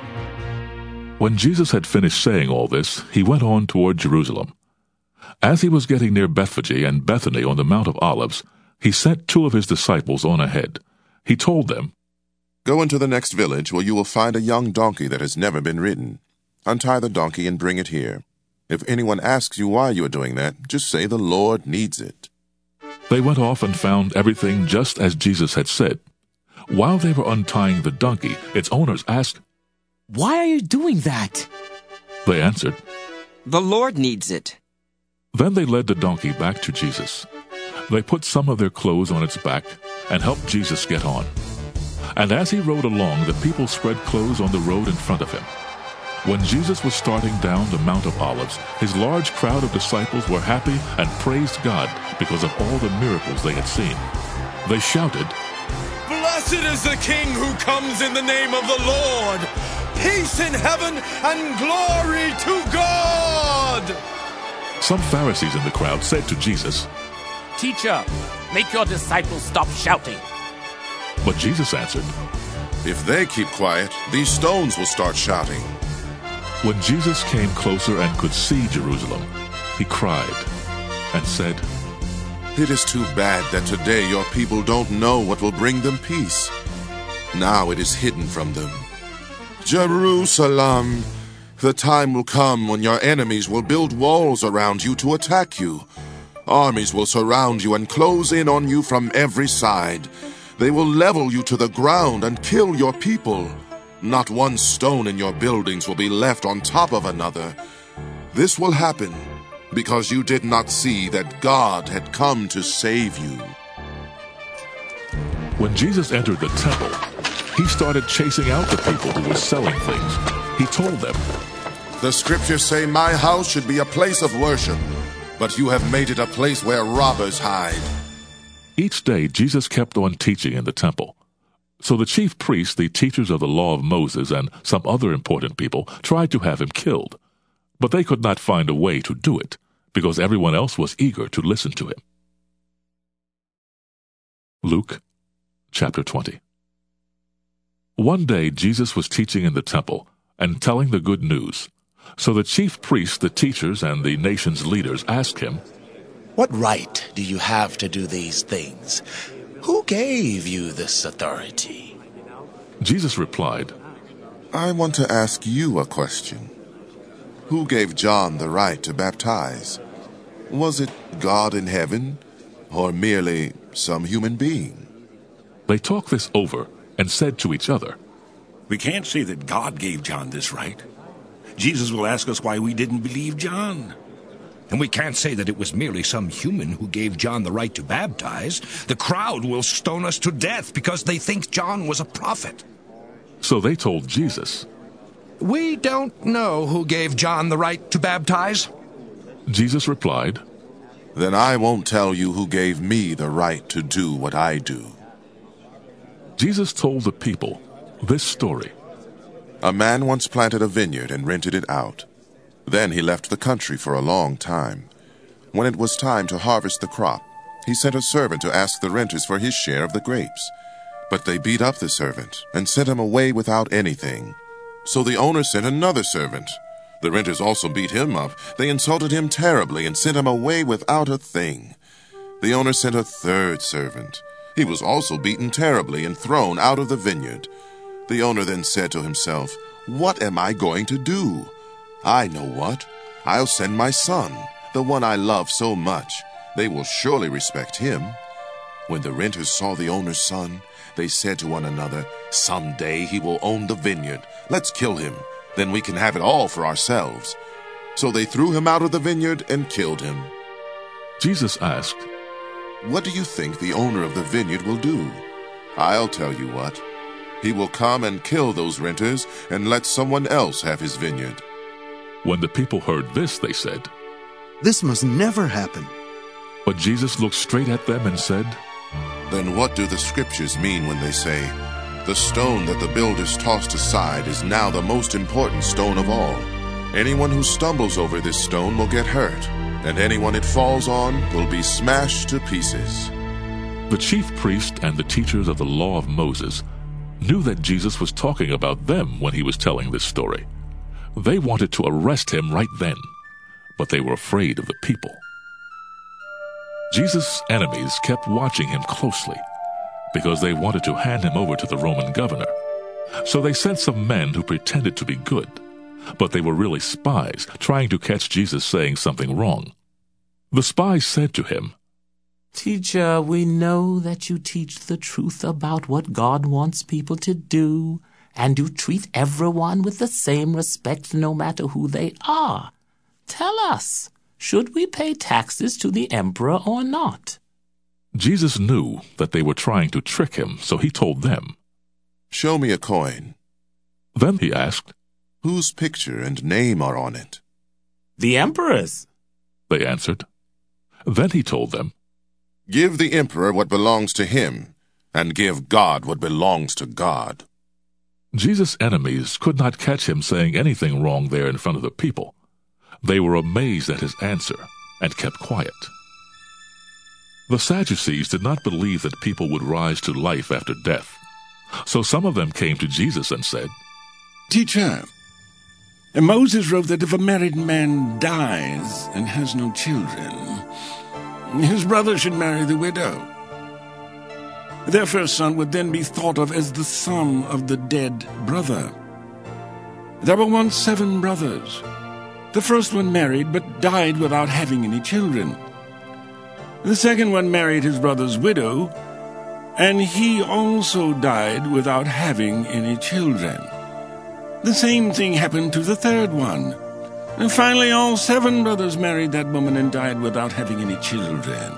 When Jesus had finished saying all this, he went on toward Jerusalem. As he was getting near Bethphage and Bethany on the Mount of Olives, he sent two of his disciples on ahead. He told them, Go into the next village where you will find a young donkey that has never been ridden. Untie the donkey and bring it here. If anyone asks you why you are doing that, just say the Lord needs it. They went off and found everything just as Jesus had said. While they were untying the donkey, its owners asked, Why are you doing that? They answered, The Lord needs it. Then they led the donkey back to Jesus. They put some of their clothes on its back and helped Jesus get on. And as he rode along, the people spread clothes on the road in front of him. When Jesus was starting down the Mount of Olives, his large crowd of disciples were happy and praised God because of all the miracles they had seen. They shouted, Blessed is the King who comes in the name of the Lord! Peace in heaven and glory to God! Some Pharisees in the crowd said to Jesus, Teacher, make your disciples stop shouting. But Jesus answered, If they keep quiet, these stones will start shouting. When Jesus came closer and could see Jerusalem, he cried and said, It is too bad that today your people don't know what will bring them peace. Now it is hidden from them. Jerusalem, the time will come when your enemies will build walls around you to attack you. Armies will surround you and close in on you from every side. They will level you to the ground and kill your people. Not one stone in your buildings will be left on top of another. This will happen because you did not see that God had come to save you. When Jesus entered the temple, he started chasing out the people who were selling things. He told them, The scriptures say my house should be a place of worship, but you have made it a place where robbers hide. Each day Jesus kept on teaching in the temple. So the chief priests, the teachers of the law of Moses, and some other important people tried to have him killed. But they could not find a way to do it, because everyone else was eager to listen to him. Luke chapter twenty. One day Jesus was teaching in the temple and telling the good news. So the chief priests, the teachers, and the nation's leaders asked him, What right do you have to do these things? Who gave you this authority? Jesus replied, I want to ask you a question. Who gave John the right to baptize? Was it God in heaven, or merely some human being? They talked this over and said to each other, We can't say that God gave John this right. Jesus will ask us why we didn't believe John. And we can't say that it was merely some human who gave John the right to baptize. The crowd will stone us to death because they think John was a prophet. So they told Jesus, We don't know who gave John the right to baptize. Jesus replied, Then I won't tell you who gave me the right to do what I do. Jesus told the people this story. A man once planted a vineyard and rented it out. Then he left the country for a long time. When it was time to harvest the crop, he sent a servant to ask the renters for his share of the grapes. But they beat up the servant and sent him away without anything. So the owner sent another servant. The renters also beat him up. They insulted him terribly and sent him away without a thing. The owner sent a third servant. He was also beaten terribly and thrown out of the vineyard. The owner then said to himself, "What am I going to do? I know what. I'll send my son, the one I love so much. They will surely respect him." When the renters saw the owner's son, they said to one another, "Someday he will own the vineyard. Let's kill him. Then we can have it all for ourselves." So they threw him out of the vineyard and killed him. Jesus asked, "What do you think the owner of the vineyard will do? I'll tell you what. He will come and kill those renters and let someone else have his vineyard." When the people heard this, they said, "This must never happen." But Jesus looked straight at them and said, "Then what do the scriptures mean when they say, 'The stone that the builders tossed aside is now the most important stone of all. Anyone who stumbles over this stone will get hurt, and anyone it falls on will be smashed to pieces.'" The chief priest and the teachers of the law of Moses knew that Jesus was talking about them when he was telling this story. They wanted to arrest him right then, but they were afraid of the people. Jesus' enemies kept watching him closely because they wanted to hand him over to the Roman governor. So they sent some men who pretended to be good, but they were really spies trying to catch Jesus saying something wrong. The spies said to him, "Teacher, we know that you teach the truth about what God wants people to do, and you treat everyone with the same respect no matter who they are. Tell us, should we pay taxes to the emperor or not?" Jesus knew that they were trying to trick him, so he told them, "Show me a coin." Then he asked, "Whose picture and name are on it?" "The emperor's," they answered. Then he told them, "Give the emperor what belongs to him, and give God what belongs to God." Jesus' enemies could not catch him saying anything wrong there in front of the people. They were amazed at his answer and kept quiet. The Sadducees did not believe that people would rise to life after death. So some of them came to Jesus and said, "Teacher, Moses wrote that if a married man dies and has no children, his brother should marry the widow. Their first son would then be thought of as the son of the dead brother. There were once seven brothers. The first one married but died without having any children. The second one married his brother's widow, and he also died without having any children. The same thing happened to the third one. And finally, all seven brothers married that woman and died without having any children.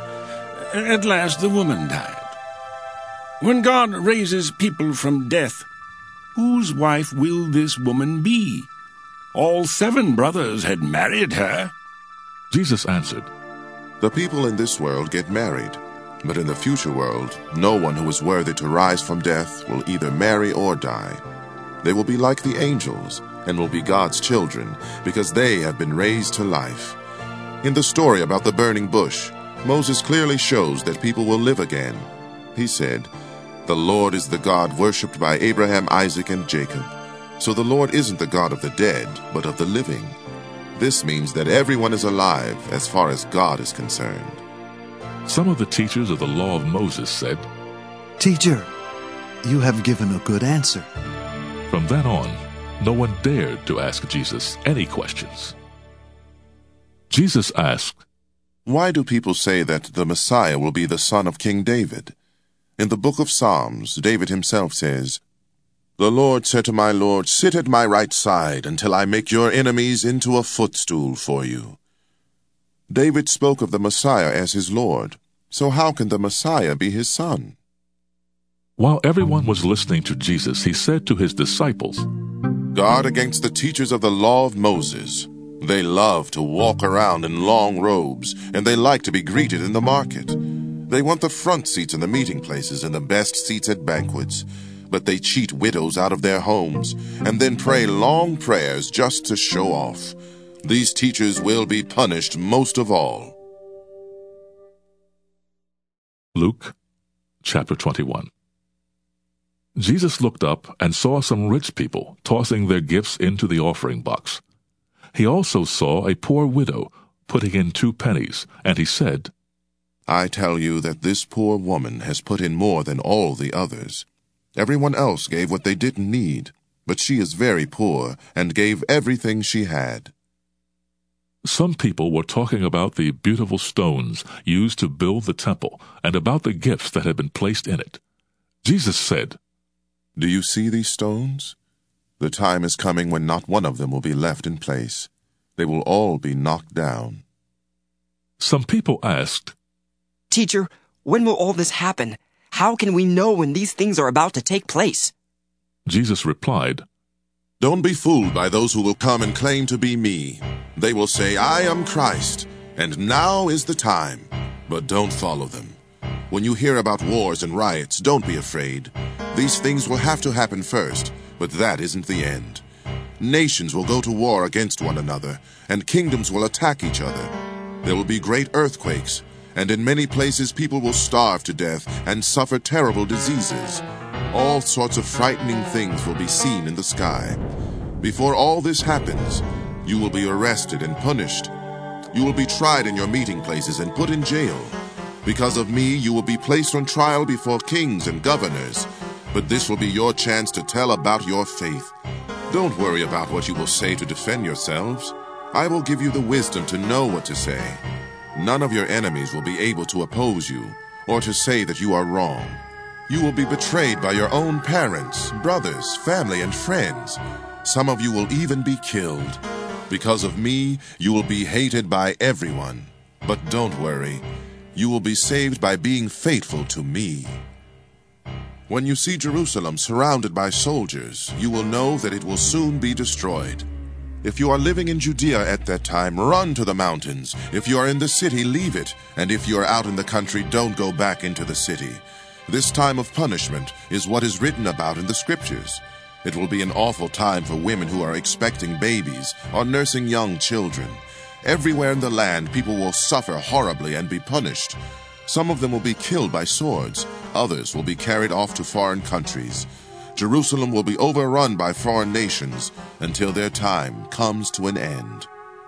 At last, the woman died. When God raises people from death, whose wife will this woman be? All seven brothers had married her." Jesus answered, "The people in this world get married, but in the future world, no one who is worthy to rise from death will either marry or die. They will be like the angels and will be God's children, because they have been raised to life. In the story about the burning bush, Moses clearly shows that people will live again. He said, 'The Lord is the God worshipped by Abraham, Isaac, and Jacob.' So the Lord isn't the God of the dead, but of the living. This means that everyone is alive as far as God is concerned." Some of the teachers of the law of Moses said, "Teacher, you have given a good answer." From then on, no one dared to ask Jesus any questions. Jesus asked, "Why do people say that the Messiah will be the son of King David? In the book of Psalms, David himself says, 'The Lord said to my Lord, sit at my right side until I make your enemies into a footstool for you.' David spoke of the Messiah as his Lord, so how can the Messiah be his son?" While everyone was listening to Jesus, he said to his disciples, "Guard against the teachers of the law of Moses. They love to walk around in long robes, and they like to be greeted in the market. They want the front seats in the meeting places and the best seats at banquets. But they cheat widows out of their homes, and then pray long prayers just to show off. These teachers will be punished most of all." Luke chapter twenty-one. Jesus looked up and saw some rich people tossing their gifts into the offering box. He also saw a poor widow putting in two pennies, and he said, I tell you that this poor woman has put in more than all the others. Everyone else gave what they didn't need, but she is very poor and gave everything she had. Some people were talking about the beautiful stones used to build the temple and about the gifts that had been placed in it. Jesus said, Do you see these stones? The time is coming when not one of them will be left in place. They will all be knocked down. Some people asked, Teacher, when will all this happen? How can we know when these things are about to take place? Jesus replied, Don't be fooled by those who will come and claim to be me. They will say, I am Christ, and now is the time. But don't follow them. When you hear about wars and riots, don't be afraid. These things will have to happen first, but that isn't the end. Nations will go to war against one another, and kingdoms will attack each other. There will be great earthquakes, and in many places people will starve to death and suffer terrible diseases. All sorts of frightening things will be seen in the sky. Before all this happens, you will be arrested and punished. You will be tried in your meeting places and put in jail. Because of me, you will be placed on trial before kings and governors. But this will be your chance to tell about your faith. Don't worry about what you will say to defend yourselves. I will give you the wisdom to know what to say. None of your enemies will be able to oppose you or to say that you are wrong. You will be betrayed by your own parents, brothers, family, and friends. Some of you will even be killed. Because of me, you will be hated by everyone. But don't worry. You will be saved by being faithful to me. When you see Jerusalem surrounded by soldiers, you will know that it will soon be destroyed. If you are living in Judea at that time, run to the mountains. If you are in the city, leave it. And if you are out in the country, don't go back into the city. This time of punishment is what is written about in the scriptures. It will be an awful time for women who are expecting babies or nursing young children. Everywhere in the land, people will suffer horribly and be punished. Some of them will be killed by swords. Others will be carried off to foreign countries. Jerusalem will be overrun by foreign nations until their time comes to an end.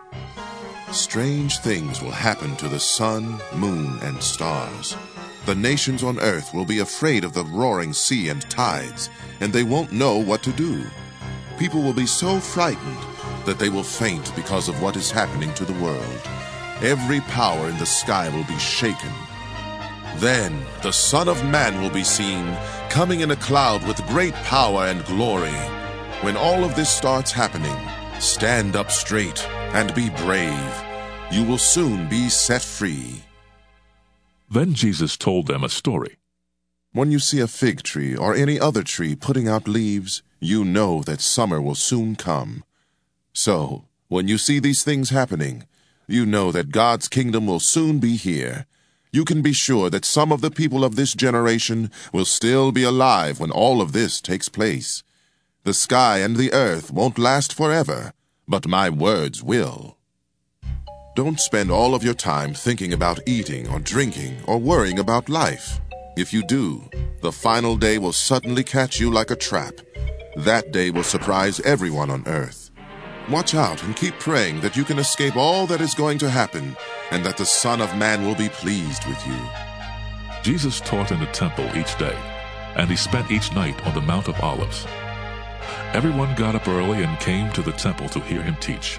Strange things will happen to the sun, moon, and stars. The nations on earth will be afraid of the roaring sea and tides, and they won't know what to do. People will be so frightened that they will faint because of what is happening to the world. Every power in the sky will be shaken. Then the Son of Man will be seen, coming in a cloud with great power and glory. When all of this starts happening, stand up straight and be brave. You will soon be set free. Then Jesus told them a story. When you see a fig tree or any other tree putting out leaves, you know that summer will soon come. So, when you see these things happening, you know that God's kingdom will soon be here. You can be sure that some of the people of this generation will still be alive when all of this takes place. The sky and the earth won't last forever, but my words will. Don't spend all of your time thinking about eating or drinking or worrying about life. If you do, the final day will suddenly catch you like a trap. That day will surprise everyone on earth. Watch out and keep praying that you can escape all that is going to happen and that the Son of Man will be pleased with you. Jesus taught in the temple each day, and he spent each night on the Mount of Olives. Everyone got up early and came to the temple to hear him teach.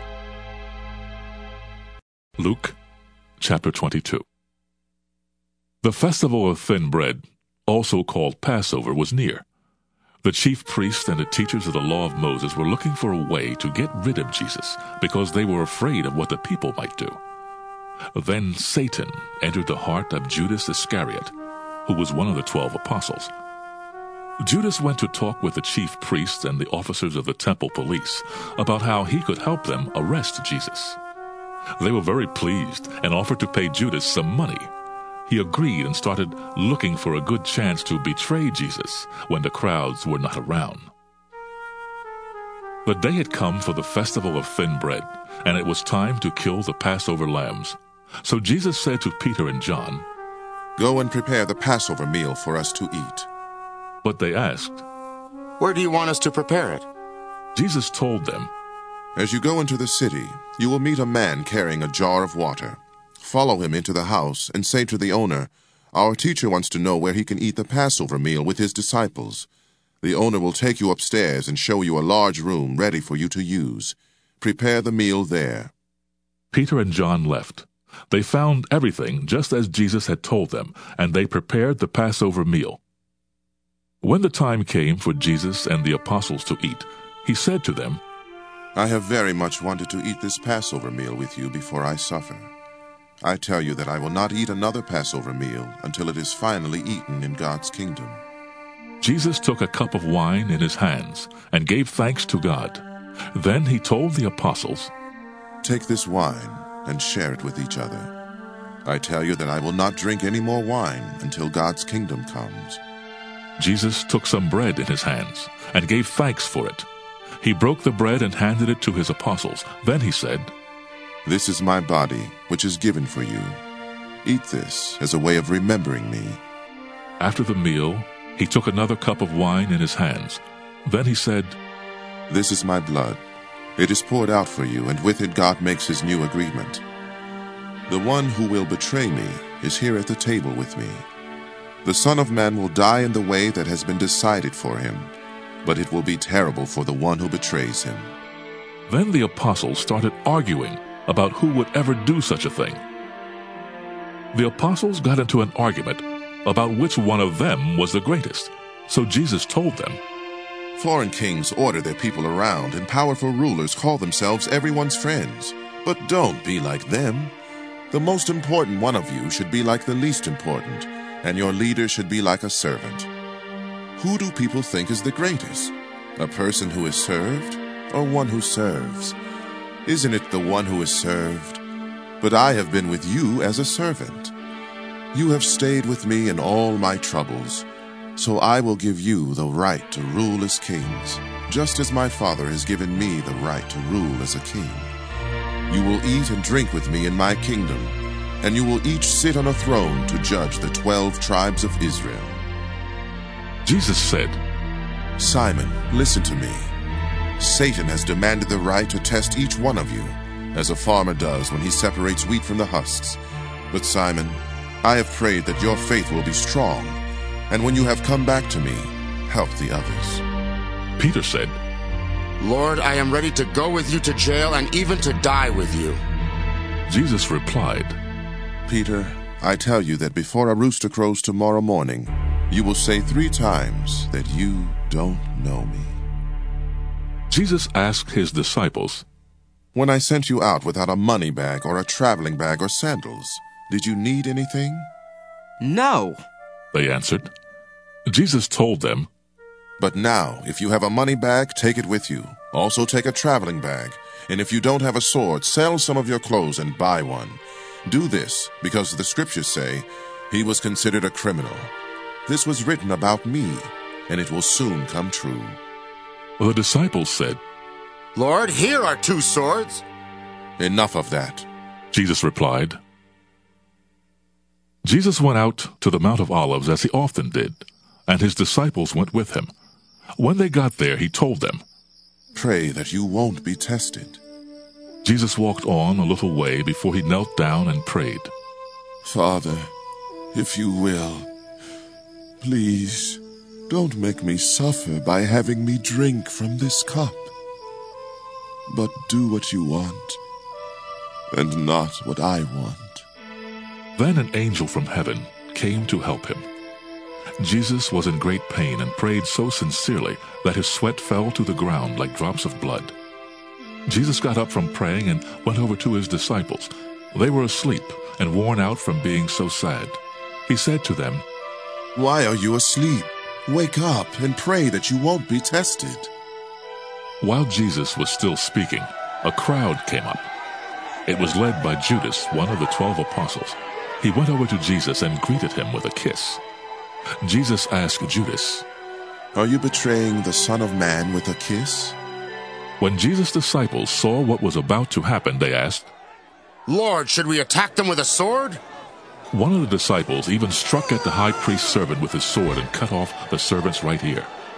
Luke chapter twenty-two. The festival of thin bread, also called Passover, was near. The chief priests and the teachers of the law of Moses were looking for a way to get rid of Jesus because they were afraid of what the people might do. Then Satan entered the heart of Judas Iscariot, who was one of the twelve apostles. Judas went to talk with the chief priests and the officers of the temple police about how he could help them arrest Jesus. They were very pleased and offered to pay Judas some money. He agreed and started looking for a good chance to betray Jesus when the crowds were not around. The day had come for the festival of thin bread, and it was time to kill the Passover lambs. So Jesus said to Peter and John, Go and prepare the Passover meal for us to eat. But they asked, Where do you want us to prepare it? Jesus told them, As you go into the city, you will meet a man carrying a jar of water. Follow him into the house and say to the owner, Our teacher wants to know where he can eat the Passover meal with his disciples. The owner will take you upstairs and show you a large room ready for you to use. Prepare the meal there. Peter and John left. They found everything just as Jesus had told them, and they prepared the Passover meal. When the time came for Jesus and the apostles to eat, he said to them, I have very much wanted to eat this Passover meal with you before I suffer. I tell you that I will not eat another Passover meal until it is finally eaten in God's kingdom. Jesus took a cup of wine in his hands and gave thanks to God. Then he told the apostles, Take this wine and share it with each other. I tell you that I will not drink any more wine until God's kingdom comes. Jesus took some bread in his hands and gave thanks for it. He broke the bread and handed it to his apostles. Then he said, This is my body, which is given for you. Eat this as a way of remembering me. After the meal, he took another cup of wine in his hands. Then he said, This is my blood. It is poured out for you, and with it God makes his new agreement. The one who will betray me is here at the table with me. The Son of Man will die in the way that has been decided for him, but it will be terrible for the one who betrays him. Then the apostles started arguing about who would ever do such a thing. The apostles got into an argument about which one of them was the greatest. So Jesus told them, Foreign kings order their people around, and powerful rulers call themselves everyone's friends. But don't be like them. The most important one of you should be like the least important, and your leader should be like a servant. Who do people think is the greatest? A person who is served, or one who serves? Isn't it the one who is served? But I have been with you as a servant. You have stayed with me in all my troubles, so I will give you the right to rule as kings, just as my Father has given me the right to rule as a king. You will eat and drink with me in my kingdom, and you will each sit on a throne to judge the twelve tribes of Israel. Jesus said, Simon, listen to me. Satan has demanded the right to test each one of you, as a farmer does when he separates wheat from the husks. But Simon, I have prayed that your faith will be strong, and when you have come back to me, help the others. Peter said, Lord, I am ready to go with you to jail and even to die with you. Jesus replied, Peter, I tell you that before a rooster crows tomorrow morning, you will say three times that you don't know me. Jesus asked his disciples, When I sent you out without a money bag or a traveling bag or sandals, did you need anything? No, they answered. Jesus told them, But now, if you have a money bag, take it with you. Also take a traveling bag. And if you don't have a sword, sell some of your clothes and buy one. Do this, because the scriptures say, He was considered a criminal. This was written about me, and it will soon come true. The disciples said, Lord, here are two swords. Enough of that, Jesus replied. Jesus went out to the Mount of Olives as he often did, and his disciples went with him. When they got there, he told them, Pray that you won't be tested. Jesus walked on a little way before he knelt down and prayed. Father, if you will, please don't make me suffer by having me drink from this cup. But do what you want, and not what I want. Then an angel from heaven came to help him. Jesus was in great pain and prayed so sincerely that his sweat fell to the ground like drops of blood. Jesus got up from praying and went over to his disciples. They were asleep and worn out from being so sad. He said to them, Why are you asleep? Wake up and pray that you won't be tested. While Jesus was still speaking, a crowd came up. It was led by Judas, one of the twelve apostles. He went over to Jesus and greeted him with a kiss. Jesus asked Judas, Are you betraying the Son of Man with a kiss? When Jesus' disciples saw what was about to happen, they asked, Lord, should we attack them with a sword? One of the disciples even struck at the high priest's servant with his sword and cut off the servant's right ear.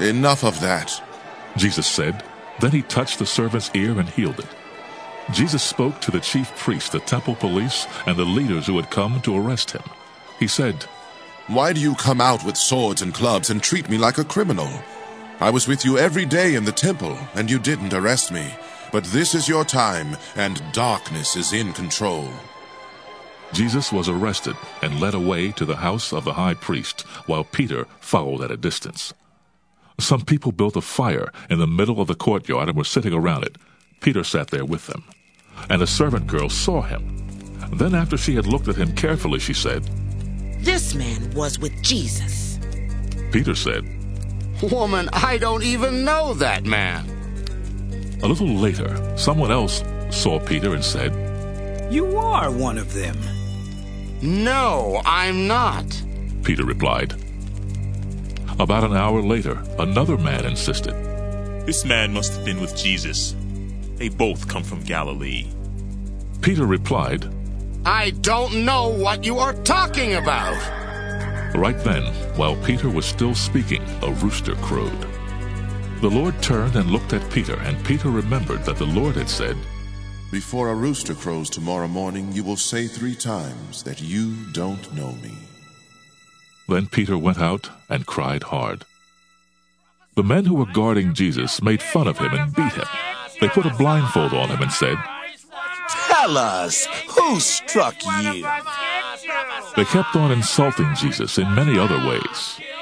Enough of that, Jesus said. Then he touched the servant's ear and healed it. Jesus spoke to the chief priests, the temple police, and the leaders who had come to arrest him. He said, "Why do you come out with swords and clubs and treat me like a criminal? I was with you every day in the temple, and you didn't arrest me. But this is your time, and darkness is in control." Jesus was arrested and led away to the house of the high priest, while Peter followed at a distance. Some people built a fire in the middle of the courtyard and were sitting around it. Peter sat there with them. And a servant girl saw him. Then after she had looked at him carefully, she said, "This man was with Jesus." Peter said, "Woman, I don't even know that man." A little later, someone else saw Peter and said, "You are one of them." "No, I'm not," Peter replied. About an hour later, another man insisted, "This man must have been with Jesus. They both come from Galilee." Peter replied, "I don't know what you are talking about." Right then, while Peter was still speaking, a rooster crowed. The Lord turned and looked at Peter, and Peter remembered that the Lord had said, "Before a rooster crows tomorrow morning, you will say three times that you don't know me." Then Peter went out and cried hard. The men who were guarding Jesus made fun of him and beat him. They put a blindfold on him and said, "Tell us, who struck you?" They kept on insulting Jesus in many other ways.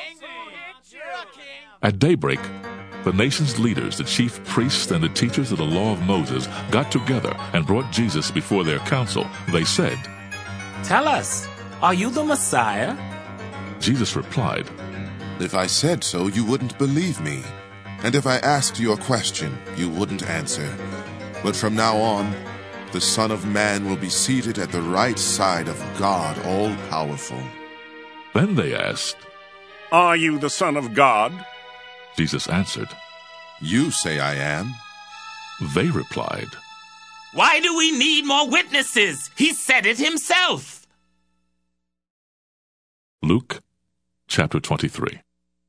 At daybreak, the nation's leaders, the chief priests, and the teachers of the law of Moses got together and brought Jesus before their council. They said, "Tell us, are you the Messiah?" Jesus replied, "If I said so, you wouldn't believe me. And if I asked you a question, you wouldn't answer. But from now on, the Son of Man will be seated at the right side of God all-powerful." Then they asked, "Are you the Son of God?" Jesus answered, "You say I am." They replied, "Why do we need more witnesses? He said it himself." Luke chapter twenty-three.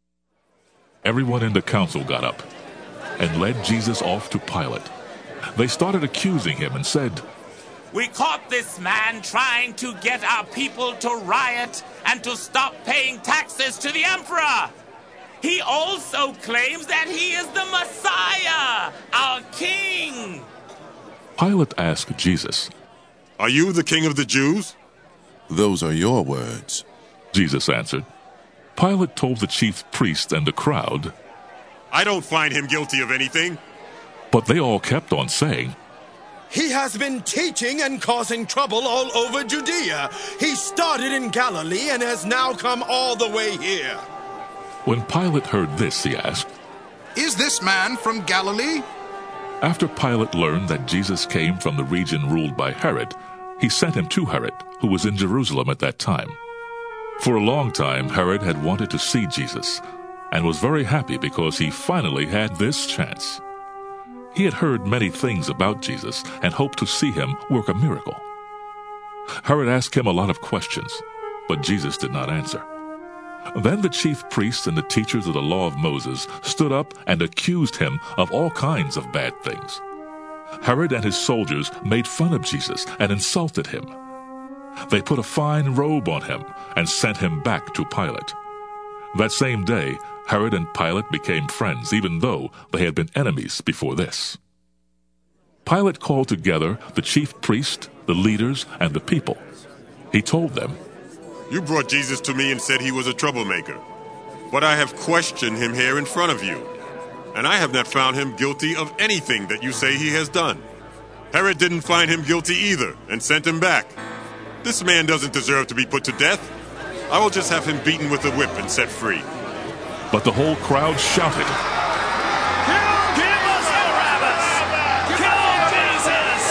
Everyone in the council got up and led Jesus off to Pilate. They started accusing him and said, "We caught this man trying to get our people to riot and to stop paying taxes to the emperor. He also claims that he is the Messiah, our king." Pilate asked Jesus, "Are you the king of the Jews?" "Those are your words," Jesus answered. Pilate told the chief priests and the crowd, "I don't find him guilty of anything." But they all kept on saying, "He has been teaching and causing trouble all over Judea. He started in Galilee and has now come all the way here." When Pilate heard this, he asked, "Is this man from Galilee?" After Pilate learned that Jesus came from the region ruled by Herod, he sent him to Herod, who was in Jerusalem at that time. For a long time, Herod had wanted to see Jesus, and was very happy because he finally had this chance. He had heard many things about Jesus and hoped to see him work a miracle. Herod asked him a lot of questions, but Jesus did not answer. Then the chief priests and the teachers of the law of Moses stood up and accused him of all kinds of bad things. Herod and his soldiers made fun of Jesus and insulted him. They put a fine robe on him and sent him back to Pilate. That same day, Herod and Pilate became friends, even though they had been enemies before this. Pilate called together the chief priests, the leaders, and the people. He told them, "You brought Jesus to me and said he was a troublemaker. But I have questioned him here in front of you, and I have not found him guilty of anything that you say he has done. Herod didn't find him guilty either and sent him back. This man doesn't deserve to be put to death. I will just have him beaten with a whip and set free." But the whole crowd shouted, "Give us Barabbas! Kill Jesus!"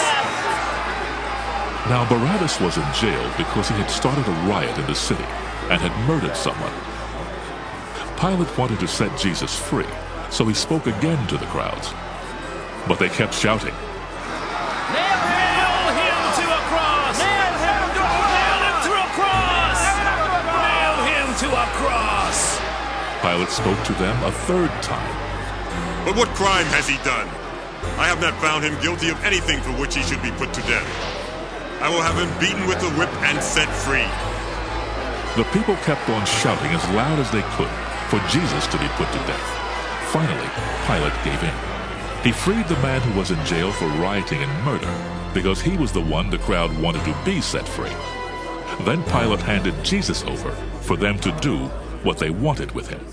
Now Barabbas was in jail because he had started a riot in the city and had murdered someone. Pilate wanted to set Jesus free, so he spoke again to the crowds. But they kept shouting, "Nail him to a cross! Nail him to a cross! Nail him to a cross!" Pilate spoke to them a third time. But what crime has he done? I have not found him guilty of anything for which he should be put to death. I will have him beaten with the whip and set free. The people kept on shouting as loud as they could for Jesus to be put to death. Finally, Pilate gave in. He freed the man who was in jail for rioting and murder because he was the one the crowd wanted to be set free. Then Pilate handed Jesus over for them to do what they wanted with him.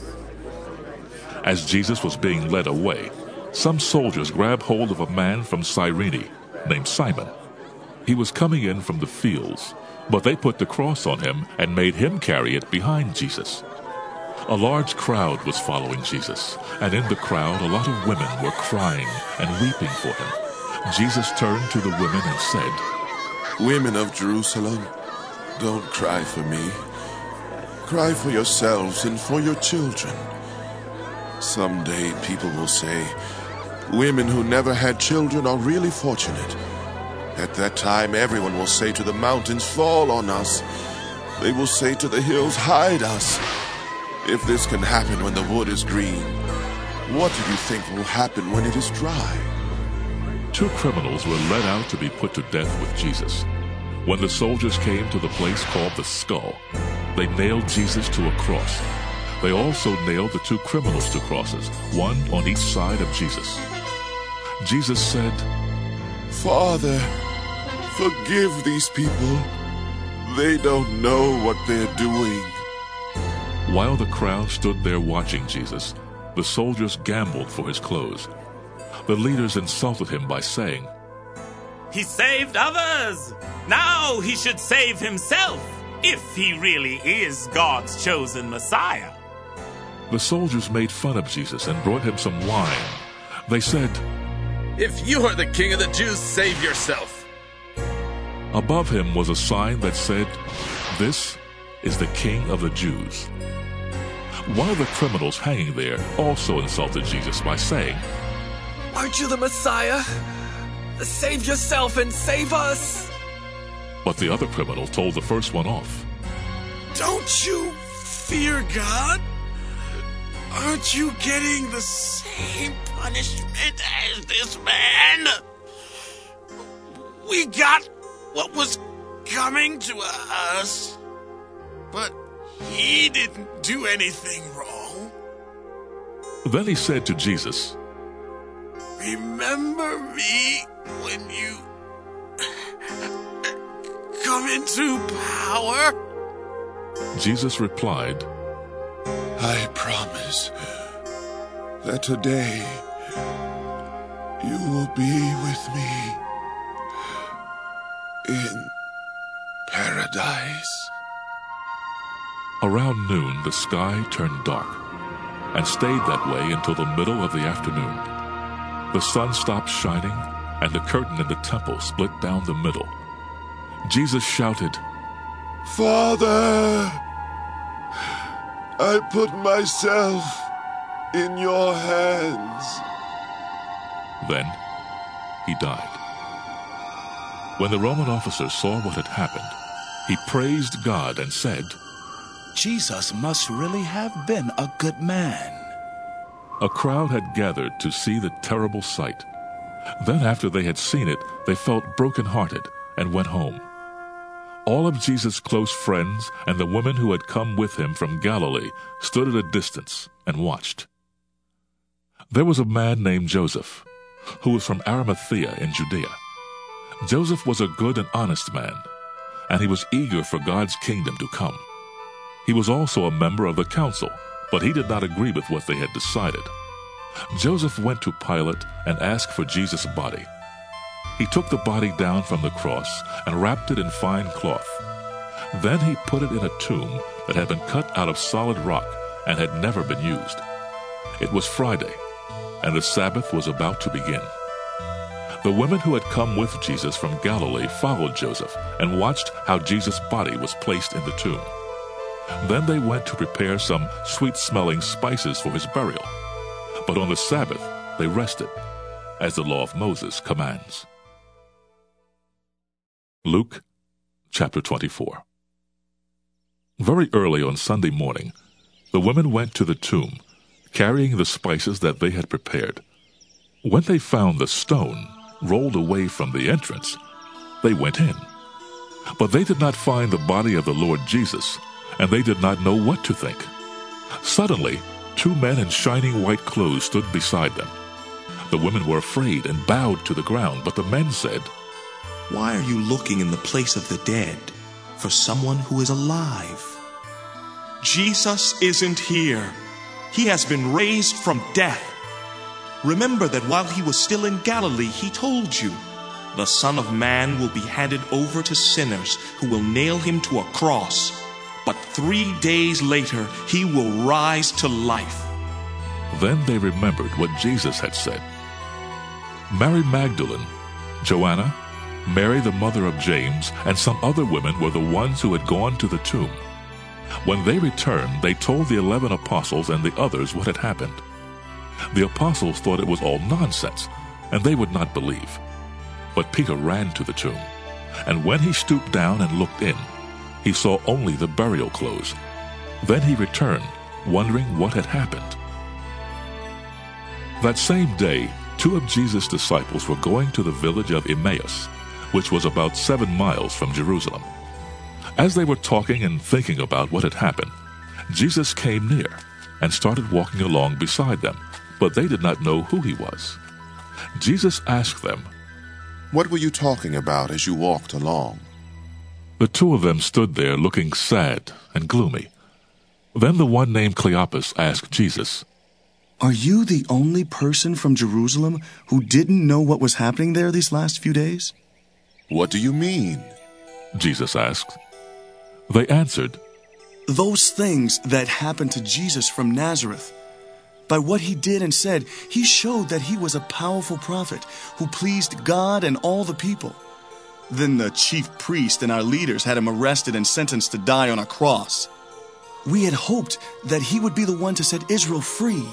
As Jesus was being led away, some soldiers grabbed hold of a man from Cyrene named Simon. He was coming in from the fields, but they put the cross on him and made him carry it behind Jesus. A large crowd was following Jesus, and in the crowd a lot of women were crying and weeping for him. Jesus turned to the women and said, "Women of Jerusalem, don't cry for me. Cry for yourselves and for your children. Someday people will say, women who never had children are really fortunate. At that time, everyone will say to the mountains, fall on us. They will say to the hills, hide us. If this can happen when the wood is green, what do you think will happen when it is dry?" Two criminals were led out to be put to death with Jesus. When the soldiers came to the place called the Skull, they nailed Jesus to a cross. They also nailed the two criminals to crosses, one on each side of Jesus. Jesus said, "Father, forgive these people. They don't know what they're doing." While the crowd stood there watching Jesus, the soldiers gambled for his clothes. The leaders insulted him by saying, "He saved others. Now he should save himself, if he really is God's chosen Messiah." The soldiers made fun of Jesus and brought him some wine. They said, "If you are the king of the Jews, save yourself." Above him was a sign that said, "This is the King of the Jews." One of the criminals hanging there also insulted Jesus by saying, "Aren't you the Messiah? Save yourself and save us." But the other criminal told the first one off. "Don't you fear God? Aren't you getting the same punishment as this man? We got what was coming to us, but he didn't do anything wrong." Then he said to Jesus, "Remember me when you come into power?" Jesus replied, "I promise that today you will be with me in paradise." Around noon, the sky turned dark and stayed that way until the middle of the afternoon. The sun stopped shining, and the curtain in the temple split down the middle. Jesus shouted, "Father, I put myself in your hands." Then he died. When the Roman officer saw what had happened, he praised God and said, "Jesus must really have been a good man." A crowd had gathered to see the terrible sight. Then after they had seen it, they felt broken-hearted and went home. All of Jesus' close friends and the women who had come with him from Galilee stood at a distance and watched. There was a man named Joseph, who was from Arimathea in Judea. Joseph was a good and honest man, and he was eager for God's kingdom to come. He was also a member of the council, but he did not agree with what they had decided. Joseph went to Pilate and asked for Jesus' body. He took the body down from the cross and wrapped it in fine cloth. Then he put it in a tomb that had been cut out of solid rock and had never been used. It was Friday, and the Sabbath was about to begin. The women who had come with Jesus from Galilee followed Joseph and watched how Jesus' body was placed in the tomb. Then they went to prepare some sweet-smelling spices for his burial. But on the Sabbath they rested, as the law of Moses commands. Luke chapter twenty-four. Very early on Sunday morning, the women went to the tomb, carrying the spices that they had prepared. When they found the stone rolled away from the entrance, they went in. But they did not find the body of the Lord Jesus, and they did not know what to think. Suddenly, two men in shining white clothes stood beside them. The women were afraid and bowed to the ground, but the men said, "Why are you looking in the place of the dead for someone who is alive? Jesus isn't here. He has been raised from death. Remember that while he was still in Galilee, he told you, 'The Son of Man will be handed over to sinners who will nail him to a cross, but three days later he will rise to life.'" Then they remembered what Jesus had said. Mary Magdalene, Joanna, Mary the mother of James, and some other women were the ones who had gone to the tomb. When they returned, they told the eleven apostles and the others what had happened. The apostles thought it was all nonsense, and they would not believe. But Peter ran to the tomb, and when he stooped down and looked in, he saw only the burial clothes. Then he returned, wondering what had happened. That same day, two of Jesus' disciples were going to the village of Emmaus, which was about seven miles from Jerusalem. As they were talking and thinking about what had happened, Jesus came near and started walking along beside them, but they did not know who he was. Jesus asked them, "What were you talking about as you walked along?" The two of them stood there looking sad and gloomy. Then the one named Cleopas asked Jesus, "Are you the only person from Jerusalem who didn't know what was happening there these last few days?" "What do you mean?" Jesus asked. They answered, "Those things that happened to Jesus from Nazareth. By what he did and said, he showed that he was a powerful prophet who pleased God and all the people. Then the chief priest and our leaders had him arrested and sentenced to die on a cross. We had hoped that he would be the one to set Israel free.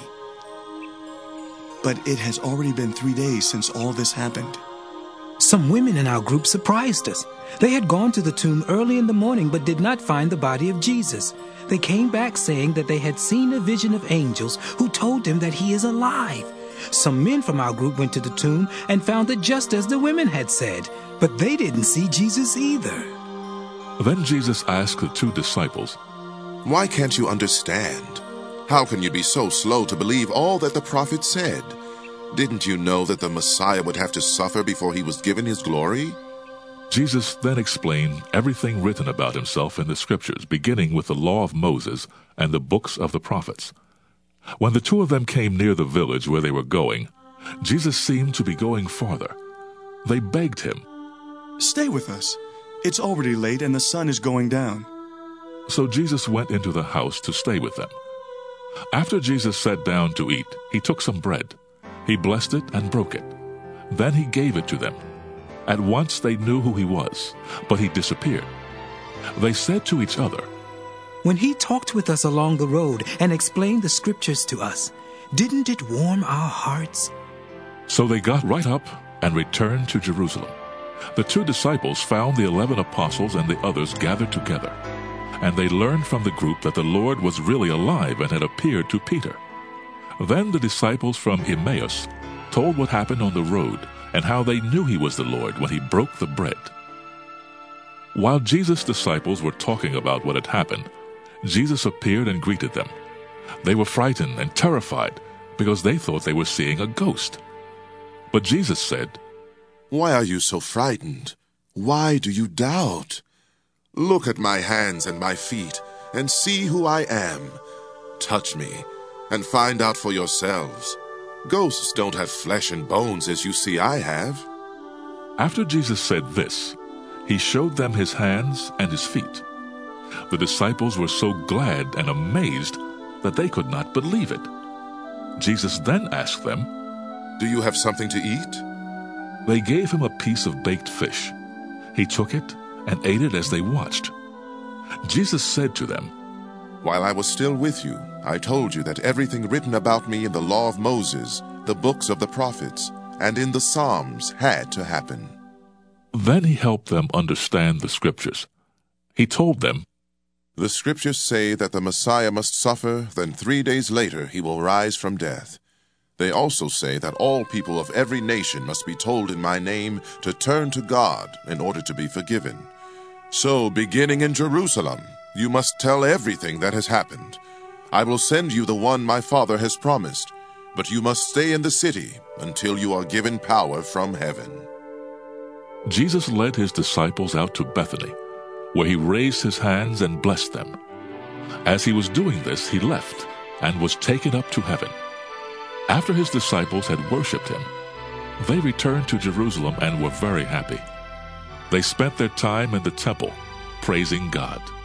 But it has already been three days since all this happened." Some women in our group surprised us. They had gone to the tomb early in the morning but did not find the body of Jesus. They came back saying that they had seen a vision of angels who told them that he is alive. Some men from our group went to the tomb and found it just as the women had said, but they didn't see Jesus either. Then Jesus asked the two disciples, "Why can't you understand? How can you be so slow to believe all that the prophets said? Didn't you know that the Messiah would have to suffer before he was given his glory?" Jesus then explained everything written about himself in the Scriptures, beginning with the law of Moses and the books of the prophets. When the two of them came near the village where they were going, Jesus seemed to be going farther. They begged him, "Stay with us. It's already late and the sun is going down." So Jesus went into the house to stay with them. After Jesus sat down to eat, he took some bread. He blessed it and broke it. Then he gave it to them. At once they knew who he was, but he disappeared. They said to each other, "When he talked with us along the road and explained the Scriptures to us, didn't it warm our hearts?" So they got right up and returned to Jerusalem. The two disciples found the eleven apostles and the others gathered together, and they learned from the group that the Lord was really alive and had appeared to Peter. Then the disciples from Emmaus told what happened on the road and how they knew he was the Lord when he broke the bread. While Jesus' disciples were talking about what had happened, Jesus appeared and greeted them. They were frightened and terrified because they thought they were seeing a ghost. But Jesus said, "Why are you so frightened? Why do you doubt? Look at my hands and my feet, and see who I am. Touch me, and find out for yourselves. Ghosts don't have flesh and bones as you see I have." After Jesus said this, he showed them his hands and his feet. The disciples were so glad and amazed that they could not believe it. Jesus then asked them, "Do you have something to eat?" They gave him a piece of baked fish. He took it and ate it as they watched. Jesus said to them, "While I was still with you, I told you that everything written about me in the law of Moses, the books of the prophets, and in the Psalms had to happen." Then he helped them understand the Scriptures. He told them, The scriptures say that the Messiah must suffer, then three days later he will rise from death. They also say that all people of every nation must be told in my name to turn to God in order to be forgiven. So, beginning in Jerusalem, you must tell everything that has happened. I will send you the one my Father has promised, but you must stay in the city until you are given power from heaven." Jesus led his disciples out to Bethany, where he raised his hands and blessed them. As he was doing this, he left and was taken up to heaven. After his disciples had worshipped him, they returned to Jerusalem and were very happy. They spent their time in the temple, praising God.